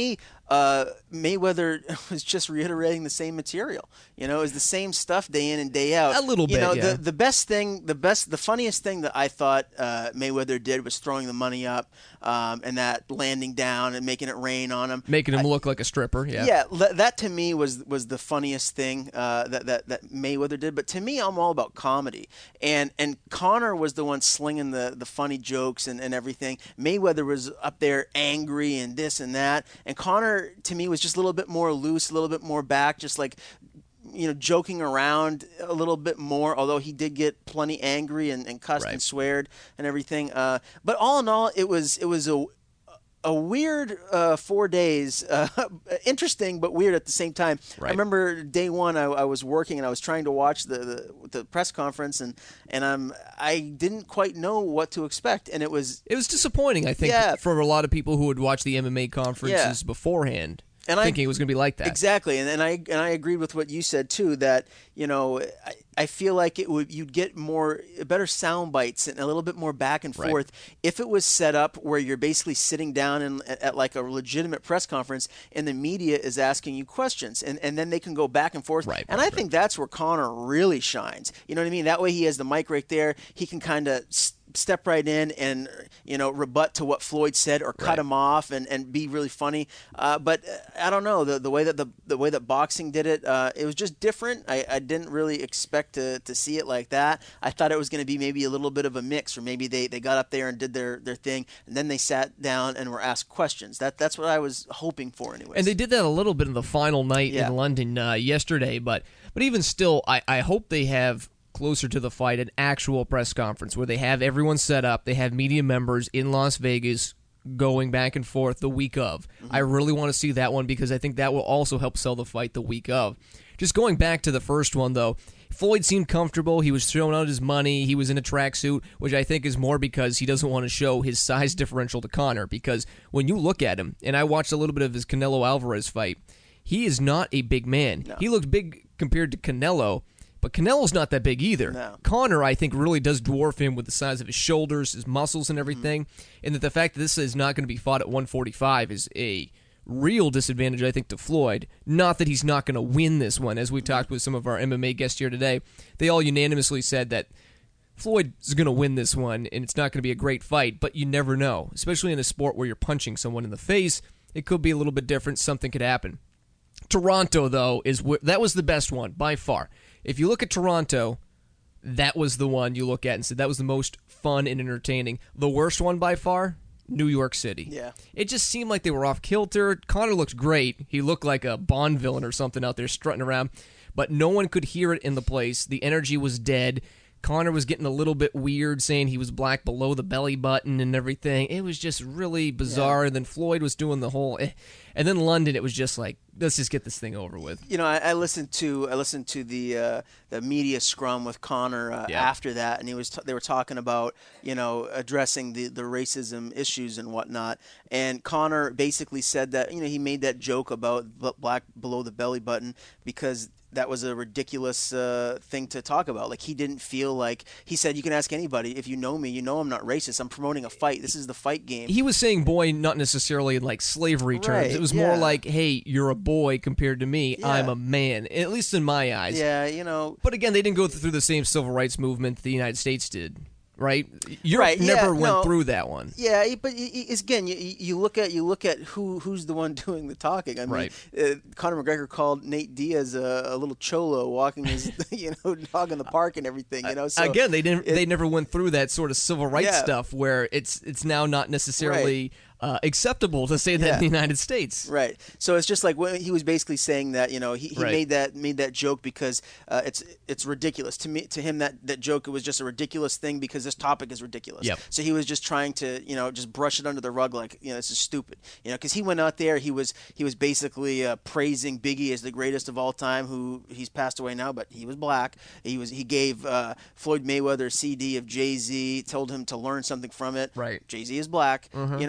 [SPEAKER 2] uh, Mayweather was just reiterating the same material. You know, it was the same stuff day in and day out.
[SPEAKER 3] A little
[SPEAKER 2] you
[SPEAKER 3] bit,
[SPEAKER 2] know,
[SPEAKER 3] yeah.
[SPEAKER 2] the the best thing, the best, the funniest thing that I thought uh, Mayweather did was throwing the money up um, and that landing down and making it rain on him,
[SPEAKER 3] Making him
[SPEAKER 2] I,
[SPEAKER 3] look like a stripper, yeah.
[SPEAKER 2] Yeah, th- that to me was was the funniest thing uh, that, that that Mayweather did. But to me, I'm all about comedy, and and Conor was the one slinging the, the funny jokes and, and everything. Mayweather was up there angry and this and that, and Conor to me was just a little bit more loose, a little bit more back, just like, you know, joking around a little bit more, although he did get plenty angry and, and cussed
[SPEAKER 3] Right.
[SPEAKER 2] and sweared and everything. Uh, but all in all, it was it was a a weird uh, four days, uh, interesting but weird at the same time.
[SPEAKER 3] Right.
[SPEAKER 2] I remember day one, I, I was working and I was trying to watch the, the, the press conference, and and um, I didn't quite know what to expect, and it was
[SPEAKER 3] It was disappointing, I think,
[SPEAKER 2] Yeah.
[SPEAKER 3] for a lot of people who would watch the M M A conferences beforehand,
[SPEAKER 2] And I-
[SPEAKER 3] thinking it was going to be like that.
[SPEAKER 2] exactly, and, and I and I agreed with what you said too. That you know, I, I feel like it would you'd get more better sound bites and a little bit more back and
[SPEAKER 3] Right.
[SPEAKER 2] forth if it was set up where you're basically sitting down and at, at like a legitimate press conference and the media is asking you questions, and, and then they can go back and forth.
[SPEAKER 3] Right,
[SPEAKER 2] and
[SPEAKER 3] right,
[SPEAKER 2] I think that's where Conor really shines. You know what I mean? That way he has the mic right there. He can kind of step right in and, you know, rebut to what Floyd said or cut
[SPEAKER 3] Right.
[SPEAKER 2] him off and, and be really funny. Uh, but uh, I don't know, the the way that the the way that boxing did it, uh, it was just different. I, I didn't really expect to, to see it like that. I thought it was going to be maybe a little bit of a mix, or maybe they, they got up there and did their, their thing, and then they sat down and were asked questions. That that's what I was hoping for, anyways.
[SPEAKER 3] And they did that a little bit in the final night
[SPEAKER 2] Yeah.
[SPEAKER 3] in London uh, yesterday, but but even still, I, I hope they have closer to the fight an actual press conference where they have everyone set up, they have media members in Las Vegas going back and forth the week of.
[SPEAKER 2] Mm-hmm.
[SPEAKER 3] I really want to see that one because I think that will also help sell the fight the week of. Just going back to the first one, though, Floyd seemed comfortable. He was throwing out his money. He was in a tracksuit, which I think is more because he doesn't want to show his size differential to Conor. Because when you look at him, and I watched a little bit of his Canelo Alvarez fight, he is not a big man.
[SPEAKER 2] No.
[SPEAKER 3] He looked big compared to Canelo, but Canelo's not that big either.
[SPEAKER 2] No.
[SPEAKER 3] Conor, I think, really does dwarf him with the size of his shoulders, his muscles, and everything.
[SPEAKER 2] Mm-hmm.
[SPEAKER 3] And that the fact that this is not going to be fought at one forty-five is a real disadvantage, I think, to Floyd. Not that he's not going to win this one. As we talked with some of our M M A guests here today, they all unanimously said that Floyd's going to win this one, and it's not going to be a great fight, but you never know. Especially in a sport where you're punching someone in the face, it could be a little bit different. Something could happen. Toronto, though, is wh- that was the best one by far. If you look at Toronto, that was the one you look at and said that was the most fun and entertaining. The worst one by far, New York City.
[SPEAKER 2] Yeah.
[SPEAKER 3] It just seemed like they were off kilter. Conor looked great. He looked like a Bond villain or something out there strutting around, but no one could hear it in the place. The energy was dead. Conor was getting a little bit weird, saying he was black below the belly button and everything. It was just really bizarre.
[SPEAKER 2] Yeah.
[SPEAKER 3] And then Floyd was doing the whole... Eh. And then London, it was just like, let's just get this thing over with.
[SPEAKER 2] You know, I, I listened to I listened to the uh, the media scrum with Conor uh,
[SPEAKER 3] Yeah.
[SPEAKER 2] after that, and he was t- they were talking about, you know, addressing the, the racism issues and whatnot. And Conor basically said that, you know, he made that joke about b- black below the belly button because that was a ridiculous uh, thing to talk about. Like, he didn't feel like, he said, you can ask anybody, if you know me, you know I'm not racist. I'm promoting a fight. This is the fight game.
[SPEAKER 3] He was saying boy not necessarily in like slavery terms.
[SPEAKER 2] Right,
[SPEAKER 3] It was
[SPEAKER 2] yeah.
[SPEAKER 3] more like, hey, you're a boy compared to me.
[SPEAKER 2] Yeah.
[SPEAKER 3] I'm a man, at least in my eyes.
[SPEAKER 2] Yeah, you know.
[SPEAKER 3] But again, they didn't go through the same civil rights movement the United States did, right? Europe
[SPEAKER 2] Right, yeah,
[SPEAKER 3] never went
[SPEAKER 2] no.
[SPEAKER 3] through that one.
[SPEAKER 2] Yeah, but y- y- it's- again, you, you look at you look at who who's the one doing the talking. I mean,
[SPEAKER 3] Right.
[SPEAKER 2] uh, Conor McGregor called Nate Diaz a, a little cholo walking his, you know, dog in the park and everything. You know, so
[SPEAKER 3] Again, they didn't.
[SPEAKER 2] it-
[SPEAKER 3] they never went through that sort of civil rights
[SPEAKER 2] Yeah.
[SPEAKER 3] stuff where it's it's now not necessarily uh, acceptable to say that
[SPEAKER 2] Yeah.
[SPEAKER 3] in the United States.
[SPEAKER 2] Right. So it's just like when he was basically saying that, you know, he, he
[SPEAKER 3] Right.
[SPEAKER 2] made that made that joke because uh, it's it's ridiculous to me. To him, that that joke, it was just a ridiculous thing because this topic is ridiculous.
[SPEAKER 3] Yep.
[SPEAKER 2] So he was just trying to, you know, just brush it under the rug, like, you know, this is stupid. You know, because he went out there, he was he was basically uh, praising Biggie as the greatest of all time, who he's passed away now, but he was black. He was he gave uh, Floyd Mayweather a C D of Jay-Z, told him to learn something from it.
[SPEAKER 3] Right.
[SPEAKER 2] Jay-Z is black.
[SPEAKER 3] Mhm.
[SPEAKER 2] You know, uh,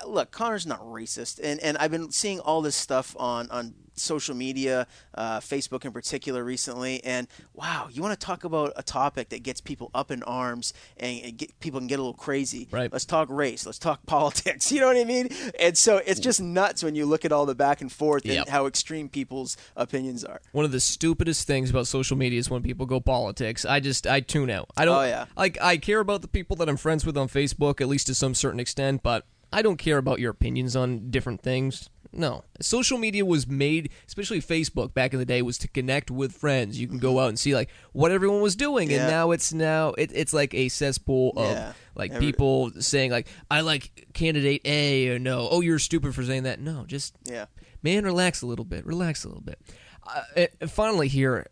[SPEAKER 2] look, Conor's not racist, and and I've been seeing all this stuff on on social media, uh, Facebook in particular recently, and wow, you want to talk about a topic that gets people up in arms and, and get, people can get a little crazy.
[SPEAKER 3] Right.
[SPEAKER 2] Let's talk race. Let's talk politics. You know what I mean? And so it's just nuts when you look at all the back and forth and
[SPEAKER 3] Yep.
[SPEAKER 2] how extreme people's opinions are.
[SPEAKER 3] One of the stupidest things about social media is when people go politics. I just I tune out. I don't
[SPEAKER 2] Oh, yeah.
[SPEAKER 3] like I care about the people that I'm friends with on Facebook, at least to some certain extent, but I don't care about your opinions on different things. No. Social media was made, especially Facebook back in the day, was to connect with friends. You can go out and see like what everyone was doing,
[SPEAKER 2] Yeah.
[SPEAKER 3] and now it's now it, it's like a cesspool of
[SPEAKER 2] Yeah.
[SPEAKER 3] like
[SPEAKER 2] Every-
[SPEAKER 3] people saying like I like candidate A or no. Oh, you're stupid for saying that. No, just
[SPEAKER 2] Yeah.
[SPEAKER 3] man, relax a little bit. Relax a little bit. Uh, and finally, here,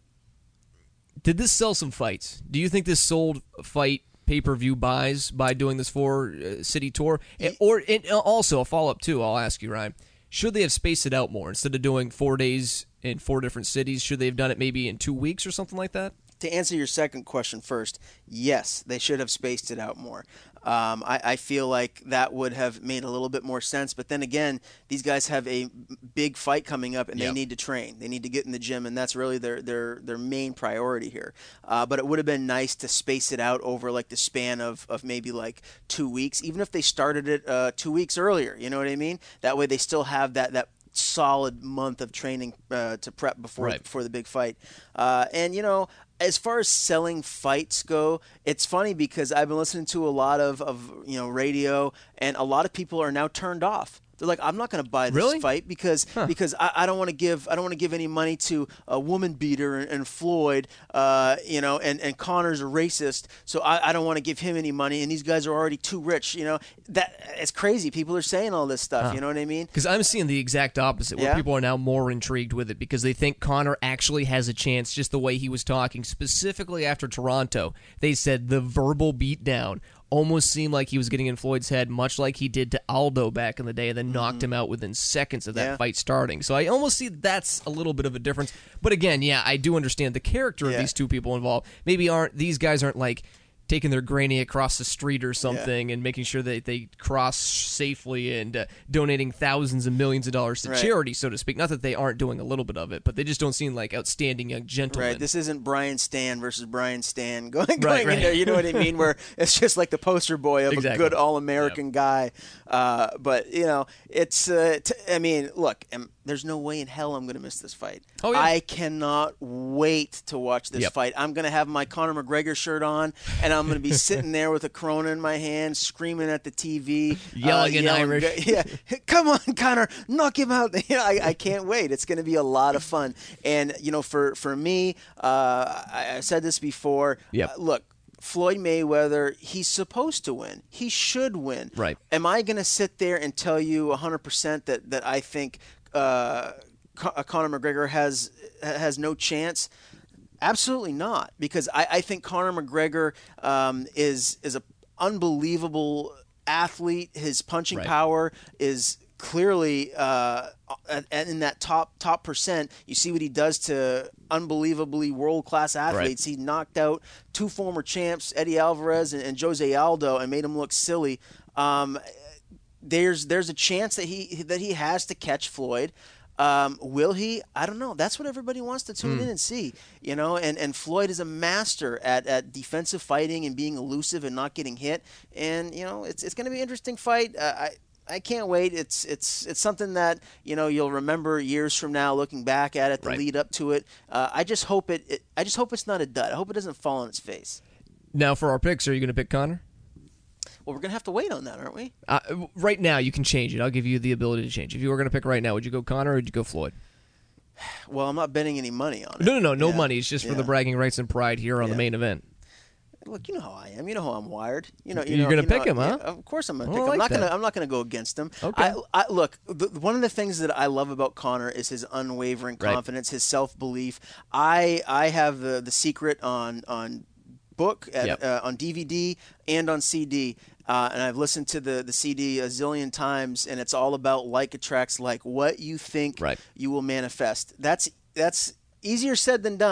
[SPEAKER 3] did this sell some fights? Do you think this sold fight pay-per-view buys by doing this four uh, city tour? And, or and also a follow-up too. I'll ask you, Ryan. Should they have spaced it out more instead of doing four days in four different cities? Should they have done it maybe in two weeks or something like that?
[SPEAKER 2] To answer your second question first, yes, they should have spaced it out more. Um, I, I feel like that would have made a little bit more sense. But then again, these guys have a big fight coming up, and
[SPEAKER 3] Yep.
[SPEAKER 2] they need to train. They need to get in the gym, and that's really their their, their main priority here. Uh, but it would have been nice to space it out over like the span of, of maybe like two weeks, even if they started it uh, two weeks earlier. You know what I mean? That way they still have that that solid month of training uh, to prep before
[SPEAKER 3] Right.
[SPEAKER 2] before the big fight. Uh, and you know, as far as selling fights go, it's funny because I've been listening to a lot of, of you know radio, and a lot of people are now turned off. They're like, I'm not going to buy this
[SPEAKER 3] Really?
[SPEAKER 2] fight because because I, I don't want to give I don't want to give any money to a woman beater and, and Floyd, uh, you know, and, and Conor's a racist, so I, I don't want to give him any money, and these guys are already too rich. You know, that it's crazy. People are saying all this stuff. You know what I mean?
[SPEAKER 3] Because I'm seeing the exact opposite, where
[SPEAKER 2] Yeah?
[SPEAKER 3] people are now more intrigued with it because they think Conor actually has a chance, just the way he was talking. Specifically after Toronto, they said the verbal beatdown almost seemed like he was getting in Floyd's head, much like he did to Aldo back in the day, and then knocked him out within seconds of that
[SPEAKER 2] Yeah.
[SPEAKER 3] fight starting. So I almost see that's a little bit of a difference. But again, yeah, I do understand the character of
[SPEAKER 2] Yeah.
[SPEAKER 3] these two people involved. Maybe aren't these guys aren't like taking their granny across the street or something and making sure that they cross safely and uh, donating thousands and millions of dollars to
[SPEAKER 2] Right.
[SPEAKER 3] charity, so to speak. Not that they aren't doing a little bit of it, but they just don't seem like outstanding young gentlemen.
[SPEAKER 2] Right. This isn't Brian Stan versus Brian Stan going, going
[SPEAKER 3] Right, right.
[SPEAKER 2] in there. You know what I mean? Where it's just like the poster boy of
[SPEAKER 3] Exactly.
[SPEAKER 2] a good all-American guy. Uh, but you know, it's. Uh, t- I mean, look. Um, there's no way in hell I'm going to miss this fight.
[SPEAKER 3] Oh, yeah.
[SPEAKER 2] I cannot wait to watch this
[SPEAKER 3] Yep.
[SPEAKER 2] fight. I'm going to have my Conor McGregor shirt on, and I'm going to be sitting there with a Corona in my hand, screaming at the T V,
[SPEAKER 3] Yelling in Irish.
[SPEAKER 2] Yeah, come on, Conor, knock him out. You know, I, I can't wait. It's going to be a lot of fun. And you know, for for me, uh, I, I said this before.
[SPEAKER 3] Yep.
[SPEAKER 2] Uh, look. Floyd Mayweather, he's supposed to win. He should win.
[SPEAKER 3] Right.
[SPEAKER 2] Am I going to sit there and tell you one hundred percent that, that I think uh, Con- Conor McGregor has has no chance? Absolutely not, because I, I think Conor McGregor um, is is an unbelievable athlete. His punching
[SPEAKER 3] Right.
[SPEAKER 2] power is clearly uh, in that top top percent. You see what he does to unbelievably world class athletes. He knocked out two former champs, Eddie Alvarez and, and Jose Aldo, and made him look silly. Um, there's there's a chance that he that he has to catch Floyd. Um, will he? I don't know. That's what everybody wants to tune in and see, you know. And, and Floyd is a master at, at defensive fighting and being elusive and not getting hit. And you know, it's it's going to be an interesting fight. Uh, I I can't wait. It's it's it's something that you know you'll remember years from now, looking back at it, the
[SPEAKER 3] Right.
[SPEAKER 2] lead up to it. Uh, I just hope it, it. I just hope it's not a dud. I hope it doesn't fall on its face.
[SPEAKER 3] Now, for our picks, are you going to pick Conor?
[SPEAKER 2] Well, we're gonna have to wait on that, aren't we?
[SPEAKER 3] Uh, right now, you can change it. I'll give you the ability to change. If you were going to pick right now, would you go Conor or would you go Floyd?
[SPEAKER 2] Well, I'm not betting any money on it.
[SPEAKER 3] No, no, no, no
[SPEAKER 2] Yeah.
[SPEAKER 3] money. It's just for
[SPEAKER 2] Yeah.
[SPEAKER 3] the bragging rights and pride here on
[SPEAKER 2] Yeah.
[SPEAKER 3] the main event.
[SPEAKER 2] Look, you know how I am. You know how I'm wired. You know, you
[SPEAKER 3] You're
[SPEAKER 2] know,
[SPEAKER 3] gonna
[SPEAKER 2] you
[SPEAKER 3] pick
[SPEAKER 2] know,
[SPEAKER 3] him, huh?
[SPEAKER 2] yeah, of course, I'm gonna
[SPEAKER 3] Oh,
[SPEAKER 2] pick
[SPEAKER 3] I
[SPEAKER 2] him. I'm
[SPEAKER 3] like
[SPEAKER 2] not gonna.
[SPEAKER 3] that.
[SPEAKER 2] I'm not gonna go against him.
[SPEAKER 3] Okay.
[SPEAKER 2] I, I look. The, one of the things that I love about Conor is his unwavering
[SPEAKER 3] Right.
[SPEAKER 2] confidence, his self belief. I I have the the secret on on book at,
[SPEAKER 3] Yep.
[SPEAKER 2] uh, on D V D and on C D. Uh, and I've listened to the, the C D a zillion times, and it's all about like attracts like. What you think
[SPEAKER 3] Right.
[SPEAKER 2] you will manifest. That's that's easier said than done.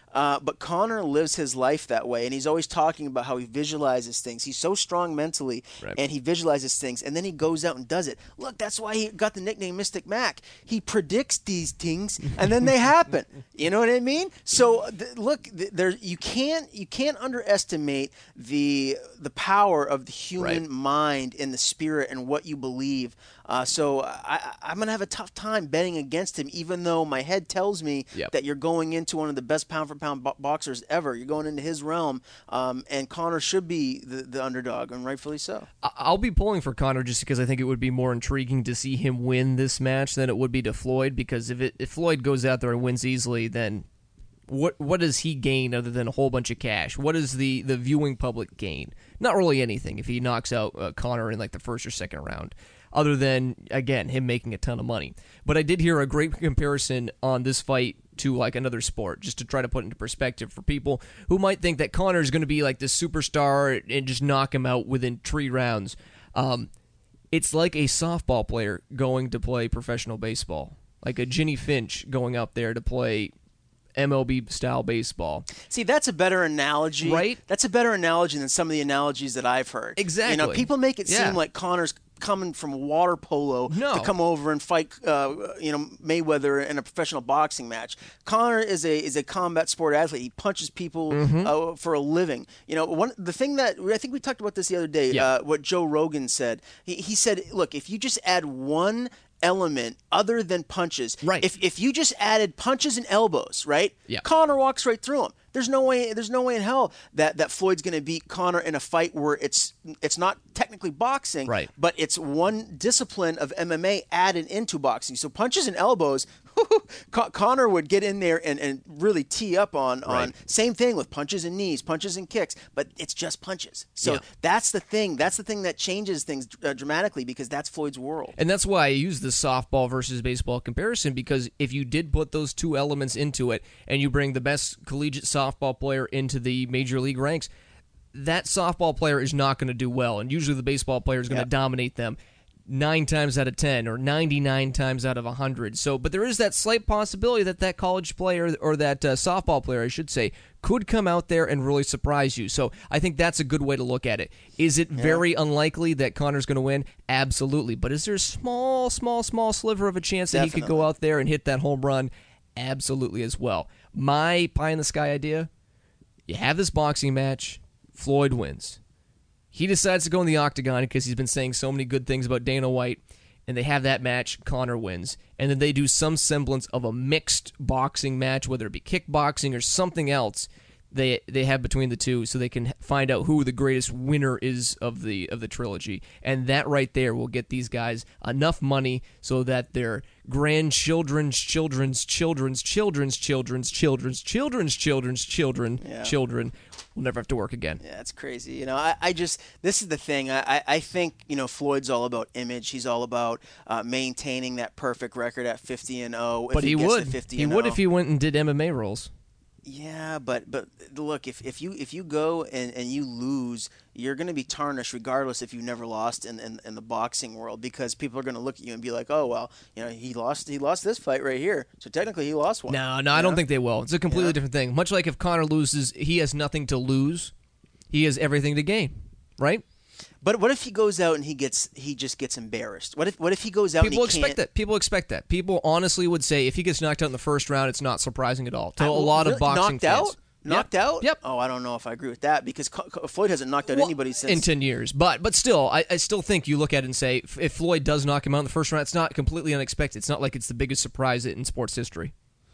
[SPEAKER 2] Uh, but Conor lives his life that way, and he's always talking about how he visualizes things. He's so strong mentally,
[SPEAKER 3] Right.
[SPEAKER 2] and he visualizes things, and then he goes out and does it. Look, that's why he got the nickname Mystic Mac. He predicts these things, and then they happen. You know what I mean? So th- look, th- there you can't you can't underestimate the the power of the human
[SPEAKER 3] Right.
[SPEAKER 2] mind and the spirit and what you believe. Uh, so I, I'm going to have a tough time betting against him, even though my head tells me
[SPEAKER 3] Yep.
[SPEAKER 2] that you're going into one of the best pound-for-pound bo- boxers ever. You're going into his realm, um, and Conor should be the, the underdog, and rightfully so.
[SPEAKER 3] I- I'll be pulling for Conor just because I think it would be more intriguing to see him win this match than it would be to Floyd, because if it, if Floyd goes out there and wins easily, then what what does he gain other than a whole bunch of cash? What does the, the viewing public gain? Not really anything if he knocks out uh, Conor in like the first or second round, other than, again, him making a ton of money. But I did hear a great comparison on this fight to like another sport, just to try to put into perspective for people who might think that Conor is going to be like this superstar and just knock him out within three rounds. Um, it's like a softball player going to play professional baseball, like a Ginny Finch going out there to play M L B-style baseball.
[SPEAKER 2] See, that's a better analogy.
[SPEAKER 3] Right?
[SPEAKER 2] That's a better analogy than some of the analogies that I've heard.
[SPEAKER 3] Exactly.
[SPEAKER 2] You know, people make it
[SPEAKER 3] Yeah.
[SPEAKER 2] seem like Conor's coming from water polo
[SPEAKER 3] No.
[SPEAKER 2] to come over and fight, uh, you know, Mayweather in a professional boxing match. Conor is a is a combat sport athlete. He punches people
[SPEAKER 3] Mm-hmm.
[SPEAKER 2] uh, for a living. You know, one the thing that I think we talked about this the other day.
[SPEAKER 3] Yeah.
[SPEAKER 2] Uh, what Joe Rogan said. He he said, look, if you just add one element other than punches,
[SPEAKER 3] Right.
[SPEAKER 2] If if you just added punches and elbows, right?
[SPEAKER 3] Yeah.
[SPEAKER 2] Conor walks right through him. There's no way. There's no way in hell that, that Floyd's going to beat Conor in a fight where it's it's not technically boxing,
[SPEAKER 3] Right.
[SPEAKER 2] but it's one discipline of M M A added into boxing. So punches and elbows, Con- Conor would get in there and, and really tee up on on
[SPEAKER 3] Right.
[SPEAKER 2] same thing with punches and knees, punches and kicks, but it's just punches. So
[SPEAKER 3] Yeah.
[SPEAKER 2] that's the thing. That's the thing that changes things uh, dramatically, because that's Floyd's world.
[SPEAKER 3] And that's why I use the softball versus baseball comparison, because if you did put those two elements into it and you bring the best collegiate softball player into the major league ranks, that softball player is not going to do well. And usually the baseball player is going to
[SPEAKER 2] Yep.
[SPEAKER 3] dominate them nine times out of ten or ninety-nine times out of one hundred. So, but there is that slight possibility that that college player, or that uh, softball player, I should say, could come out there and really surprise you. So I think that's a good way to look at it. Is it very unlikely that Conor's going to win? Absolutely. But is there a small, small, small sliver of a chance that he could go
[SPEAKER 2] Definitely.
[SPEAKER 3] out there and hit that home run? Absolutely as well. My pie-in-the-sky idea, you have this boxing match, Floyd wins. He decides to go in the octagon because he's been saying so many good things about Dana White, and they have that match, Conor wins. And then they do some semblance of a mixed boxing match, whether it be kickboxing or something else they they have between the two, so they can find out who the greatest winner is of the of the trilogy. And that right there will get these guys enough money so that their grandchildren's children's children's children's children's children's children's children's children
[SPEAKER 2] Yeah.
[SPEAKER 3] children will never have to work again.
[SPEAKER 2] Yeah, it's crazy. You know, I, I just, this is the thing. I, I- I think, you know, Floyd's all about image. He's all about uh, maintaining that perfect record at fifty and oh.
[SPEAKER 3] But he,
[SPEAKER 2] gets to
[SPEAKER 3] would.
[SPEAKER 2] fifty
[SPEAKER 3] He
[SPEAKER 2] and
[SPEAKER 3] would
[SPEAKER 2] oh.
[SPEAKER 3] if he went and did M M A roles.
[SPEAKER 2] Yeah, but but look, if, if you if you go and, and you lose, you're going to be tarnished regardless if you never lost in, in, in the boxing world, because people are going to look at you and be like, oh well, you know, he lost he lost this fight right here, so technically he lost one.
[SPEAKER 3] No, no, I don't think they will. It's a completely different thing. Much like if Conor loses, he has nothing to lose. He has everything to gain, right?
[SPEAKER 2] But what if he goes out and he gets he just gets embarrassed? What if what if he goes out
[SPEAKER 3] People
[SPEAKER 2] and he
[SPEAKER 3] expect
[SPEAKER 2] can't,
[SPEAKER 3] that. People expect that. People honestly would say if he gets knocked out in the first round, it's not surprising at all. To
[SPEAKER 2] I-
[SPEAKER 3] a lot
[SPEAKER 2] really?
[SPEAKER 3] of boxing
[SPEAKER 2] knocked
[SPEAKER 3] fans.
[SPEAKER 2] out? Knocked
[SPEAKER 3] Yep.
[SPEAKER 2] out?
[SPEAKER 3] Yep.
[SPEAKER 2] Oh, I don't know if I agree with that, because Co- Co- Floyd hasn't knocked out
[SPEAKER 3] Well,
[SPEAKER 2] anybody since
[SPEAKER 3] in ten years. But but still, I, I still think you look at it and say, if, if Floyd does knock him out in the first round, it's not completely unexpected. It's not like it's the biggest surprise in sports history.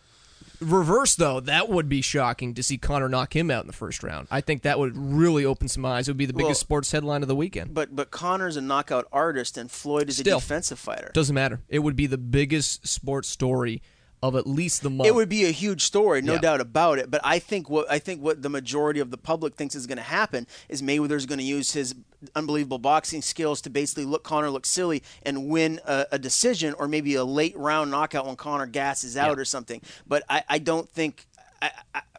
[SPEAKER 3] Reverse, though, that would be shocking to see Conor knock him out in the first round. I think that would really open some eyes. It would be the biggest
[SPEAKER 2] Well,
[SPEAKER 3] sports headline of the weekend.
[SPEAKER 2] But but Conor's a knockout artist and Floyd is
[SPEAKER 3] Still.
[SPEAKER 2] a defensive fighter.
[SPEAKER 3] Doesn't matter. It would be the biggest sports story of at least the month.
[SPEAKER 2] It would be a huge story, no
[SPEAKER 3] Yeah.
[SPEAKER 2] doubt about it. But I think what I think what the majority of the public thinks is going to happen is Mayweather's going to use his unbelievable boxing skills to basically look Conor look silly and win a, a decision, or maybe a late round knockout when Conor gasses out
[SPEAKER 3] Yeah.
[SPEAKER 2] or something. But I, I don't think. I, I,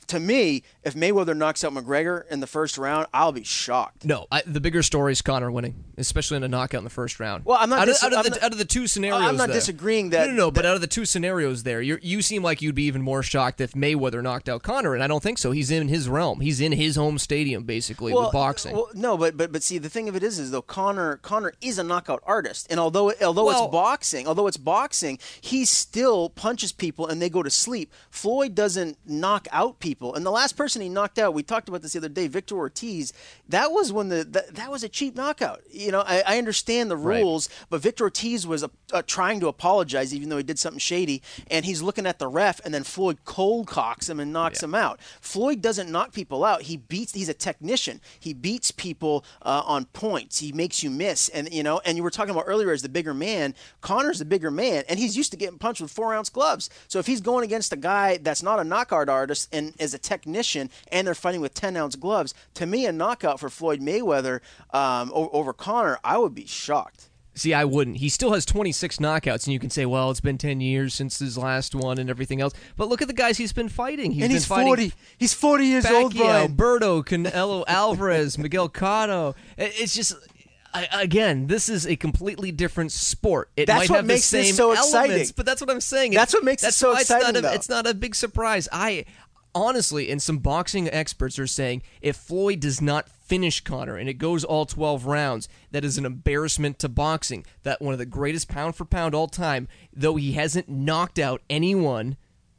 [SPEAKER 2] to me, if Mayweather knocks out McGregor in the first round, I'll be shocked.
[SPEAKER 3] No, I, the bigger story is Conor winning, especially in a knockout in the first round.
[SPEAKER 2] Well, I'm not
[SPEAKER 3] out,
[SPEAKER 2] dis-
[SPEAKER 3] of, out, of
[SPEAKER 2] I'm
[SPEAKER 3] the,
[SPEAKER 2] not,
[SPEAKER 3] out of the two scenarios.
[SPEAKER 2] I'm not
[SPEAKER 3] there,
[SPEAKER 2] disagreeing that.
[SPEAKER 3] No, no, no. But out of the two scenarios, there, you you seem like you'd be even more shocked if Mayweather knocked out Conor, and I don't think so. He's in his realm. He's in his home stadium, basically,
[SPEAKER 2] well,
[SPEAKER 3] with boxing.
[SPEAKER 2] Well, no, but but but see, the thing of it is, is though Conor Conor is a knockout artist, and although although
[SPEAKER 3] Well,
[SPEAKER 2] it's boxing, although it's boxing, he still punches people and they go to sleep. Floyd doesn't knock out people, and the last person he knocked out, we talked about this the other day, Victor Ortiz. That was when the that, that was a cheap knockout. You know, I, I understand the rules, right. but Victor Ortiz was a, a, trying to apologize, even though he did something shady, and he's looking at the ref, and then Floyd cold cocks him and knocks yeah. him out. Floyd doesn't knock people out. He beats. He's a technician. He beats people uh, on points. He makes you miss, and you know. And you were talking about earlier as the bigger man. Conor's the bigger man, and he's used to getting punched with four ounce gloves. So if he's going against a guy that's not a knockout artist and is a technician, and they're fighting with ten ounce gloves, to me, a knockout for Floyd Mayweather um, over, over Conor, I would be shocked.
[SPEAKER 3] See, I wouldn't. He still has twenty-six knockouts, and you can say, well, it's been ten years since his last one and everything else. But look at the guys he's been fighting. He's
[SPEAKER 2] and
[SPEAKER 3] been
[SPEAKER 2] he's
[SPEAKER 3] fighting
[SPEAKER 2] forty. He's forty years
[SPEAKER 3] Pacquiao,
[SPEAKER 2] old, Brian.
[SPEAKER 3] Berto, Canelo Alvarez, Miguel Cotto. It's just... I, again, this is a completely different sport. It
[SPEAKER 2] that's
[SPEAKER 3] might
[SPEAKER 2] what
[SPEAKER 3] have
[SPEAKER 2] makes
[SPEAKER 3] the same
[SPEAKER 2] this so
[SPEAKER 3] elements,
[SPEAKER 2] exciting.
[SPEAKER 3] But that's what I'm saying.
[SPEAKER 2] That's what makes
[SPEAKER 3] that's
[SPEAKER 2] it so
[SPEAKER 3] why
[SPEAKER 2] exciting,
[SPEAKER 3] it's not, a,
[SPEAKER 2] though.
[SPEAKER 3] it's not a big surprise. I honestly, and some boxing experts are saying, if Floyd does not finish Conor and it goes all twelve rounds, that is an embarrassment to boxing. That one of the greatest pound for pound all time, though he hasn't knocked out anyone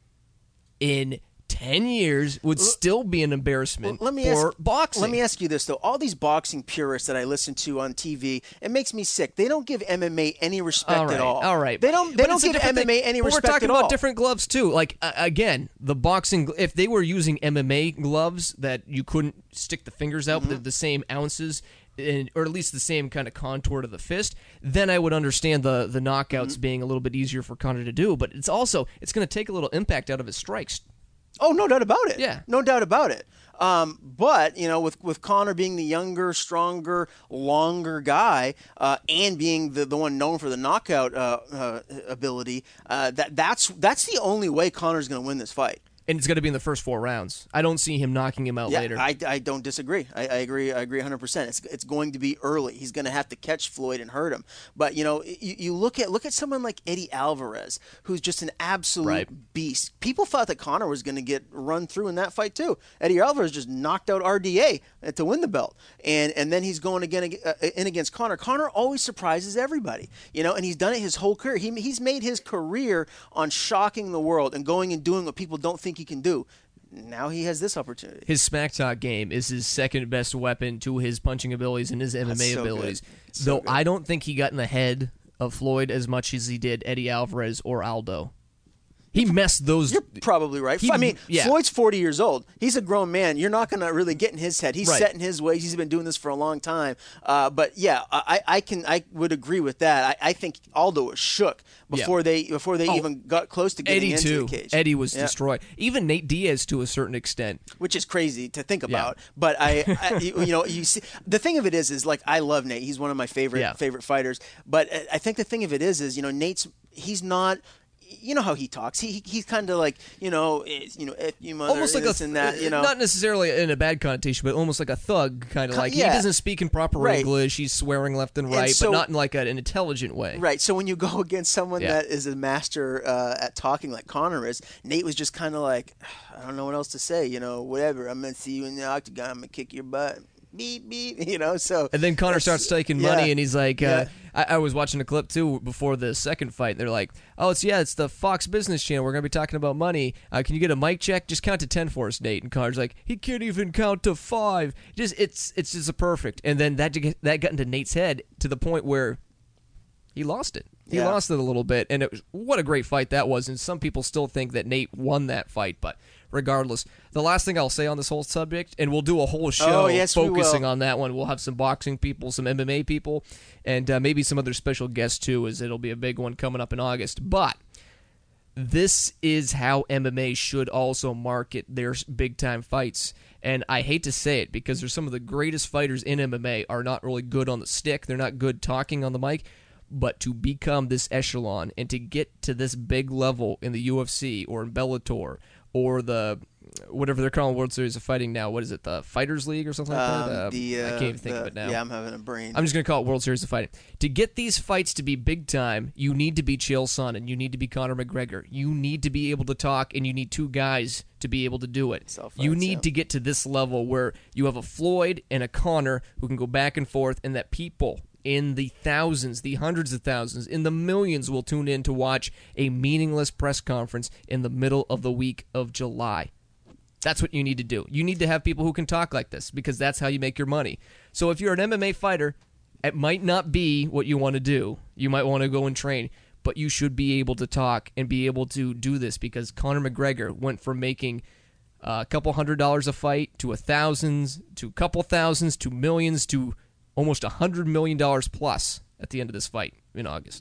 [SPEAKER 3] in ten years, would still be an embarrassment
[SPEAKER 2] let me
[SPEAKER 3] for
[SPEAKER 2] ask,
[SPEAKER 3] boxing.
[SPEAKER 2] Let me ask you this, though. All these boxing purists that I listen to on T V, it makes me sick. They don't give M M A any respect
[SPEAKER 3] all right,
[SPEAKER 2] at all.
[SPEAKER 3] All right.
[SPEAKER 2] They don't, they
[SPEAKER 3] but
[SPEAKER 2] don't give M M A
[SPEAKER 3] thing.
[SPEAKER 2] any
[SPEAKER 3] but
[SPEAKER 2] respect
[SPEAKER 3] we're talking
[SPEAKER 2] at all.
[SPEAKER 3] about different gloves, too. Like, uh, again, the boxing, if they were using M M A gloves that you couldn't stick the fingers out, mm-hmm. but the same ounces, and, or at least the same kind of contour to the fist, then I would understand the, the knockouts mm-hmm. being a little bit easier for Conor to do. But it's also, it's going to take a little impact out of his strikes.
[SPEAKER 2] Oh, no doubt about it.
[SPEAKER 3] Yeah.
[SPEAKER 2] No doubt about it. Um, but, you know, with, with Conor being the younger, stronger, longer guy uh, and being the, the one known for the knockout uh, uh, ability, uh, that that's that's the only way Conor's going to win this fight.
[SPEAKER 3] And it's going to be in the first four rounds. I don't see him knocking him out
[SPEAKER 2] yeah,
[SPEAKER 3] later.
[SPEAKER 2] I, I don't disagree. I, I agree. I agree one hundred percent. It's it's going to be early. He's going to have to catch Floyd and hurt him. But you know, you, you look at look at someone like Eddie Alvarez, who's just an absolute
[SPEAKER 3] right. beast.
[SPEAKER 2] People thought that Conor was going to get run through in that fight too. Eddie Alvarez just knocked out R D A to win the belt, and and then he's going again uh, in against Conor. Conor always surprises everybody, you know, and he's done it his whole career. He he's made his career on shocking the world and going and doing what people don't think he can do. Now he has this opportunity.
[SPEAKER 3] His smack talk game is his second best weapon to his punching abilities and his M M A
[SPEAKER 2] so
[SPEAKER 3] abilities.
[SPEAKER 2] So
[SPEAKER 3] Though
[SPEAKER 2] good.
[SPEAKER 3] I don't think he got in the head of Floyd as much as he did Eddie Alvarez or Aldo. He messed those.
[SPEAKER 2] You're probably right.
[SPEAKER 3] He,
[SPEAKER 2] I mean,
[SPEAKER 3] yeah.
[SPEAKER 2] Floyd's forty years old. He's a grown man. You're not going to really get in his head. He's
[SPEAKER 3] right.
[SPEAKER 2] set in his ways. He's been doing this for a long time. Uh, but yeah, I, I can I would agree with that. I, I think Aldo was shook before
[SPEAKER 3] yeah.
[SPEAKER 2] they before they
[SPEAKER 3] oh,
[SPEAKER 2] even got close to getting
[SPEAKER 3] Eddie
[SPEAKER 2] into
[SPEAKER 3] too.
[SPEAKER 2] the cage.
[SPEAKER 3] Eddie was
[SPEAKER 2] yeah.
[SPEAKER 3] destroyed. Even Nate Diaz to a certain extent,
[SPEAKER 2] which is crazy to think about.
[SPEAKER 3] Yeah.
[SPEAKER 2] But I, I, you know, you see, the thing of it is, is like I love Nate. He's one of my favorite
[SPEAKER 3] yeah.
[SPEAKER 2] favorite fighters. But I think the thing of it is, is you know, Nate's he's not. You know how he talks. He he's kind of like you know you know if you mother
[SPEAKER 3] almost like
[SPEAKER 2] this
[SPEAKER 3] a
[SPEAKER 2] and that. You know,
[SPEAKER 3] not necessarily in a bad connotation, but almost like a thug kind of like
[SPEAKER 2] yeah.
[SPEAKER 3] he doesn't speak in proper
[SPEAKER 2] right.
[SPEAKER 3] English. He's swearing left and right,
[SPEAKER 2] and so,
[SPEAKER 3] but not in like an intelligent way.
[SPEAKER 2] Right. So when you go against someone
[SPEAKER 3] yeah.
[SPEAKER 2] that is a master uh, at talking like Conor is, Nate was just kind of like, I don't know what else to say. You know, whatever. I'm gonna see you in the octagon. I'm gonna kick your butt. Beep beep. You know. So
[SPEAKER 3] and then Conor starts taking money,
[SPEAKER 2] yeah.
[SPEAKER 3] and he's like,
[SPEAKER 2] yeah.
[SPEAKER 3] uh, I, I was watching a clip too before the second fight. And they're like, oh, it's yeah, it's the Fox Business Channel. We're gonna be talking about money. Uh, can you get a mic check? Just count to ten for us, Nate. And Conor's like, he can't even count to five. Just it's it's just a perfect. And then that that got into Nate's head to the point where he lost it. He
[SPEAKER 2] yeah.
[SPEAKER 3] lost it a little bit, and it was what a great fight that was. And some people still think that Nate won that fight, but regardless, the last thing I'll say on this whole subject, and we'll do a whole show
[SPEAKER 2] oh, yes,
[SPEAKER 3] focusing
[SPEAKER 2] we will.
[SPEAKER 3] on that one. We'll have some boxing people, some M M A people, and uh, maybe some other special guests too, as it'll be a big one coming up in August. But this is how M M A should also market their big-time fights. And I hate to say it because there's some of the greatest fighters in M M A are not really good on the stick. They're not good talking on the mic. But to become this echelon and to get to this big level in the U F C or in Bellator or the whatever they're calling World Series of Fighting now. What is it, the Fighters League or something like
[SPEAKER 2] Um,
[SPEAKER 3] that? Uh,
[SPEAKER 2] the, uh,
[SPEAKER 3] I can't even think
[SPEAKER 2] the-
[SPEAKER 3] of it now.
[SPEAKER 2] Yeah, I'm having a brain.
[SPEAKER 3] I'm just going to call it World Series of Fighting. To get these fights to be big time, you need to be Chael Sonnen, you need to be Conor McGregor. You need to be able to talk, and you need two guys to be able to do it.
[SPEAKER 2] Self-fights,
[SPEAKER 3] You need
[SPEAKER 2] yeah.
[SPEAKER 3] to get to this level where you have a Floyd and a Conor who can go back and forth, and that people in the thousands, the hundreds of thousands, in the millions will tune in to watch a meaningless press conference in the middle of the week of July. That's what you need to do. You need to have people who can talk like this because that's how you make your money. So if you're an M M A fighter, it might not be what you want to do. You might want to go and train, but you should be able to talk and be able to do this because Conor McGregor went from making a couple hundred dollars a fight to a thousands to a couple thousands to millions to almost a hundred million dollars plus at the end of this fight in August.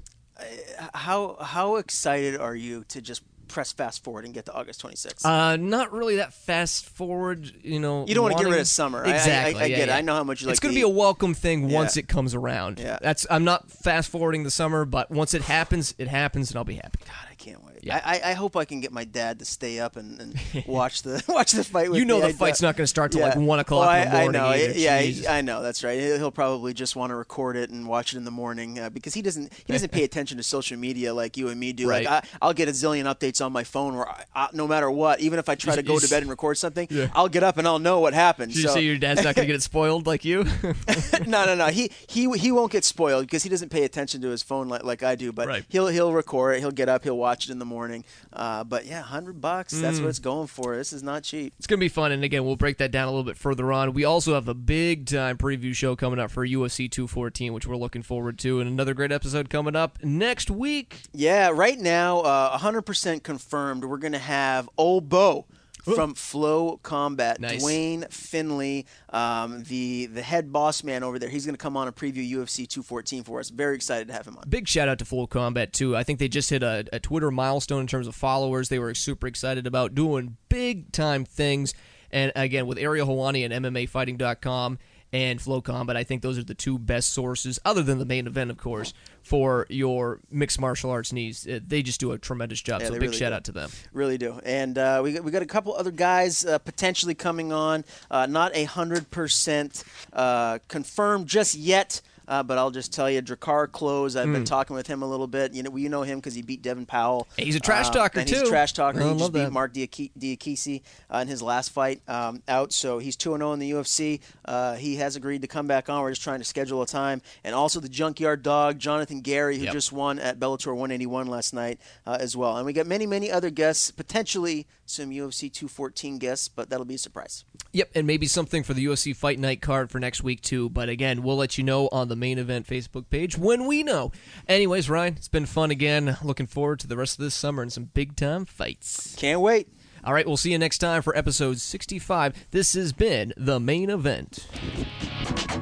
[SPEAKER 2] How how excited are you to just press fast forward and get to August twenty-sixth?
[SPEAKER 3] Uh, not really that fast forward, you know.
[SPEAKER 2] You don't want to get
[SPEAKER 3] wanting-
[SPEAKER 2] rid of summer. I-
[SPEAKER 3] Exactly.
[SPEAKER 2] I, I, I
[SPEAKER 3] yeah,
[SPEAKER 2] get
[SPEAKER 3] yeah.
[SPEAKER 2] it. I know how much you like
[SPEAKER 3] It's going
[SPEAKER 2] to
[SPEAKER 3] to be a
[SPEAKER 2] eat.
[SPEAKER 3] welcome thing
[SPEAKER 2] Yeah.
[SPEAKER 3] once it comes around.
[SPEAKER 2] Yeah.
[SPEAKER 3] That's. I'm not fast forwarding the summer, but once it happens, it happens, and I'll be happy.
[SPEAKER 2] God, I can't wait.
[SPEAKER 3] Yeah.
[SPEAKER 2] I, I I hope I can get my dad to stay up and, and watch the watch the fight with
[SPEAKER 3] You know
[SPEAKER 2] me.
[SPEAKER 3] the
[SPEAKER 2] I-
[SPEAKER 3] fight's not going to start till
[SPEAKER 2] yeah.
[SPEAKER 3] like one o'clock
[SPEAKER 2] Oh,
[SPEAKER 3] in the
[SPEAKER 2] I-
[SPEAKER 3] morning.
[SPEAKER 2] I know.
[SPEAKER 3] either.
[SPEAKER 2] Yeah,
[SPEAKER 3] Jesus.
[SPEAKER 2] I know. That's right. He'll probably just want to record it and watch it in the morning uh, because he doesn't he doesn't pay attention to social media like you and me do.
[SPEAKER 3] Right.
[SPEAKER 2] Like I, I'll get a zillion updates on my phone where I, I, no matter what, even if I try to go to bed and record something,
[SPEAKER 3] Yeah.
[SPEAKER 2] I'll get up and I'll know what happened.
[SPEAKER 3] Did you
[SPEAKER 2] so,
[SPEAKER 3] say your dad's not going to get it spoiled like you?
[SPEAKER 2] no, no, no. He he he won't get spoiled because he doesn't pay attention to his phone like, like I do. But
[SPEAKER 3] Right.
[SPEAKER 2] he'll he'll record it. He'll get up. He'll watch it in the morning. Uh, but yeah, hundred bucks. That's
[SPEAKER 3] Mm.
[SPEAKER 2] what it's going for. This is not cheap.
[SPEAKER 3] It's going to be fun, and again, we'll break that down a little bit further on. We also have a big-time preview show coming up for U F C two fourteen, which we're looking forward to, and another great episode coming up next week.
[SPEAKER 2] Yeah, right now, uh, one hundred percent confirmed. We're gonna have old Bo from Flow Combat,
[SPEAKER 3] Nice.
[SPEAKER 2] Dwayne Finley, um, the the head boss man over there. He's gonna come on and preview U F C two fourteen for us. Very excited to have him on.
[SPEAKER 3] Big shout out to Full Combat, too. I think they just hit a, a Twitter milestone in terms of followers. They were super excited about doing big-time things. And again, with Ariel Helwani and M M A Fighting dot com and Flow Combat, I think those are the two best sources, other than the main event, of course, for your mixed martial arts needs. Uh, They just do a tremendous job,
[SPEAKER 2] Yeah,
[SPEAKER 3] so
[SPEAKER 2] they
[SPEAKER 3] big
[SPEAKER 2] really
[SPEAKER 3] shout
[SPEAKER 2] do.
[SPEAKER 3] out to them.
[SPEAKER 2] Really do. And uh, we, got, we got a couple other guys uh, potentially coming on. Uh, not a one hundred percent uh, confirmed just yet. Uh, but I'll just tell you, Drakkar Close. I've been
[SPEAKER 3] Mm.
[SPEAKER 2] talking with him a little bit. You know, you know him because he beat Devin Powell.
[SPEAKER 3] Hey, he's a trash
[SPEAKER 2] Um,
[SPEAKER 3] talker,
[SPEAKER 2] and He's
[SPEAKER 3] too.
[SPEAKER 2] a trash talker.
[SPEAKER 3] I
[SPEAKER 2] he
[SPEAKER 3] love
[SPEAKER 2] just beat
[SPEAKER 3] that.
[SPEAKER 2] Mark Diak- Diakisi uh, in his last fight um, out. So he's two and oh in the U F C. Uh, he has agreed to come back on. We're just trying to schedule a time. And also the Junkyard Dog, Jonathan Gary, who
[SPEAKER 3] Yep.
[SPEAKER 2] just won at Bellator one eighty-one last night uh, as well. And we got many, many other guests, potentially some U F C two fourteen guests, but that'll be a surprise.
[SPEAKER 3] Yep, and maybe something for the U F C Fight Night card for next week, too. But again, we'll let you know on the main event Facebook page when we know. Anyways, Ryan, it's been fun again. Looking forward to the rest of this summer and some big-time fights.
[SPEAKER 2] Can't wait.
[SPEAKER 3] All right, we'll see you next time for episode sixty-five. This has been The Main Event.